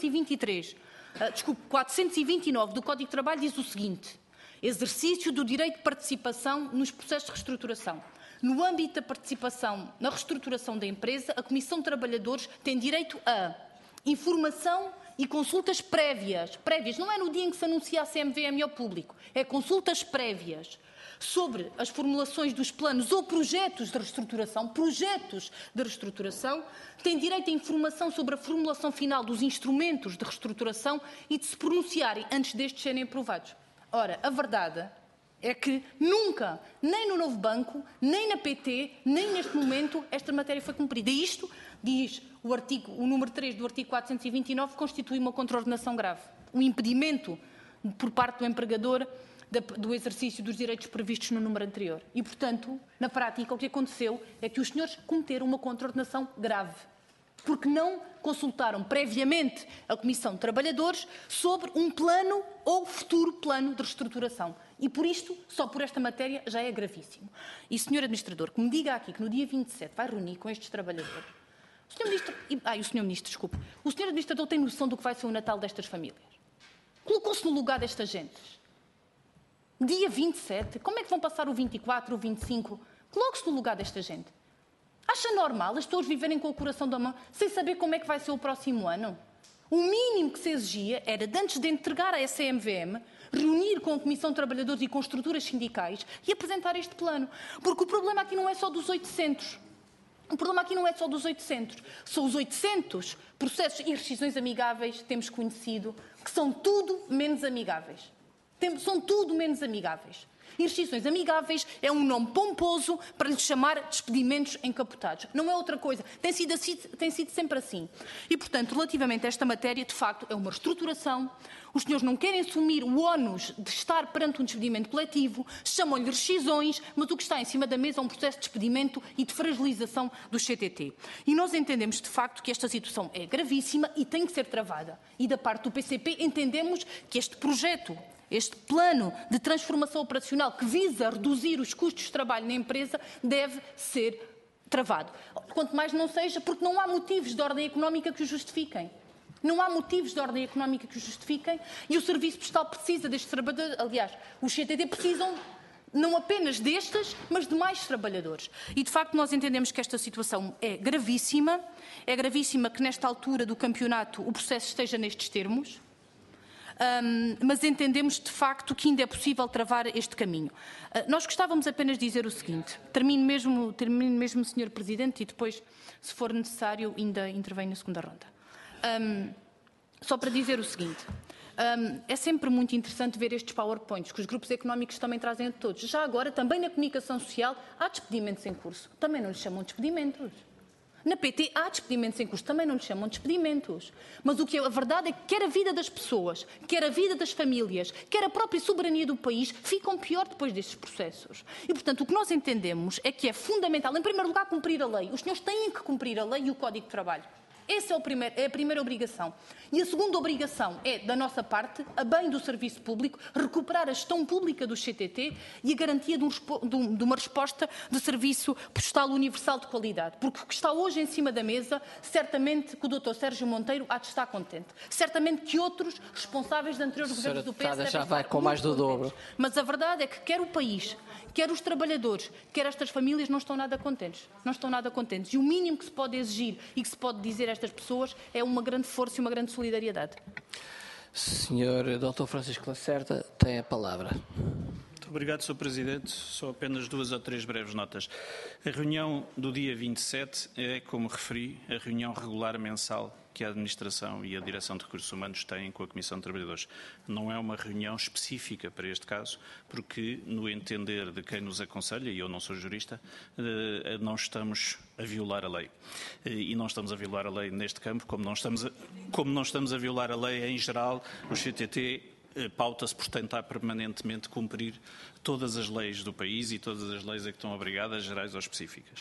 Speaker 15: 429 do Código de Trabalho diz o seguinte: exercício do direito de participação nos processos de reestruturação. No âmbito da participação na reestruturação da empresa, a Comissão de Trabalhadores tem direito a informação e consultas prévias. Prévias não é no dia em que se anuncia a CMVM ao público, é consultas prévias sobre as formulações dos planos ou projetos de reestruturação, têm direito a informação sobre a formulação final dos instrumentos de reestruturação e de se pronunciarem antes destes serem aprovados. Ora, a verdade é que nunca, nem no Novo Banco, nem na PT, nem neste momento, esta matéria foi cumprida. E isto, diz o número 3 do artigo 429, constitui uma contraordenação grave. O impedimento por parte do empregador do exercício dos direitos previstos no número anterior. E, portanto, na prática, o que aconteceu é que os senhores cometeram uma contraordenação grave, porque não consultaram previamente a Comissão de Trabalhadores sobre um plano ou futuro plano de reestruturação. E por isto, só por esta matéria, já é gravíssimo. E, Sr. Administrador, que me diga aqui que no dia 27 vai reunir com estes trabalhadores. O Sr. Administrador tem noção do que vai ser o Natal destas famílias? Colocou-se no lugar destas gentes. Dia 27, como é que vão passar o 24, o 25? Coloque-se no lugar desta gente. Acha normal as pessoas viverem com o coração da mão sem saber como é que vai ser o próximo ano? O mínimo que se exigia era, antes de entregar a CMVM, reunir com a Comissão de Trabalhadores e com estruturas sindicais e apresentar este plano. Porque o problema aqui não é só dos 800. O problema aqui não é só dos 800. São os 800 processos e rescisões amigáveis, temos conhecido, que são tudo menos amigáveis. São tudo menos amigáveis. E rescisões amigáveis é um nome pomposo para lhes chamar despedimentos encapotados. Não é outra coisa. Tem sido sempre assim. E, portanto, relativamente a esta matéria, de facto, é uma reestruturação. Os senhores não querem assumir o ónus de estar perante um despedimento coletivo, chamam-lhe rescisões, mas o que está em cima da mesa é um processo de despedimento e de fragilização do CTT. E nós entendemos, de facto, que esta situação é gravíssima e tem que ser travada. E da parte do PCP entendemos que este projeto, este plano de transformação operacional que visa reduzir os custos de trabalho na empresa deve ser travado. Quanto mais não seja, porque não há motivos de ordem económica que o justifiquem. Não há motivos de ordem económica que o justifiquem e o Serviço Postal precisa destes trabalhadores. Aliás, os CTT precisam não apenas destes, mas de mais trabalhadores. E, de facto, nós entendemos que esta situação é gravíssima. É gravíssima que, nesta altura do campeonato, o processo esteja nestes termos. Mas entendemos, de facto, que ainda é possível travar este caminho. Nós gostávamos apenas de dizer o seguinte, termino mesmo, Sr. Presidente, e depois, se for necessário, ainda intervenho na segunda ronda. Só para dizer o seguinte, É sempre muito interessante ver estes PowerPoints, que os grupos económicos também trazem a todos. Já agora, também na comunicação social, há despedimentos em curso. Também não lhes chamam de despedimentos. Na PT há despedimentos em curso, também não lhes chamam de despedimentos. Mas o que é a verdade é que quer a vida das pessoas, quer a vida das famílias, quer a própria soberania do país, ficam pior depois destes processos. E, portanto, o que nós entendemos é que é fundamental, em primeiro lugar, cumprir a lei. Os senhores têm que cumprir a lei e o Código de Trabalho. Essa é a primeira obrigação. E a segunda obrigação é, da nossa parte, a bem do serviço público, recuperar a gestão pública do CTT e a garantia de uma resposta de serviço postal universal de qualidade. Porque o que está hoje em cima da mesa, certamente que o Dr. Sérgio Monteiro há de estar contente. Certamente que outros responsáveis de anteriores governos do PS devem
Speaker 1: já vai
Speaker 15: estar
Speaker 1: com mais do
Speaker 15: contentes.
Speaker 1: dobro.
Speaker 15: Mas a verdade é que quer o país, quer os trabalhadores, quer estas famílias não estão nada contentes. Não estão nada contentes. E o mínimo que se pode exigir e que se pode dizer a estas pessoas é uma grande força e uma grande solidariedade.
Speaker 1: Sr. Dr. Francisco Lacerda tem a palavra.
Speaker 14: Muito obrigado, Sr. Presidente. Só apenas 2 ou 3 breves notas. A reunião do dia 27 é, como referi, a reunião regular mensal que a Administração e a Direção de Recursos Humanos têm com a Comissão de Trabalhadores. Não é uma reunião específica para este caso, porque, no entender de quem nos aconselha, e eu não sou jurista, não estamos a violar a lei. E não estamos a violar a lei neste campo, como não estamos a violar a lei em geral. O CTT pauta-se por tentar permanentemente cumprir todas as leis do país e todas as leis a que estão obrigadas, gerais ou específicas.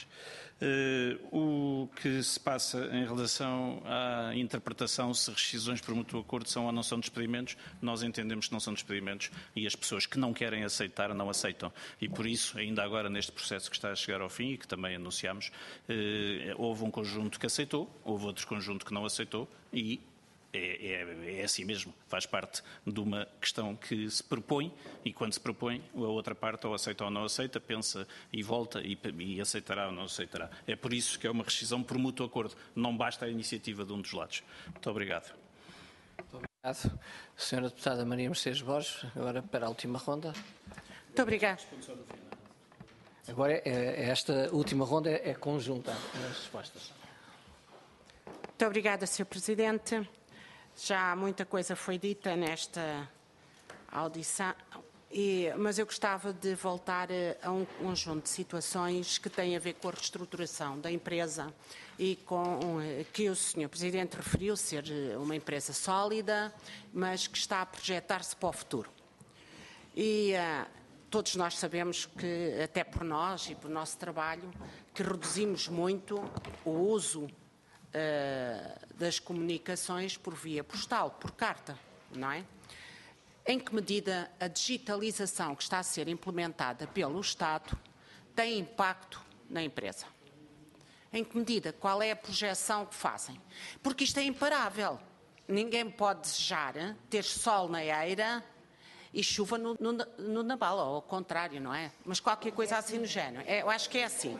Speaker 14: O que se passa em relação à interpretação se rescisões por mútuo acordo são ou não são despedimentos, nós entendemos que não são despedimentos e as pessoas que não querem aceitar não aceitam. E por isso, ainda agora neste processo que está a chegar ao fim e que também anunciámos, houve um conjunto que aceitou, houve outro conjunto que não aceitou e é assim mesmo, faz parte de uma questão que se propõe e quando se propõe a outra parte ou aceita ou não aceita, pensa e volta e aceitará ou não aceitará. É por isso que é uma rescisão por mútuo acordo, não basta a iniciativa de um dos lados. Muito obrigado.
Speaker 1: Muito obrigado. Sra. Deputada Maria Mercedes Borges, agora para a última ronda.
Speaker 8: Muito obrigada.
Speaker 1: Agora, esta última ronda é conjunta as respostas.
Speaker 8: Muito obrigada, Sr. Presidente. Já muita coisa foi dita nesta audição, mas eu gostava de voltar a um conjunto de situações que têm a ver com a reestruturação da empresa e com que o Sr. Presidente referiu ser uma empresa sólida, mas que está a projetar-se para o futuro. E todos nós sabemos que, até por nós e por nosso trabalho, que reduzimos muito o uso das comunicações por via postal, por carta, não é? Em que medida a digitalização que está a ser implementada pelo Estado tem impacto na empresa? Em que medida? Qual é a projeção que fazem? Porque isto é imparável. Ninguém pode desejar ter sol na eira e chuva no Nabal, ou ao contrário, não é? Mas qualquer coisa assim no género. Eu acho que é assim.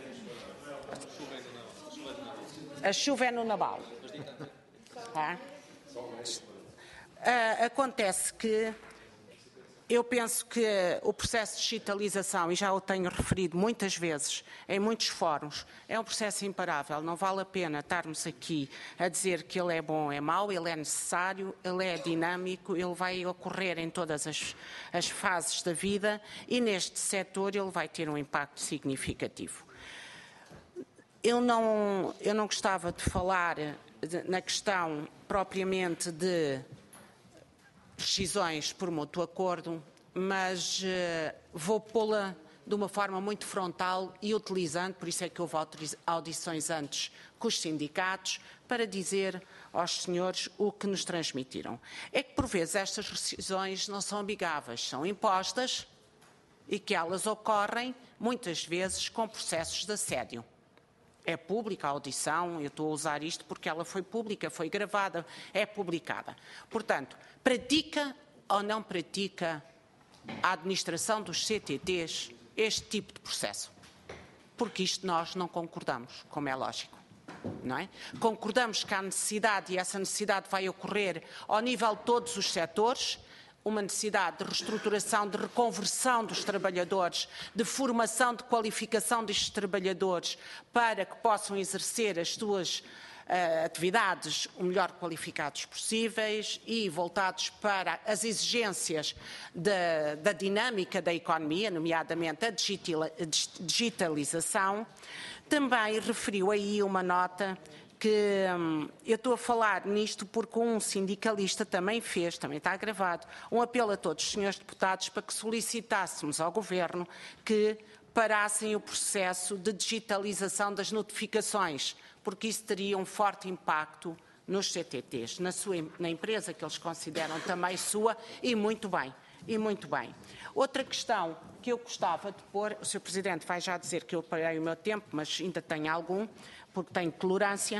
Speaker 8: A chuva é no Nabal. Acontece que eu penso que o processo de digitalização, e já o tenho referido muitas vezes em muitos fóruns, é um processo imparável. Não vale a pena estarmos aqui a dizer que ele é bom ou é mau, ele é necessário, ele é dinâmico, ele vai ocorrer em todas as fases da vida e neste setor ele vai ter um impacto significativo. Eu não gostava de falar na questão propriamente de rescisões por mútuo acordo, mas vou pô-la de uma forma muito frontal e utilizando, por isso é que houve audições antes com os sindicatos, para dizer aos senhores o que nos transmitiram. É que, por vezes, estas rescisões não são amigáveis, são impostas e que elas ocorrem, muitas vezes, com processos de assédio. É pública a audição, eu estou a usar isto porque ela foi pública, foi gravada, é publicada. Portanto, pratica ou não pratica a administração dos CTTs este tipo de processo? Porque isto nós não concordamos, como é lógico, não é? Concordamos que há necessidade, e essa necessidade vai ocorrer ao nível de todos os setores, uma necessidade de reestruturação, de reconversão dos trabalhadores, de formação, de qualificação destes trabalhadores para que possam exercer as suas atividades o melhor qualificados possíveis e voltados para as exigências da dinâmica da economia, nomeadamente a digitalização. Também referiu aí uma nota que eu estou a falar nisto porque um sindicalista também fez, também está gravado, um apelo a todos os senhores deputados para que solicitássemos ao Governo que parassem o processo de digitalização das notificações, porque isso teria um forte impacto nos CTTs, na empresa que eles consideram também sua, e muito bem. E muito bem. Outra questão que eu gostava de pôr, o Sr. Presidente vai já dizer que eu parei o meu tempo, mas ainda tenho algum, porque tenho tolerância.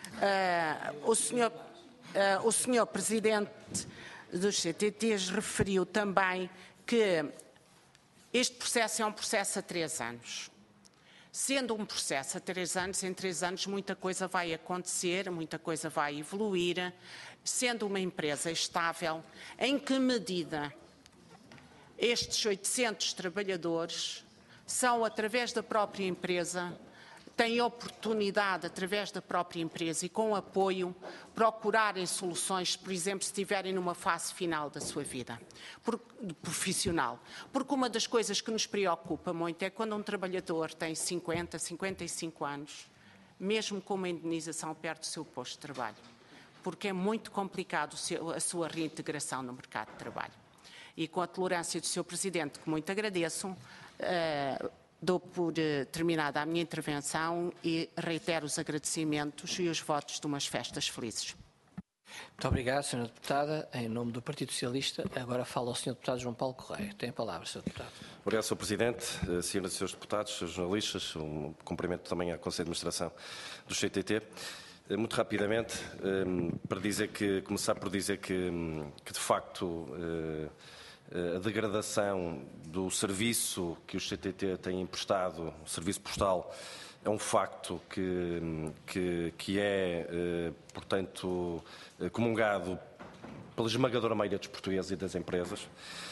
Speaker 8: O senhor Presidente dos CTTs referiu também que este processo é um processo a 3 anos. Sendo um processo a 3 anos, em 3 anos muita coisa vai acontecer, muita coisa vai evoluir. Sendo uma empresa estável, em que medida estes 800 trabalhadores são, através da própria empresa, têm oportunidade, através da própria empresa e com apoio, procurarem soluções, por exemplo, se estiverem numa fase final da sua vida profissional. Porque uma das coisas que nos preocupa muito é quando um trabalhador tem 50, 55 anos, mesmo com uma indenização, perde o seu posto de trabalho. Porque é muito complicado a sua reintegração no mercado de trabalho. E com a tolerância do Sr. Presidente, que muito agradeço, dou por terminada a minha intervenção e reitero os agradecimentos e os votos de umas festas felizes.
Speaker 1: Muito obrigado, Sra. Deputada. Em nome do Partido Socialista, agora fala o Sr. Deputado João Paulo Correia. Tem a palavra, Sr. Deputado.
Speaker 16: Obrigado, Sr. Presidente, Sras. e Srs. Deputados, Srs. jornalistas, um cumprimento também ao Conselho de Administração do CTT. Muito rapidamente, começar por dizer que de facto a degradação do serviço que o CTT tem prestado, o serviço postal, é um facto que é, portanto, comungado pela esmagadora maioria dos portugueses e das empresas.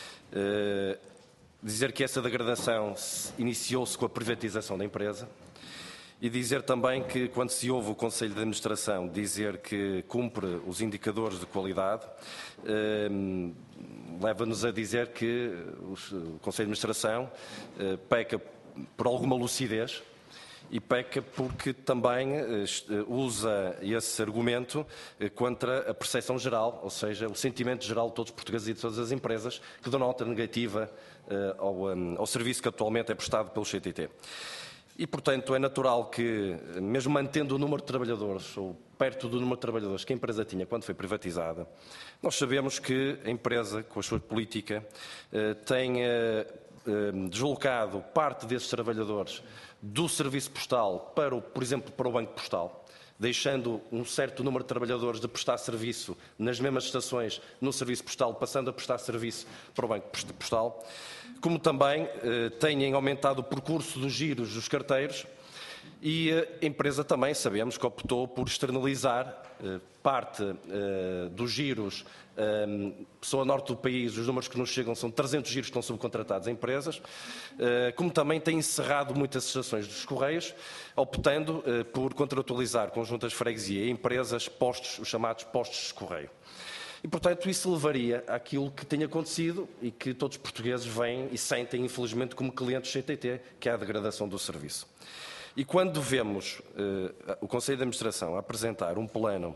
Speaker 16: Dizer que essa degradação iniciou-se com a privatização da empresa. E dizer também que, quando se ouve o Conselho de Administração dizer que cumpre os indicadores de qualidade, leva-nos a dizer que o Conselho de Administração peca por alguma lucidez e peca porque também usa esse argumento contra a percepção geral, ou seja, o sentimento geral de todos os portugueses e de todas as empresas que dão nota negativa ao serviço que atualmente é prestado pelo CTT. E, portanto, é natural que, mesmo mantendo o número de trabalhadores, ou perto do número de trabalhadores que a empresa tinha quando foi privatizada, nós sabemos que a empresa, com a sua política, tem deslocado parte desses trabalhadores do serviço postal para, por exemplo, para o Banco Postal, deixando um certo número de trabalhadores de prestar serviço nas mesmas estações no serviço postal, passando a prestar serviço para o Banco Postal, como também têm aumentado o percurso dos giros dos carteiros e a empresa também, sabemos, que optou por externalizar parte dos giros. Só a norte do país, os números que nos chegam são 300 giros que estão subcontratados a empresas, como também tem encerrado muitas estações dos Correios, optando por contratualizar conjuntas de freguesia e empresas os chamados postos de correio. E, portanto, isso levaria àquilo que tem acontecido e que todos os portugueses veem e sentem, infelizmente, como clientes do CTT, que é a degradação do serviço. E quando vemos o Conselho de Administração apresentar um plano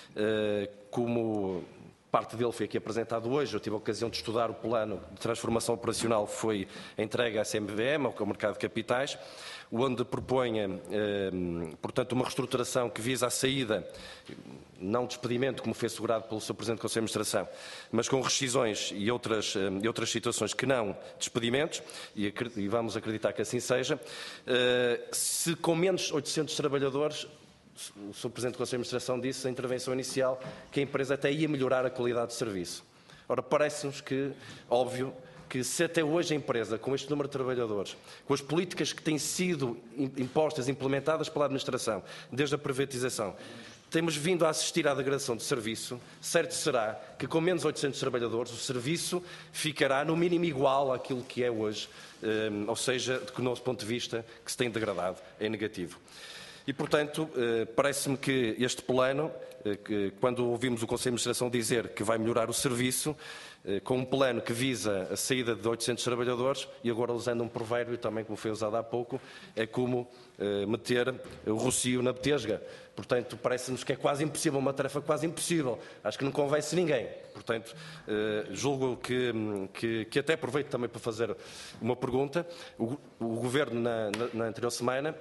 Speaker 16: como parte dele foi aqui apresentado hoje, eu tive a ocasião de estudar o plano de transformação operacional que foi entregue à CMVM, ao Mercado de Capitais, onde propõe, portanto, uma reestruturação que visa a saída, não despedimento, como foi assegurado pelo Sr. Presidente do Conselho de Administração, mas com rescisões e outras situações que não despedimentos, e vamos acreditar que assim seja, se com menos 800 trabalhadores, o Sr. Presidente do Conselho de Administração disse, na intervenção inicial, que a empresa até ia melhorar a qualidade de serviço. Ora, parece-nos que, óbvio, que se até hoje a empresa, com este número de trabalhadores, com as políticas que têm sido impostas, implementadas pela administração, desde a privatização, temos vindo a assistir à degradação do serviço, certo será que com menos 800 trabalhadores o serviço ficará no mínimo igual àquilo que é hoje, ou seja, do nosso ponto de vista, que se tem degradado, é negativo. E, portanto, parece-me que este plano, quando ouvimos o Conselho de Administração dizer que vai melhorar o serviço, com um plano que visa a saída de 800 trabalhadores, e agora usando um provérbio também, como foi usado há pouco, é como meter o rocio na betesga. Portanto, parece-nos que é quase impossível, uma tarefa quase impossível. Acho que não convence ninguém. Portanto, julgo que até aproveito também para fazer uma pergunta. O Governo, na anterior semana,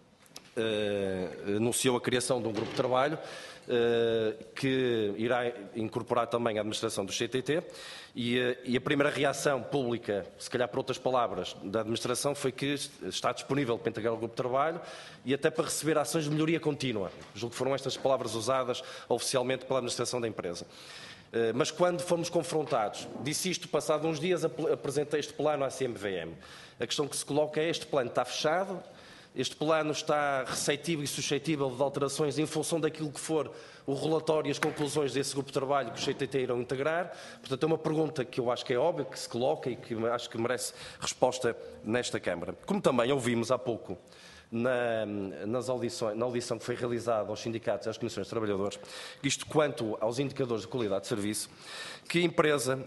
Speaker 16: anunciou a criação de um grupo de trabalho que irá incorporar também a administração do CTT e a primeira reação pública, se calhar por outras palavras, da administração foi que está disponível para integrar o grupo de trabalho e até para receber ações de melhoria contínua. Julgo que foram estas palavras usadas oficialmente pela administração da empresa. Mas quando fomos confrontados, disse isto, passado uns dias apresentei este plano à CMVM. A questão que se coloca é: este plano está fechado, este plano está receptível e suscetível de alterações em função daquilo que for o relatório e as conclusões desse grupo de trabalho que os CTT irão integrar. Portanto, é uma pergunta que eu acho que é óbvia, que se coloca e que acho que merece resposta nesta Câmara. Como também ouvimos há pouco na audição que foi realizada aos sindicatos e às comissões de trabalhadores, isto quanto aos indicadores de qualidade de serviço, que a empresa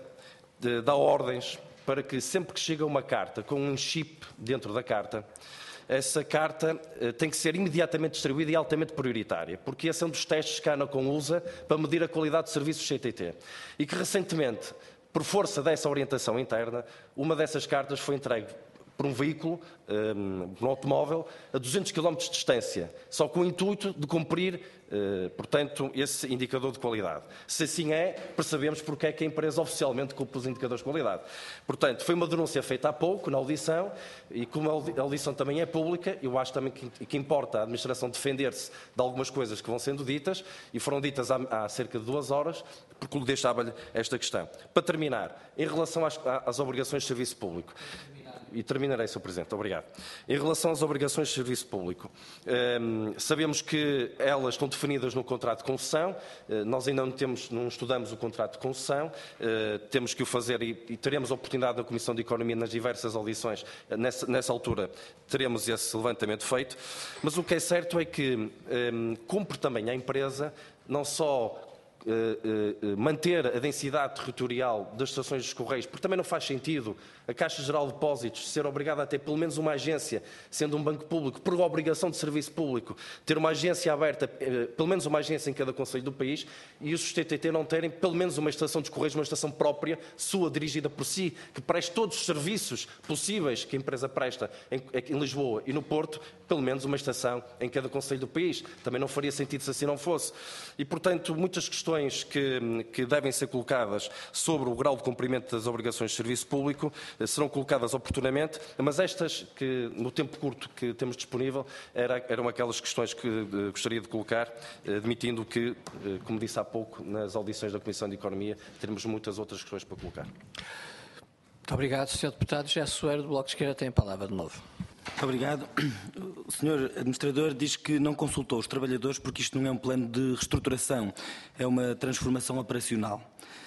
Speaker 16: dá ordens para que sempre que chega uma carta com um chip dentro da carta, essa carta tem que ser imediatamente distribuída e altamente prioritária, porque esse é um dos testes que a ANACOM usa para medir a qualidade de serviços do CTT. E que recentemente, por força dessa orientação interna, uma dessas cartas foi entregue por um veículo, um automóvel, a 200 km de distância, só com o intuito de cumprir, portanto, esse indicador de qualidade. Se assim é, percebemos porque é que a empresa oficialmente cumpre os indicadores de qualidade. Portanto, foi uma denúncia feita há pouco, na audição, e como a audição também é pública, eu acho também que importa a administração defender-se de algumas coisas que vão sendo ditas, e foram ditas há cerca de 2 horas, porque lhe deixava-lhe esta questão. Para terminar, em relação às obrigações de serviço público, e terminarei, Sr. Presidente. Obrigado. Em relação às obrigações de serviço público, sabemos que elas estão definidas no contrato de concessão. Nós ainda não estudamos o contrato de concessão. Temos que o fazer e teremos a oportunidade na Comissão de Economia, nas diversas audições, nessa altura, teremos esse levantamento feito. Mas o que é certo é que cumpre também à empresa não só manter a densidade territorial das estações dos Correios, porque também não faz sentido a Caixa Geral de Depósitos ser obrigada a ter pelo menos uma agência, sendo um banco público, por obrigação de serviço público, ter uma agência aberta, pelo menos uma agência em cada concelho do país, e os TTT não terem pelo menos uma estação dos Correios, uma estação própria, sua, dirigida por si, que preste todos os serviços possíveis que a empresa presta em Lisboa e no Porto, pelo menos uma estação em cada concelho do país. Também não faria sentido se assim não fosse. E, portanto, muitas questões que devem ser colocadas sobre o grau de cumprimento das obrigações de serviço público serão colocadas oportunamente, mas estas, que no tempo curto que temos disponível, eram aquelas questões que gostaria de colocar, admitindo que, como disse há pouco, nas audições da Comissão de Economia, teremos muitas outras questões para colocar.
Speaker 1: Muito obrigado, Sr. Deputado. José Soeiro, do Bloco de Esquerda, tem a palavra de novo.
Speaker 9: Muito obrigado. O Sr. Administrador diz que não consultou os trabalhadores porque isto não é um plano de reestruturação, é uma transformação operacional.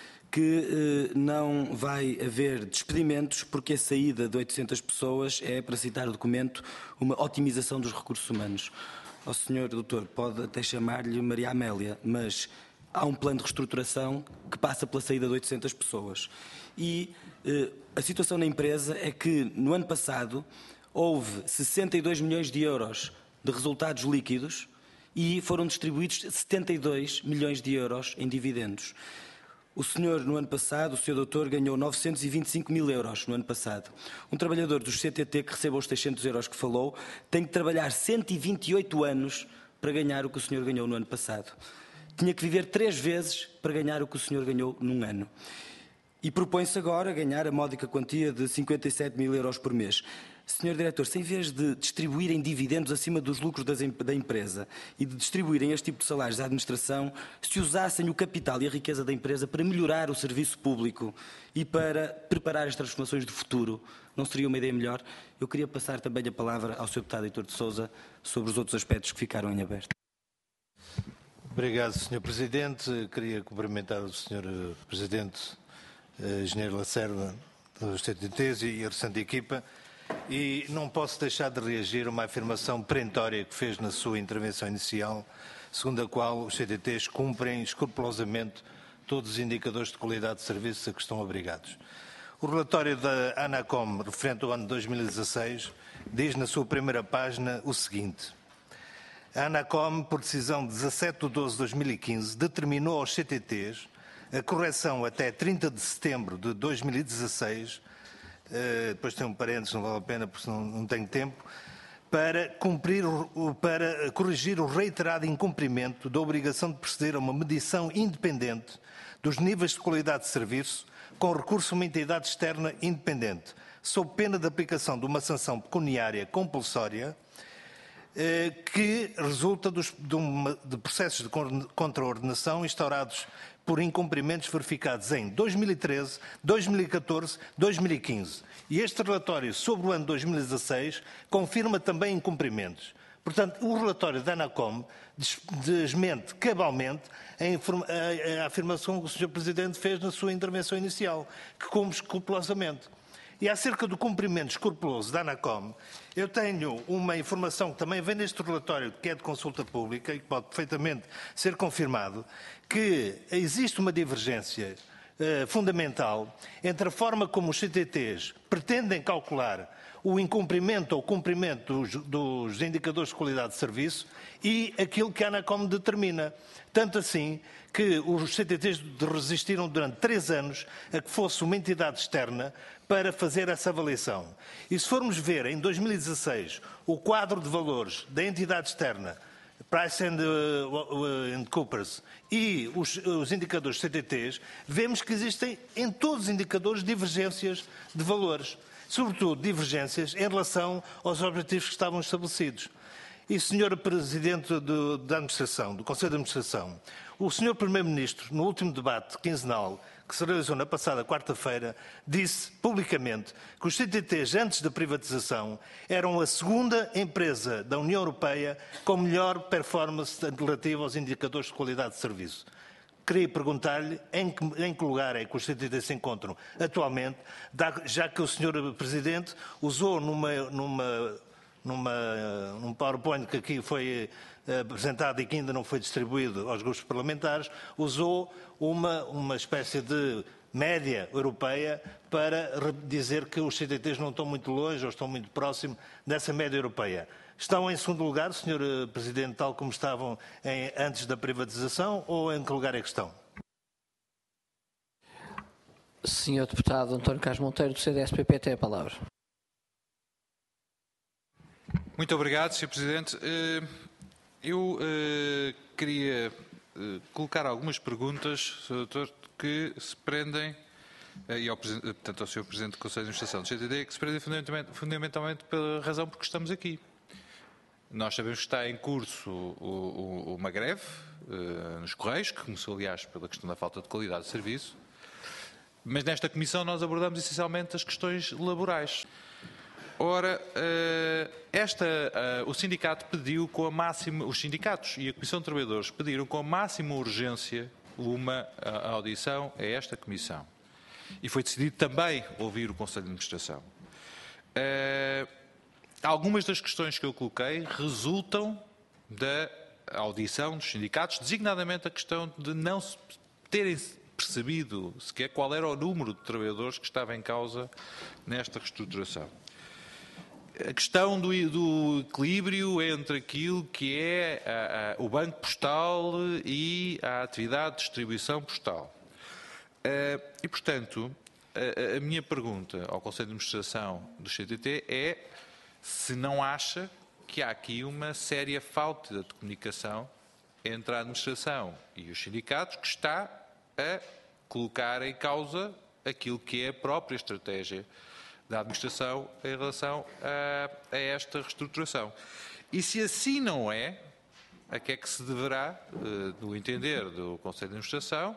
Speaker 9: Que não vai haver despedimentos porque a saída de 800 pessoas é, para citar o documento, uma otimização dos recursos humanos. O Sr. Doutor pode até chamar-lhe Maria Amélia, mas há um plano de reestruturação que passa pela saída de 800 pessoas. E a situação na empresa é que, no ano passado, houve 62 milhões de euros de resultados líquidos e foram distribuídos 72 milhões de euros em dividendos. O senhor, no ano passado, o Sr. Doutor, ganhou 925 mil euros no ano passado. Um trabalhador dos CTT que receba os 600 euros que falou tem que trabalhar 128 anos para ganhar o que o senhor ganhou no ano passado. Tinha que viver 3 vezes para ganhar o que o senhor ganhou num ano. E propõe-se agora ganhar a módica quantia de 57 mil euros por mês. Senhor Diretor, se em vez de distribuírem dividendos acima dos lucros da empresa e de distribuírem este tipo de salários à administração, se usassem o capital e a riqueza da empresa para melhorar o serviço público e para preparar as transformações do futuro, não seria uma ideia melhor? Eu queria passar também a palavra ao Sr. Deputado Heitor de Sousa sobre os outros aspectos que ficaram em aberto.
Speaker 17: Obrigado, Sr. Presidente. Queria cumprimentar o Sr. Presidente, Engenheiro Lacerda, dos TTTs e a restante equipa. E não posso deixar de reagir a uma afirmação perentória que fez na sua intervenção inicial, segundo a qual os CTTs cumprem escrupulosamente todos os indicadores de qualidade de serviço a que estão obrigados. O relatório da ANACOM, referente ao ano 2016, diz na sua primeira página o seguinte: a ANACOM, por decisão de 17 de 12 de 2015, determinou aos CTTs a correção até 30 de setembro de 2016, depois tem um parênteses, não vale a pena porque não tenho tempo, para corrigir o reiterado incumprimento da obrigação de proceder a uma medição independente dos níveis de qualidade de serviço com recurso a uma entidade externa independente, sob pena de aplicação de uma sanção pecuniária compulsória que resulta de processos de contraordenação instaurados por incumprimentos verificados em 2013, 2014, 2015. E este relatório sobre o ano 2016 confirma também incumprimentos. Portanto, o relatório da ANACOM desmente cabalmente a afirmação que o Sr. Presidente fez na sua intervenção inicial, que cumpre escrupulosamente. E acerca do cumprimento escrupuloso da ANACOM, eu tenho uma informação que também vem neste relatório, que é de consulta pública e que pode perfeitamente ser confirmado, que existe uma divergência fundamental entre a forma como os CTTs pretendem calcular o incumprimento ou cumprimento dos indicadores de qualidade de serviço e aquilo que a ANACOM determina. Tanto assim que os CTTs resistiram durante 3 anos a que fosse uma entidade externa para fazer essa avaliação. E se formos ver em 2016 o quadro de valores da entidade externa, Price and Coopers, e os indicadores CTTs, vemos que existem em todos os indicadores divergências de valores, sobretudo divergências em relação aos objetivos que estavam estabelecidos. E, Sr. Presidente da Administração, do Conselho de Administração, o Sr. Primeiro-Ministro, no último debate quinzenal que se realizou na passada quarta-feira, disse publicamente que os CTTs, antes da privatização, eram a segunda empresa da União Europeia com melhor performance relativa aos indicadores de qualidade de serviço. Queria perguntar-lhe em que lugar é que os CTTs se encontram atualmente, já que o Sr. Presidente usou num PowerPoint que aqui foi apresentado e que ainda não foi distribuído aos grupos parlamentares, usou uma espécie de média europeia para dizer que os CTTs não estão muito longe ou estão muito próximos dessa média europeia. Estão em segundo lugar, Sr. Presidente, tal como estavam antes da privatização, ou em que lugar é que estão?
Speaker 1: Sr. Deputado António Carlos Monteiro, do CDS-PP, tem a palavra.
Speaker 10: Muito obrigado, Sr. Presidente. Eu queria colocar algumas perguntas, Sr. Doutor, que se prendem, portanto, ao Sr. Presidente do Conselho de Administração do CTT, que se prendem fundamentalmente pela razão por que estamos aqui. Nós sabemos que está em curso uma greve nos Correios, que começou, aliás, pela questão da falta de qualidade de serviço, mas nesta comissão nós abordamos essencialmente as questões laborais. Ora, o sindicato pediu com a máxima, os sindicatos e a Comissão de Trabalhadores pediram com a máxima urgência uma audição a esta comissão. E foi decidido também ouvir o Conselho de Administração. Algumas das questões que eu coloquei resultam da audição dos sindicatos, designadamente a questão de não se terem percebido sequer qual era o número de trabalhadores que estava em causa nesta reestruturação. A questão do equilíbrio entre aquilo que é o banco postal e a atividade de distribuição postal. E, portanto, a minha pergunta ao Conselho de Administração do CTT é se não acha que há aqui uma séria falta de comunicação entre a administração e os sindicatos que está a colocar em causa aquilo que é a própria estratégia da administração em relação a esta reestruturação. E se assim não é, a que é que se deverá, no entender do Conselho de Administração,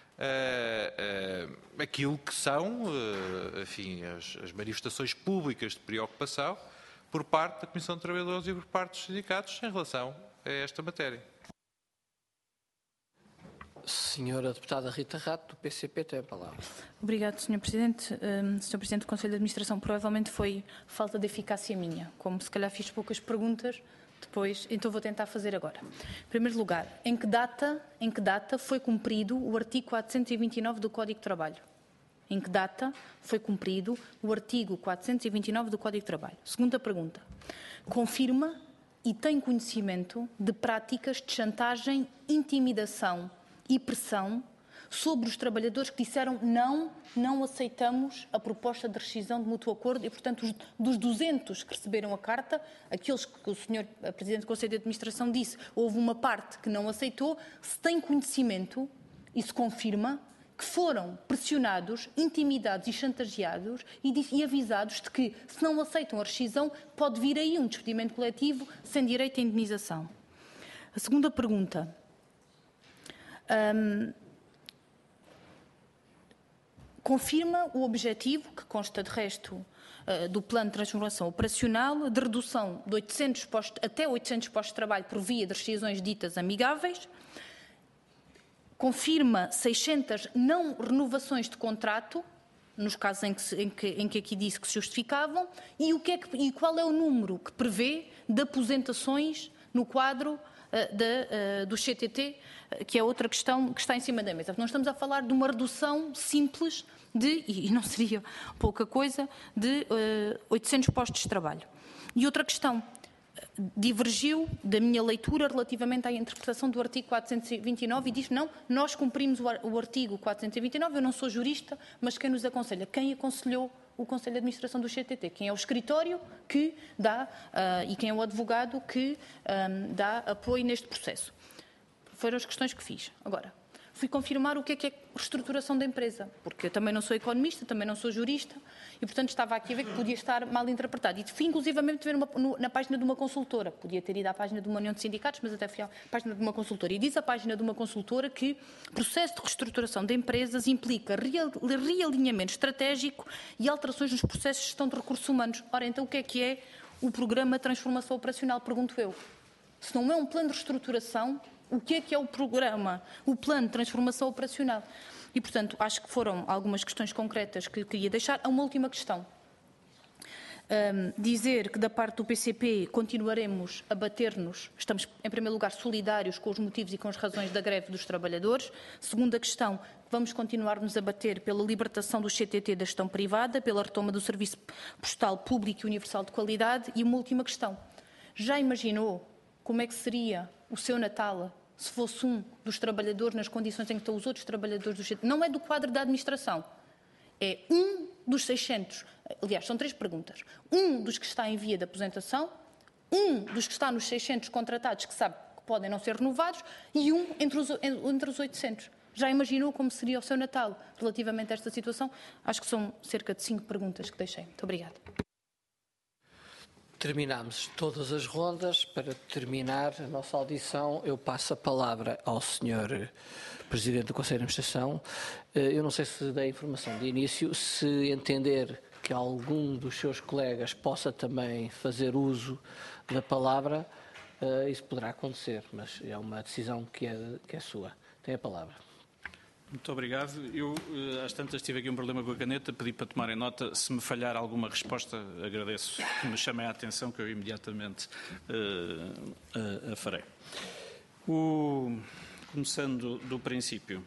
Speaker 10: aquilo que são, enfim, as manifestações públicas de preocupação por parte da Comissão de Trabalhadores e por parte dos sindicatos em relação a esta matéria.
Speaker 1: Senhora Deputada Rita Rato, do PCP, tem a palavra.
Speaker 15: Obrigado, Sr. Presidente. Sr. Presidente do Conselho de Administração, provavelmente foi falta de eficácia minha. Como se calhar fiz poucas perguntas depois, então vou tentar fazer agora. Em primeiro lugar, em que data foi cumprido o artigo 429 do Código de Trabalho? Em que data foi cumprido o artigo 429 do Código de Trabalho? Segunda pergunta. Confirma e tem conhecimento de práticas de chantagem, intimidação e pressão sobre os trabalhadores que disseram não aceitamos a proposta de rescisão de mútuo acordo e, portanto, dos 200 que receberam a carta, aqueles que o Sr. Presidente do Conselho de Administração disse, houve uma parte que não aceitou, se tem conhecimento e se confirma que foram pressionados, intimidados e chantageados e avisados de que, se não aceitam a rescisão, pode vir aí um despedimento coletivo sem direito à indemnização. A segunda pergunta. Confirma o objetivo, que consta de resto do Plano de Transformação Operacional, de redução de 800 postos, até 800 postos de trabalho por via de rescisões ditas amigáveis. Confirma 600 não renovações de contrato, nos casos em que aqui disse que se justificavam, e qual é o número que prevê de aposentações no quadro do CTT, que é outra questão que está em cima da mesa. Nós estamos a falar de uma redução simples e não seria pouca coisa, de 800 postos de trabalho. E outra questão, divergiu da minha leitura relativamente à interpretação do artigo 429 e diz, não, nós cumprimos o artigo 429, eu não sou jurista, mas quem nos aconselha? Quem aconselhou o Conselho de Administração do CTT? Quem é o escritório que dá e quem é o advogado que dá apoio neste processo? Foram as questões que fiz. Agora, fui confirmar o que é reestruturação da empresa, porque eu também não sou economista, também não sou jurista, e portanto estava aqui a ver que podia estar mal interpretado. E fui inclusivamente ver na página de uma consultora, podia ter ido à página de uma união de sindicatos, mas até fui à página de uma consultora. E diz a página de uma consultora que o processo de reestruturação de empresas implica realinhamento estratégico e alterações nos processos de gestão de recursos humanos. Ora, então o que é o programa de transformação operacional, pergunto eu? Se não é um plano de reestruturação, o que é o programa, o plano de transformação operacional? E, portanto, acho que foram algumas questões concretas que queria deixar. Há uma última questão. Dizer que da parte do PCP continuaremos a bater-nos, estamos em primeiro lugar solidários com os motivos e com as razões da greve dos trabalhadores. Segunda questão, vamos continuar-nos a bater pela libertação do CTT da gestão privada, pela retoma do serviço postal público e universal de qualidade. E uma última questão, já imaginou como é que seria o seu Natal se fosse um dos trabalhadores nas condições em que estão os outros trabalhadores do CTT? Não é do quadro da administração, é um dos 600, aliás, são 3 perguntas, um dos que está em via de aposentação, um dos que está nos 600 contratados que sabe que podem não ser renovados e um entre os 800. Já imaginou como seria o seu Natal relativamente a esta situação? Acho que são cerca de 5 perguntas que deixei. Muito obrigada.
Speaker 1: Terminamos todas as rondas. Para terminar a nossa audição, eu passo a palavra ao Sr. Presidente do Conselho de Administração. Eu não sei se dei informação de início, se entender que algum dos seus colegas possa também fazer uso da palavra, isso poderá acontecer, mas é uma decisão que é sua. Tem a palavra.
Speaker 14: Muito obrigado. Eu, às tantas, tive aqui um problema com a caneta, pedi para tomarem nota. Se me falhar alguma resposta, agradeço que me chamem a atenção, que eu imediatamente a farei. Começando do princípio,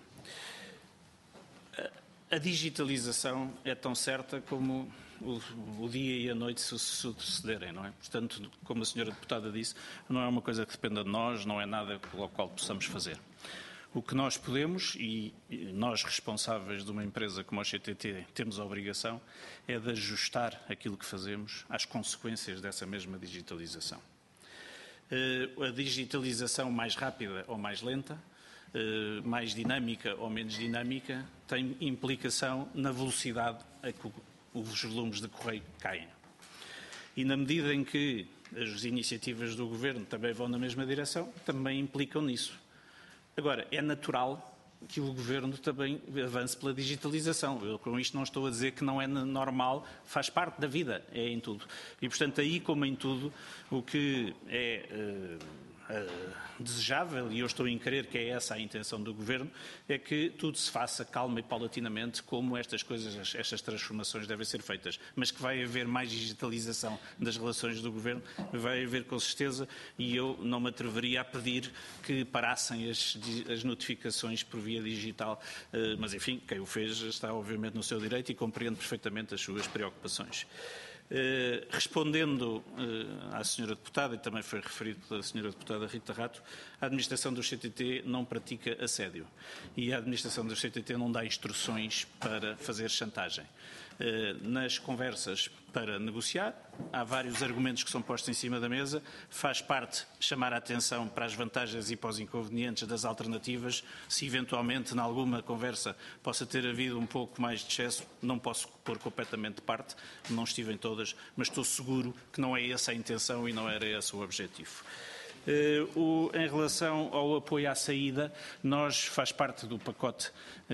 Speaker 14: a digitalização é tão certa como o dia e a noite se sucederem, não é? Portanto, como a senhora deputada disse, não é uma coisa que dependa de nós, não é nada pelo qual possamos fazer. O que nós podemos, e nós responsáveis de uma empresa como a CTT temos a obrigação, é de ajustar aquilo que fazemos às consequências dessa mesma digitalização. A digitalização mais rápida ou mais lenta, mais dinâmica ou menos dinâmica, tem implicação na velocidade a que os volumes de correio caem. E na medida em que as iniciativas do Governo também vão na mesma direção, também implicam nisso. Agora, é natural que o Governo também avance pela digitalização. Eu, com isto, não estou a dizer que não é normal, faz parte da vida, é em tudo. E, portanto, aí, como em tudo, o que é desejável, e eu estou em crer que é essa a intenção do Governo, é que tudo se faça calma e paulatinamente, como estas coisas, estas transformações devem ser feitas. Mas que vai haver mais digitalização das relações do Governo, vai haver com certeza, e eu não me atreveria a pedir que parassem as notificações por via digital, mas enfim, quem o fez está obviamente no seu direito e compreende perfeitamente as suas preocupações. Respondendo à senhora deputada, e também foi referido pela senhora deputada Rita Rato, a administração do CTT não pratica assédio e a administração do CTT não dá instruções para fazer chantagem. Nas conversas para negociar, há vários argumentos que são postos em cima da mesa. Faz parte chamar a atenção para as vantagens e para os inconvenientes das alternativas. Se eventualmente, em alguma conversa, possa ter havido um pouco mais de excesso, não posso pôr completamente de parte, não estive em todas, mas estou seguro que não é essa a intenção e não era esse o objetivo. Em relação ao apoio à saída, nós faz parte do pacote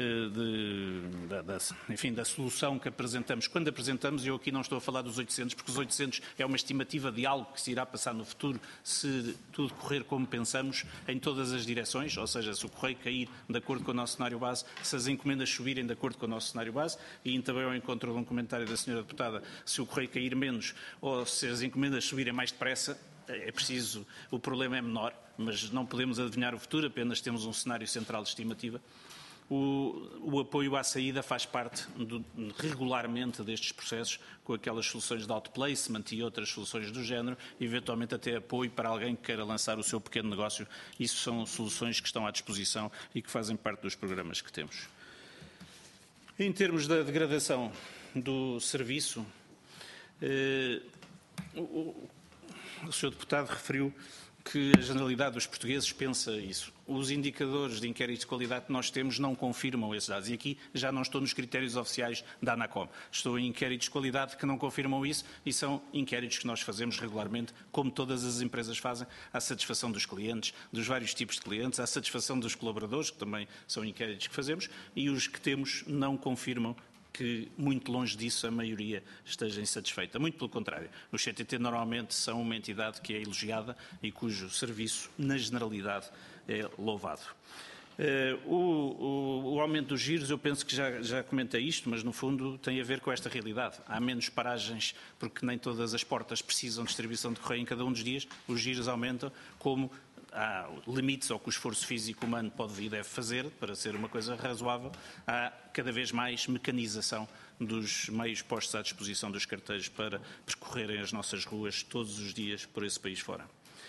Speaker 14: da solução que apresentamos. Quando apresentamos, eu aqui não estou a falar dos 800, porque os 800 é uma estimativa de algo que se irá passar no futuro, se tudo correr como pensamos, em todas as direções, ou seja, se o correio cair de acordo com o nosso cenário base, se as encomendas subirem de acordo com o nosso cenário base, e também ao encontro de um comentário da senhora deputada, se o correio cair menos ou se as encomendas subirem mais depressa, é preciso, o problema é menor, mas não podemos adivinhar o futuro, apenas temos um cenário central de estimativa. O apoio à saída faz parte regularmente destes processos, com aquelas soluções de outplacement e outras soluções do género, eventualmente até apoio para alguém que queira lançar o seu pequeno negócio. Isso são soluções que estão à disposição e que fazem parte dos programas que temos. Em termos da degradação do serviço, o Sr. Deputado referiu que a generalidade dos portugueses pensa isso. Os indicadores de inquérito de qualidade que nós temos não confirmam esses dados. E aqui já não estou nos critérios oficiais da ANACOM. Estou em inquéritos de qualidade que não confirmam isso e são inquéritos que nós fazemos regularmente, como todas as empresas fazem, à satisfação dos clientes, dos vários tipos de clientes, à satisfação dos colaboradores, que também são inquéritos que fazemos, e os que temos não confirmam que, muito longe disso, a maioria esteja insatisfeita. Muito pelo contrário. Os CTT normalmente são uma entidade que é elogiada e cujo serviço, na generalidade, é louvado. O aumento dos giros, eu penso que já comentei isto, mas no fundo tem a ver com esta realidade. Há menos paragens, porque nem todas as portas precisam de distribuição de correio em cada um dos dias. Os giros aumentam, como há limites ao que o esforço físico humano pode e deve fazer para ser uma coisa razoável. Há cada vez mais mecanização dos meios postos à disposição dos carteiros para percorrerem as nossas ruas todos os dias por esse país fora.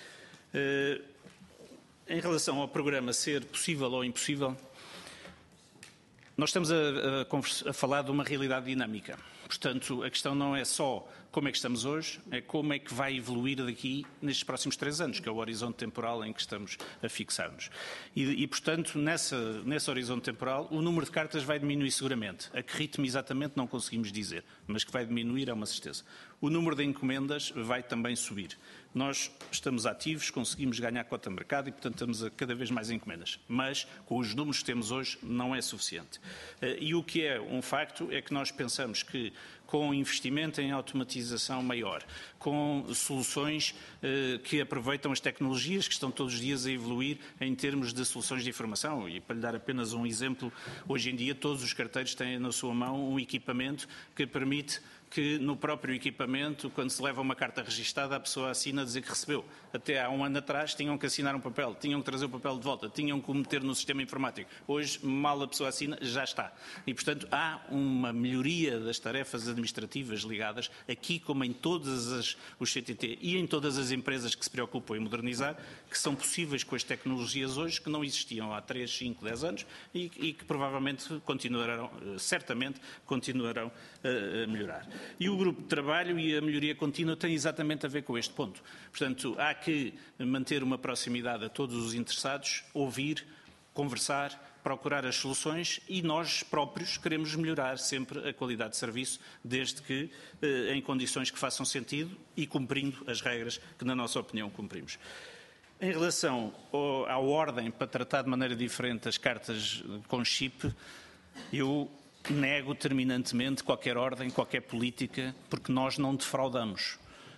Speaker 14: Em relação ao programa ser possível ou impossível, nós estamos a falar de uma realidade dinâmica. Portanto, a questão não é só como é que estamos hoje, é como é que vai evoluir daqui nestes próximos 3 anos, que é o horizonte temporal em que estamos a fixar-nos. E portanto, nesse horizonte temporal, o número de cartas vai diminuir seguramente. A que ritmo exatamente não conseguimos dizer, mas que vai diminuir é uma certeza. O número de encomendas vai também subir. Nós estamos ativos, conseguimos ganhar cota de mercado e, portanto, estamos a cada vez mais encomendas. Mas, com os números que temos hoje, não é suficiente. E o que é um facto é que nós pensamos que, com investimento em automatização maior, com soluções que aproveitam as tecnologias que estão todos os dias a evoluir em termos de soluções de informação, e para lhe dar apenas um exemplo, hoje em dia todos os carteiros têm na sua mão um equipamento que permite que no próprio equipamento, quando se leva uma carta registada, a pessoa assina a dizer que recebeu. Até há um ano atrás tinham que assinar um papel, tinham que trazer o papel de volta, tinham que o meter no sistema informático. Hoje, mal a pessoa assina, já está. E, portanto, há uma melhoria das tarefas administrativas ligadas, aqui como em todos os CTT e em todas as empresas que se preocupam em modernizar, que são possíveis com as tecnologias hoje, que não existiam há 3, 5, 10 anos e que provavelmente continuarão, certamente continuarão a melhorar. E o grupo de trabalho e a melhoria contínua têm exatamente a ver com este ponto. Portanto, há que manter uma proximidade a todos os interessados, ouvir, conversar, procurar as soluções e nós próprios queremos melhorar sempre a qualidade de serviço, desde que em condições que façam sentido e cumprindo as regras que, na nossa opinião, cumprimos. Em relação à ordem para tratar de maneira diferente as cartas com chip, eu nego terminantemente qualquer ordem, qualquer política, porque nós não defraudamos.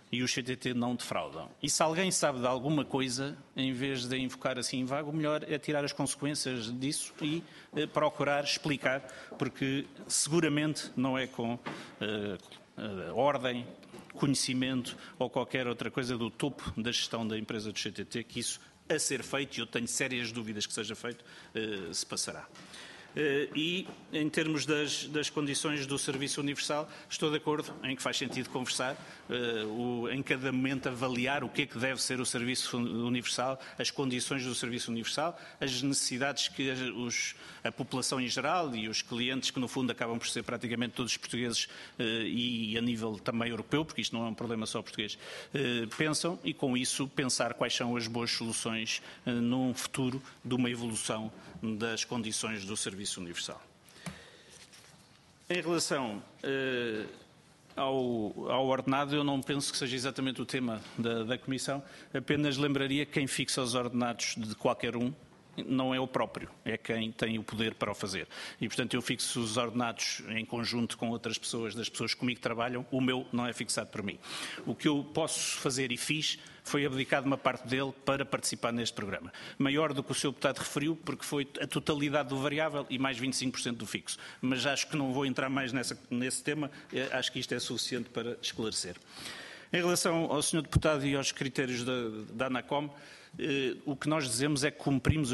Speaker 14: e os CTT não defraudam. E se alguém sabe de alguma coisa, em vez de invocar assim em vago, o melhor é tirar as consequências disso e procurar explicar, porque seguramente não é com ordem, conhecimento ou qualquer outra coisa do topo da gestão da empresa do CTT que isso a ser feito, e eu tenho sérias dúvidas que seja feito, se passará. E, em termos das condições do Serviço Universal, estou de acordo em que faz sentido conversar, em cada momento avaliar o que é que deve ser o Serviço Universal, as condições do Serviço Universal, as necessidades que a população em geral e os clientes, que no fundo acabam por ser praticamente todos portugueses e a nível também europeu, porque isto não é um problema só português, pensam, e com isso pensar quais são as boas soluções num futuro de uma evolução das condições do Serviço Universal. Em relação ao ordenado, eu não penso que seja exatamente o tema da Comissão, apenas lembraria que quem fixa os ordenados de qualquer um não é o próprio, é quem tem o poder para o fazer. E, portanto, eu fixo os ordenados em conjunto com outras pessoas, das pessoas que comigo trabalham, o meu não é fixado por mim. O que eu posso fazer e fiz foi abdicar de uma parte dele para participar neste programa. Maior do que o Sr. Deputado referiu, porque foi a totalidade do variável e mais 25% do fixo. Mas acho que não vou entrar mais nesse tema, acho que isto é suficiente para esclarecer. Em relação ao Sr. Deputado e aos critérios da ANACOM, o que nós dizemos é que cumprimos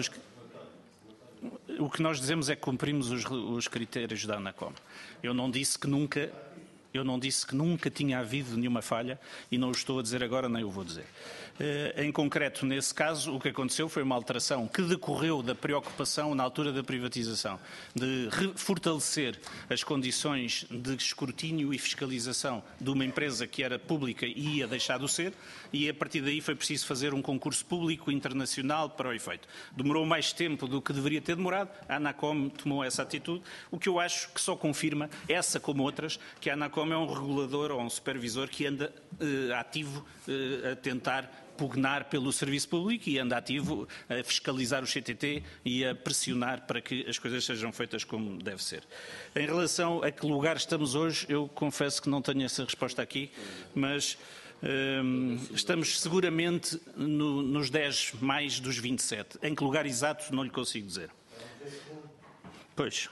Speaker 14: os critérios da ANACOM. Eu não disse que nunca tinha havido nenhuma falha e não o estou a dizer agora, nem o vou dizer. Em concreto, nesse caso, o que aconteceu foi uma alteração que decorreu da preocupação na altura da privatização de fortalecer as condições de escrutínio e fiscalização de uma empresa que era pública e ia deixar de ser, e a partir daí foi preciso fazer um concurso público internacional para o efeito. Demorou mais tempo do que deveria ter demorado, a ANACOM tomou essa atitude, o que eu acho que só confirma, essa como outras, que a ANACOM é um regulador ou um supervisor que anda ativo a tentar pugnar pelo serviço público e anda ativo a fiscalizar o CTT e a pressionar para que as coisas sejam feitas como deve ser. Em relação a que lugar estamos hoje, eu confesso que não tenho essa resposta aqui, mas estamos seguramente nos 10 mais dos 27. Em que lugar exato não lhe consigo dizer. Pois.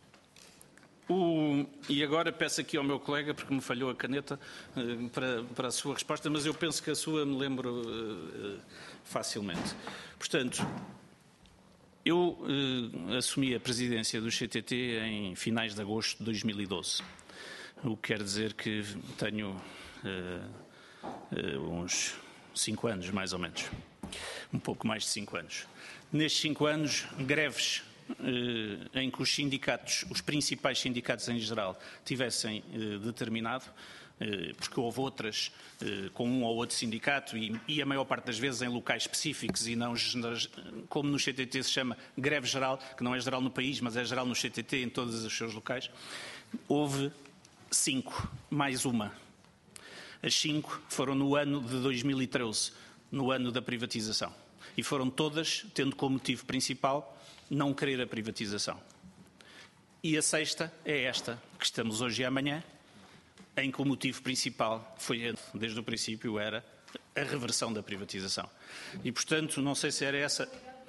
Speaker 14: E agora peço aqui ao meu colega, porque me falhou a caneta, para a sua resposta, mas eu penso que a sua me lembro facilmente. Portanto, eu assumi a presidência do CTT em finais de agosto de 2012, o que quer dizer que tenho uns 5 anos, mais ou menos, um pouco mais de 5 anos. Nestes 5 anos, greves em que os sindicatos, os principais sindicatos em geral, tivessem determinado, porque houve outras com um ou outro sindicato e a maior parte das vezes em locais específicos e não, como no CTT se chama, greve geral, que não é geral no país, mas é geral no CTT em todos os seus locais, houve 5, mais uma. As 5 foram no ano de 2013, no ano da privatização. E foram todas tendo como motivo principal não querer a privatização. E a sexta é esta, que estamos hoje e amanhã, em que o motivo principal foi, desde o princípio, era a reversão da privatização. E, portanto, não sei se era essa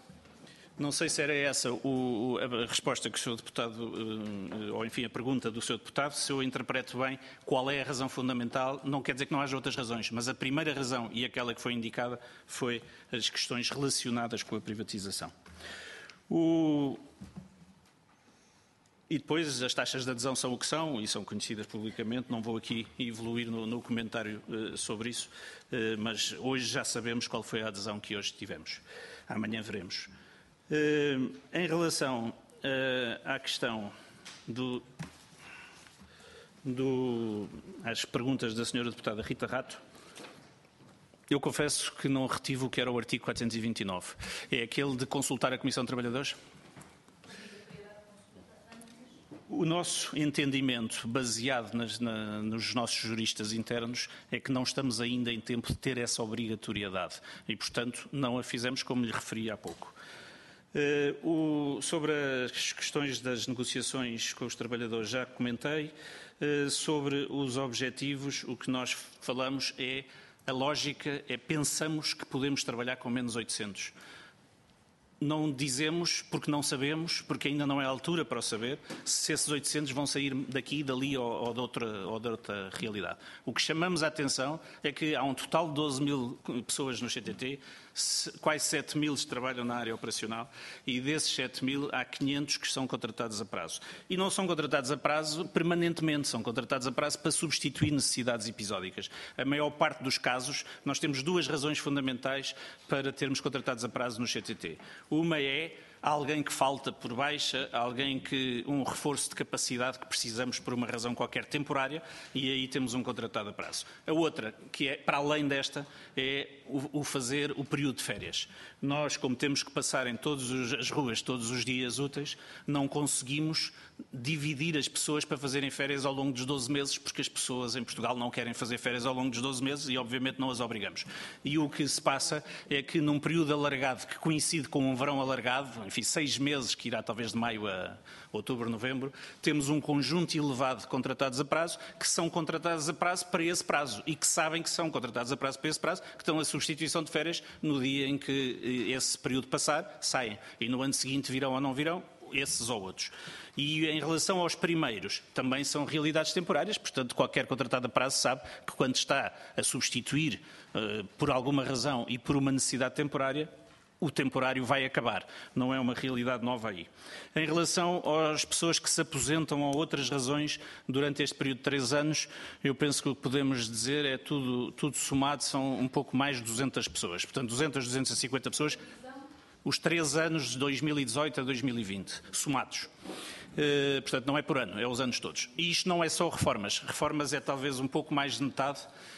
Speaker 14: a resposta que o Sr. Deputado, ou enfim, a pergunta do Sr. Deputado. Se eu interpreto bem qual é a razão fundamental, não quer dizer que não haja outras razões, mas a primeira razão e aquela que foi indicada foi as questões relacionadas com a privatização. E depois as taxas de adesão são o que são e são conhecidas publicamente, não vou aqui evoluir no comentário sobre isso, mas hoje já sabemos qual foi a adesão que hoje tivemos. Amanhã veremos. Em relação à questão às perguntas da Sra. Deputada Rita Rato, eu confesso que não retive o que era o artigo 429. É aquele de consultar a Comissão de Trabalhadores? O nosso entendimento, baseado nos nossos juristas internos, é que não estamos ainda em tempo de ter essa obrigatoriedade. E, portanto, não a fizemos como lhe referi há pouco. Sobre as questões das negociações com os trabalhadores já comentei. Sobre os objetivos, o que nós falamos é a lógica, pensamos que podemos trabalhar com menos 800. Não dizemos, porque não sabemos, porque ainda não é a altura para o saber, se esses 800 vão sair daqui, dali ou de outra realidade. O que chamamos a atenção é que há um total de 12 mil pessoas no CTT, quase 7 mil trabalham na área operacional e desses 7 mil há 500 que são contratados a prazo. E não são contratados a prazo permanentemente, são contratados a prazo para substituir necessidades episódicas. A maior parte dos casos, nós temos duas razões fundamentais para termos contratados a prazo no CTT. Uma é alguém que falta por baixa, um reforço de capacidade que precisamos por uma razão qualquer temporária, e aí temos um contratado a prazo. A outra, que é para além desta, é o fazer o período de férias. Nós, como temos que passar em todas as ruas todos os dias úteis, não conseguimos dividir as pessoas para fazerem férias ao longo dos 12 meses, porque as pessoas em Portugal não querem fazer férias ao longo dos 12 meses e, obviamente, não as obrigamos. E o que se passa é que, num período alargado, que coincide com um verão alargado, enfim, 6 meses, que irá talvez de maio a outubro, novembro, temos um conjunto elevado de contratados a prazo, que são contratados a prazo para esse prazo e que sabem que são contratados a prazo para esse prazo, que estão a substituição de férias no dia em que esse período passar, saem. E no ano seguinte virão ou não virão, esses ou outros. E em relação aos primeiros, também são realidades temporárias, portanto qualquer contratado a prazo sabe que quando está a substituir por alguma razão e por uma necessidade temporária, o temporário vai acabar. Não é uma realidade nova aí. Em relação às pessoas que se aposentam ou outras razões durante este período de 3 anos, eu penso que o que podemos dizer é tudo somado, são um pouco mais de 200 pessoas. Portanto, 250 pessoas, os 3 anos de 2018 a 2020, somados. Portanto, não é por ano, é os anos todos. E isto não é só reformas. Reformas é talvez um pouco mais de metade.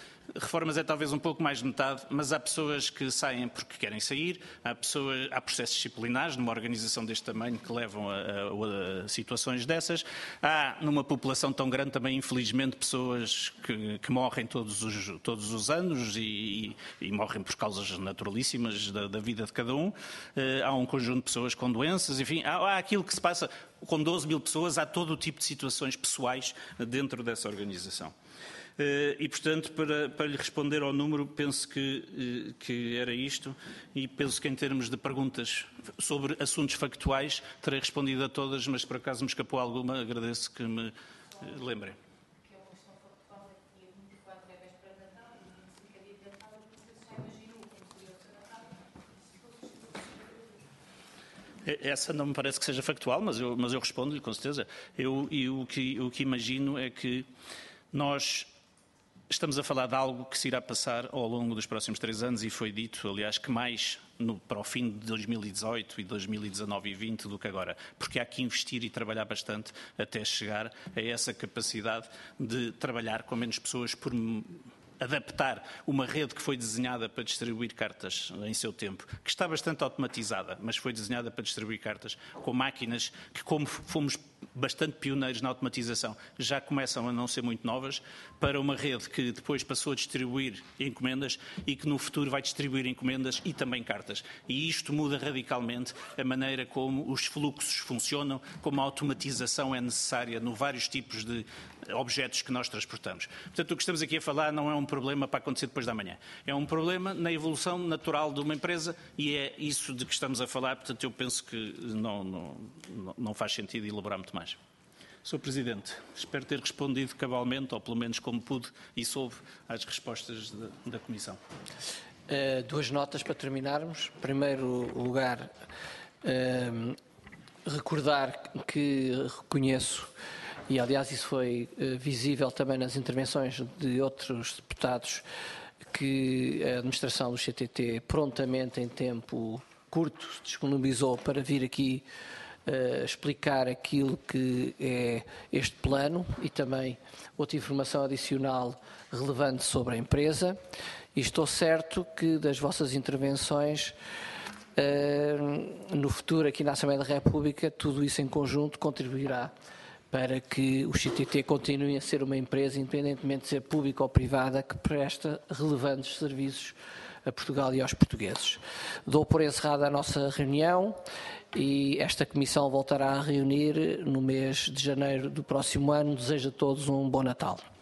Speaker 14: Mas há pessoas que saem porque querem sair, há processos disciplinares numa organização deste tamanho que levam a situações dessas. Há, numa população tão grande também, infelizmente, pessoas que morrem todos os anos e morrem por causas naturalíssimas da vida de cada um. Há um conjunto de pessoas com doenças, enfim, há aquilo que se passa. Com 12 mil pessoas, há todo o tipo de situações pessoais dentro dessa organização. E, portanto, para lhe responder ao número, penso que era isto, e penso que em termos de perguntas sobre assuntos factuais terei respondido a todas, mas por acaso me escapou alguma, agradeço que me lembrem. Essa não me parece que seja factual, mas eu respondo-lhe com certeza. O que imagino é que nós estamos a falar de algo que se irá passar ao longo dos próximos 3 anos e foi dito, aliás, que mais para o fim de 2018 e 2019 e 2020 do que agora, porque há que investir e trabalhar bastante até chegar a essa capacidade de trabalhar com menos pessoas por adaptar uma rede que foi desenhada para distribuir cartas em seu tempo, que está bastante automatizada, mas foi desenhada para distribuir cartas com máquinas que, como fomos bastante pioneiros na automatização, já começam a não ser muito novas, para uma rede que depois passou a distribuir encomendas e que no futuro vai distribuir encomendas e também cartas. E isto muda radicalmente a maneira como os fluxos funcionam, como a automatização é necessária no vários tipos de objetos que nós transportamos. Portanto, o que estamos aqui a falar não é um problema para acontecer depois da manhã. É um problema na evolução natural de uma empresa e é isso de que estamos a falar. Portanto, eu penso que não faz sentido elaborar muito mais. Sr. Presidente, espero ter respondido cabalmente, ou pelo menos como pude e soube, às respostas da Comissão.
Speaker 1: 2 notas para terminarmos. Em primeiro lugar, recordar que reconheço, e aliás isso foi visível também nas intervenções de outros deputados, que a administração do CTT prontamente, em tempo curto, se disponibilizou para vir aqui explicar aquilo que é este plano e também outra informação adicional relevante sobre a empresa. E estou certo que das vossas intervenções no futuro aqui na Assembleia da República, tudo isso em conjunto contribuirá para que o CTT continue a ser uma empresa, independentemente de ser pública ou privada, que presta relevantes serviços a Portugal e aos portugueses. Dou por encerrada a nossa reunião e esta Comissão voltará a reunir no mês de janeiro do próximo ano. Desejo a todos um bom Natal.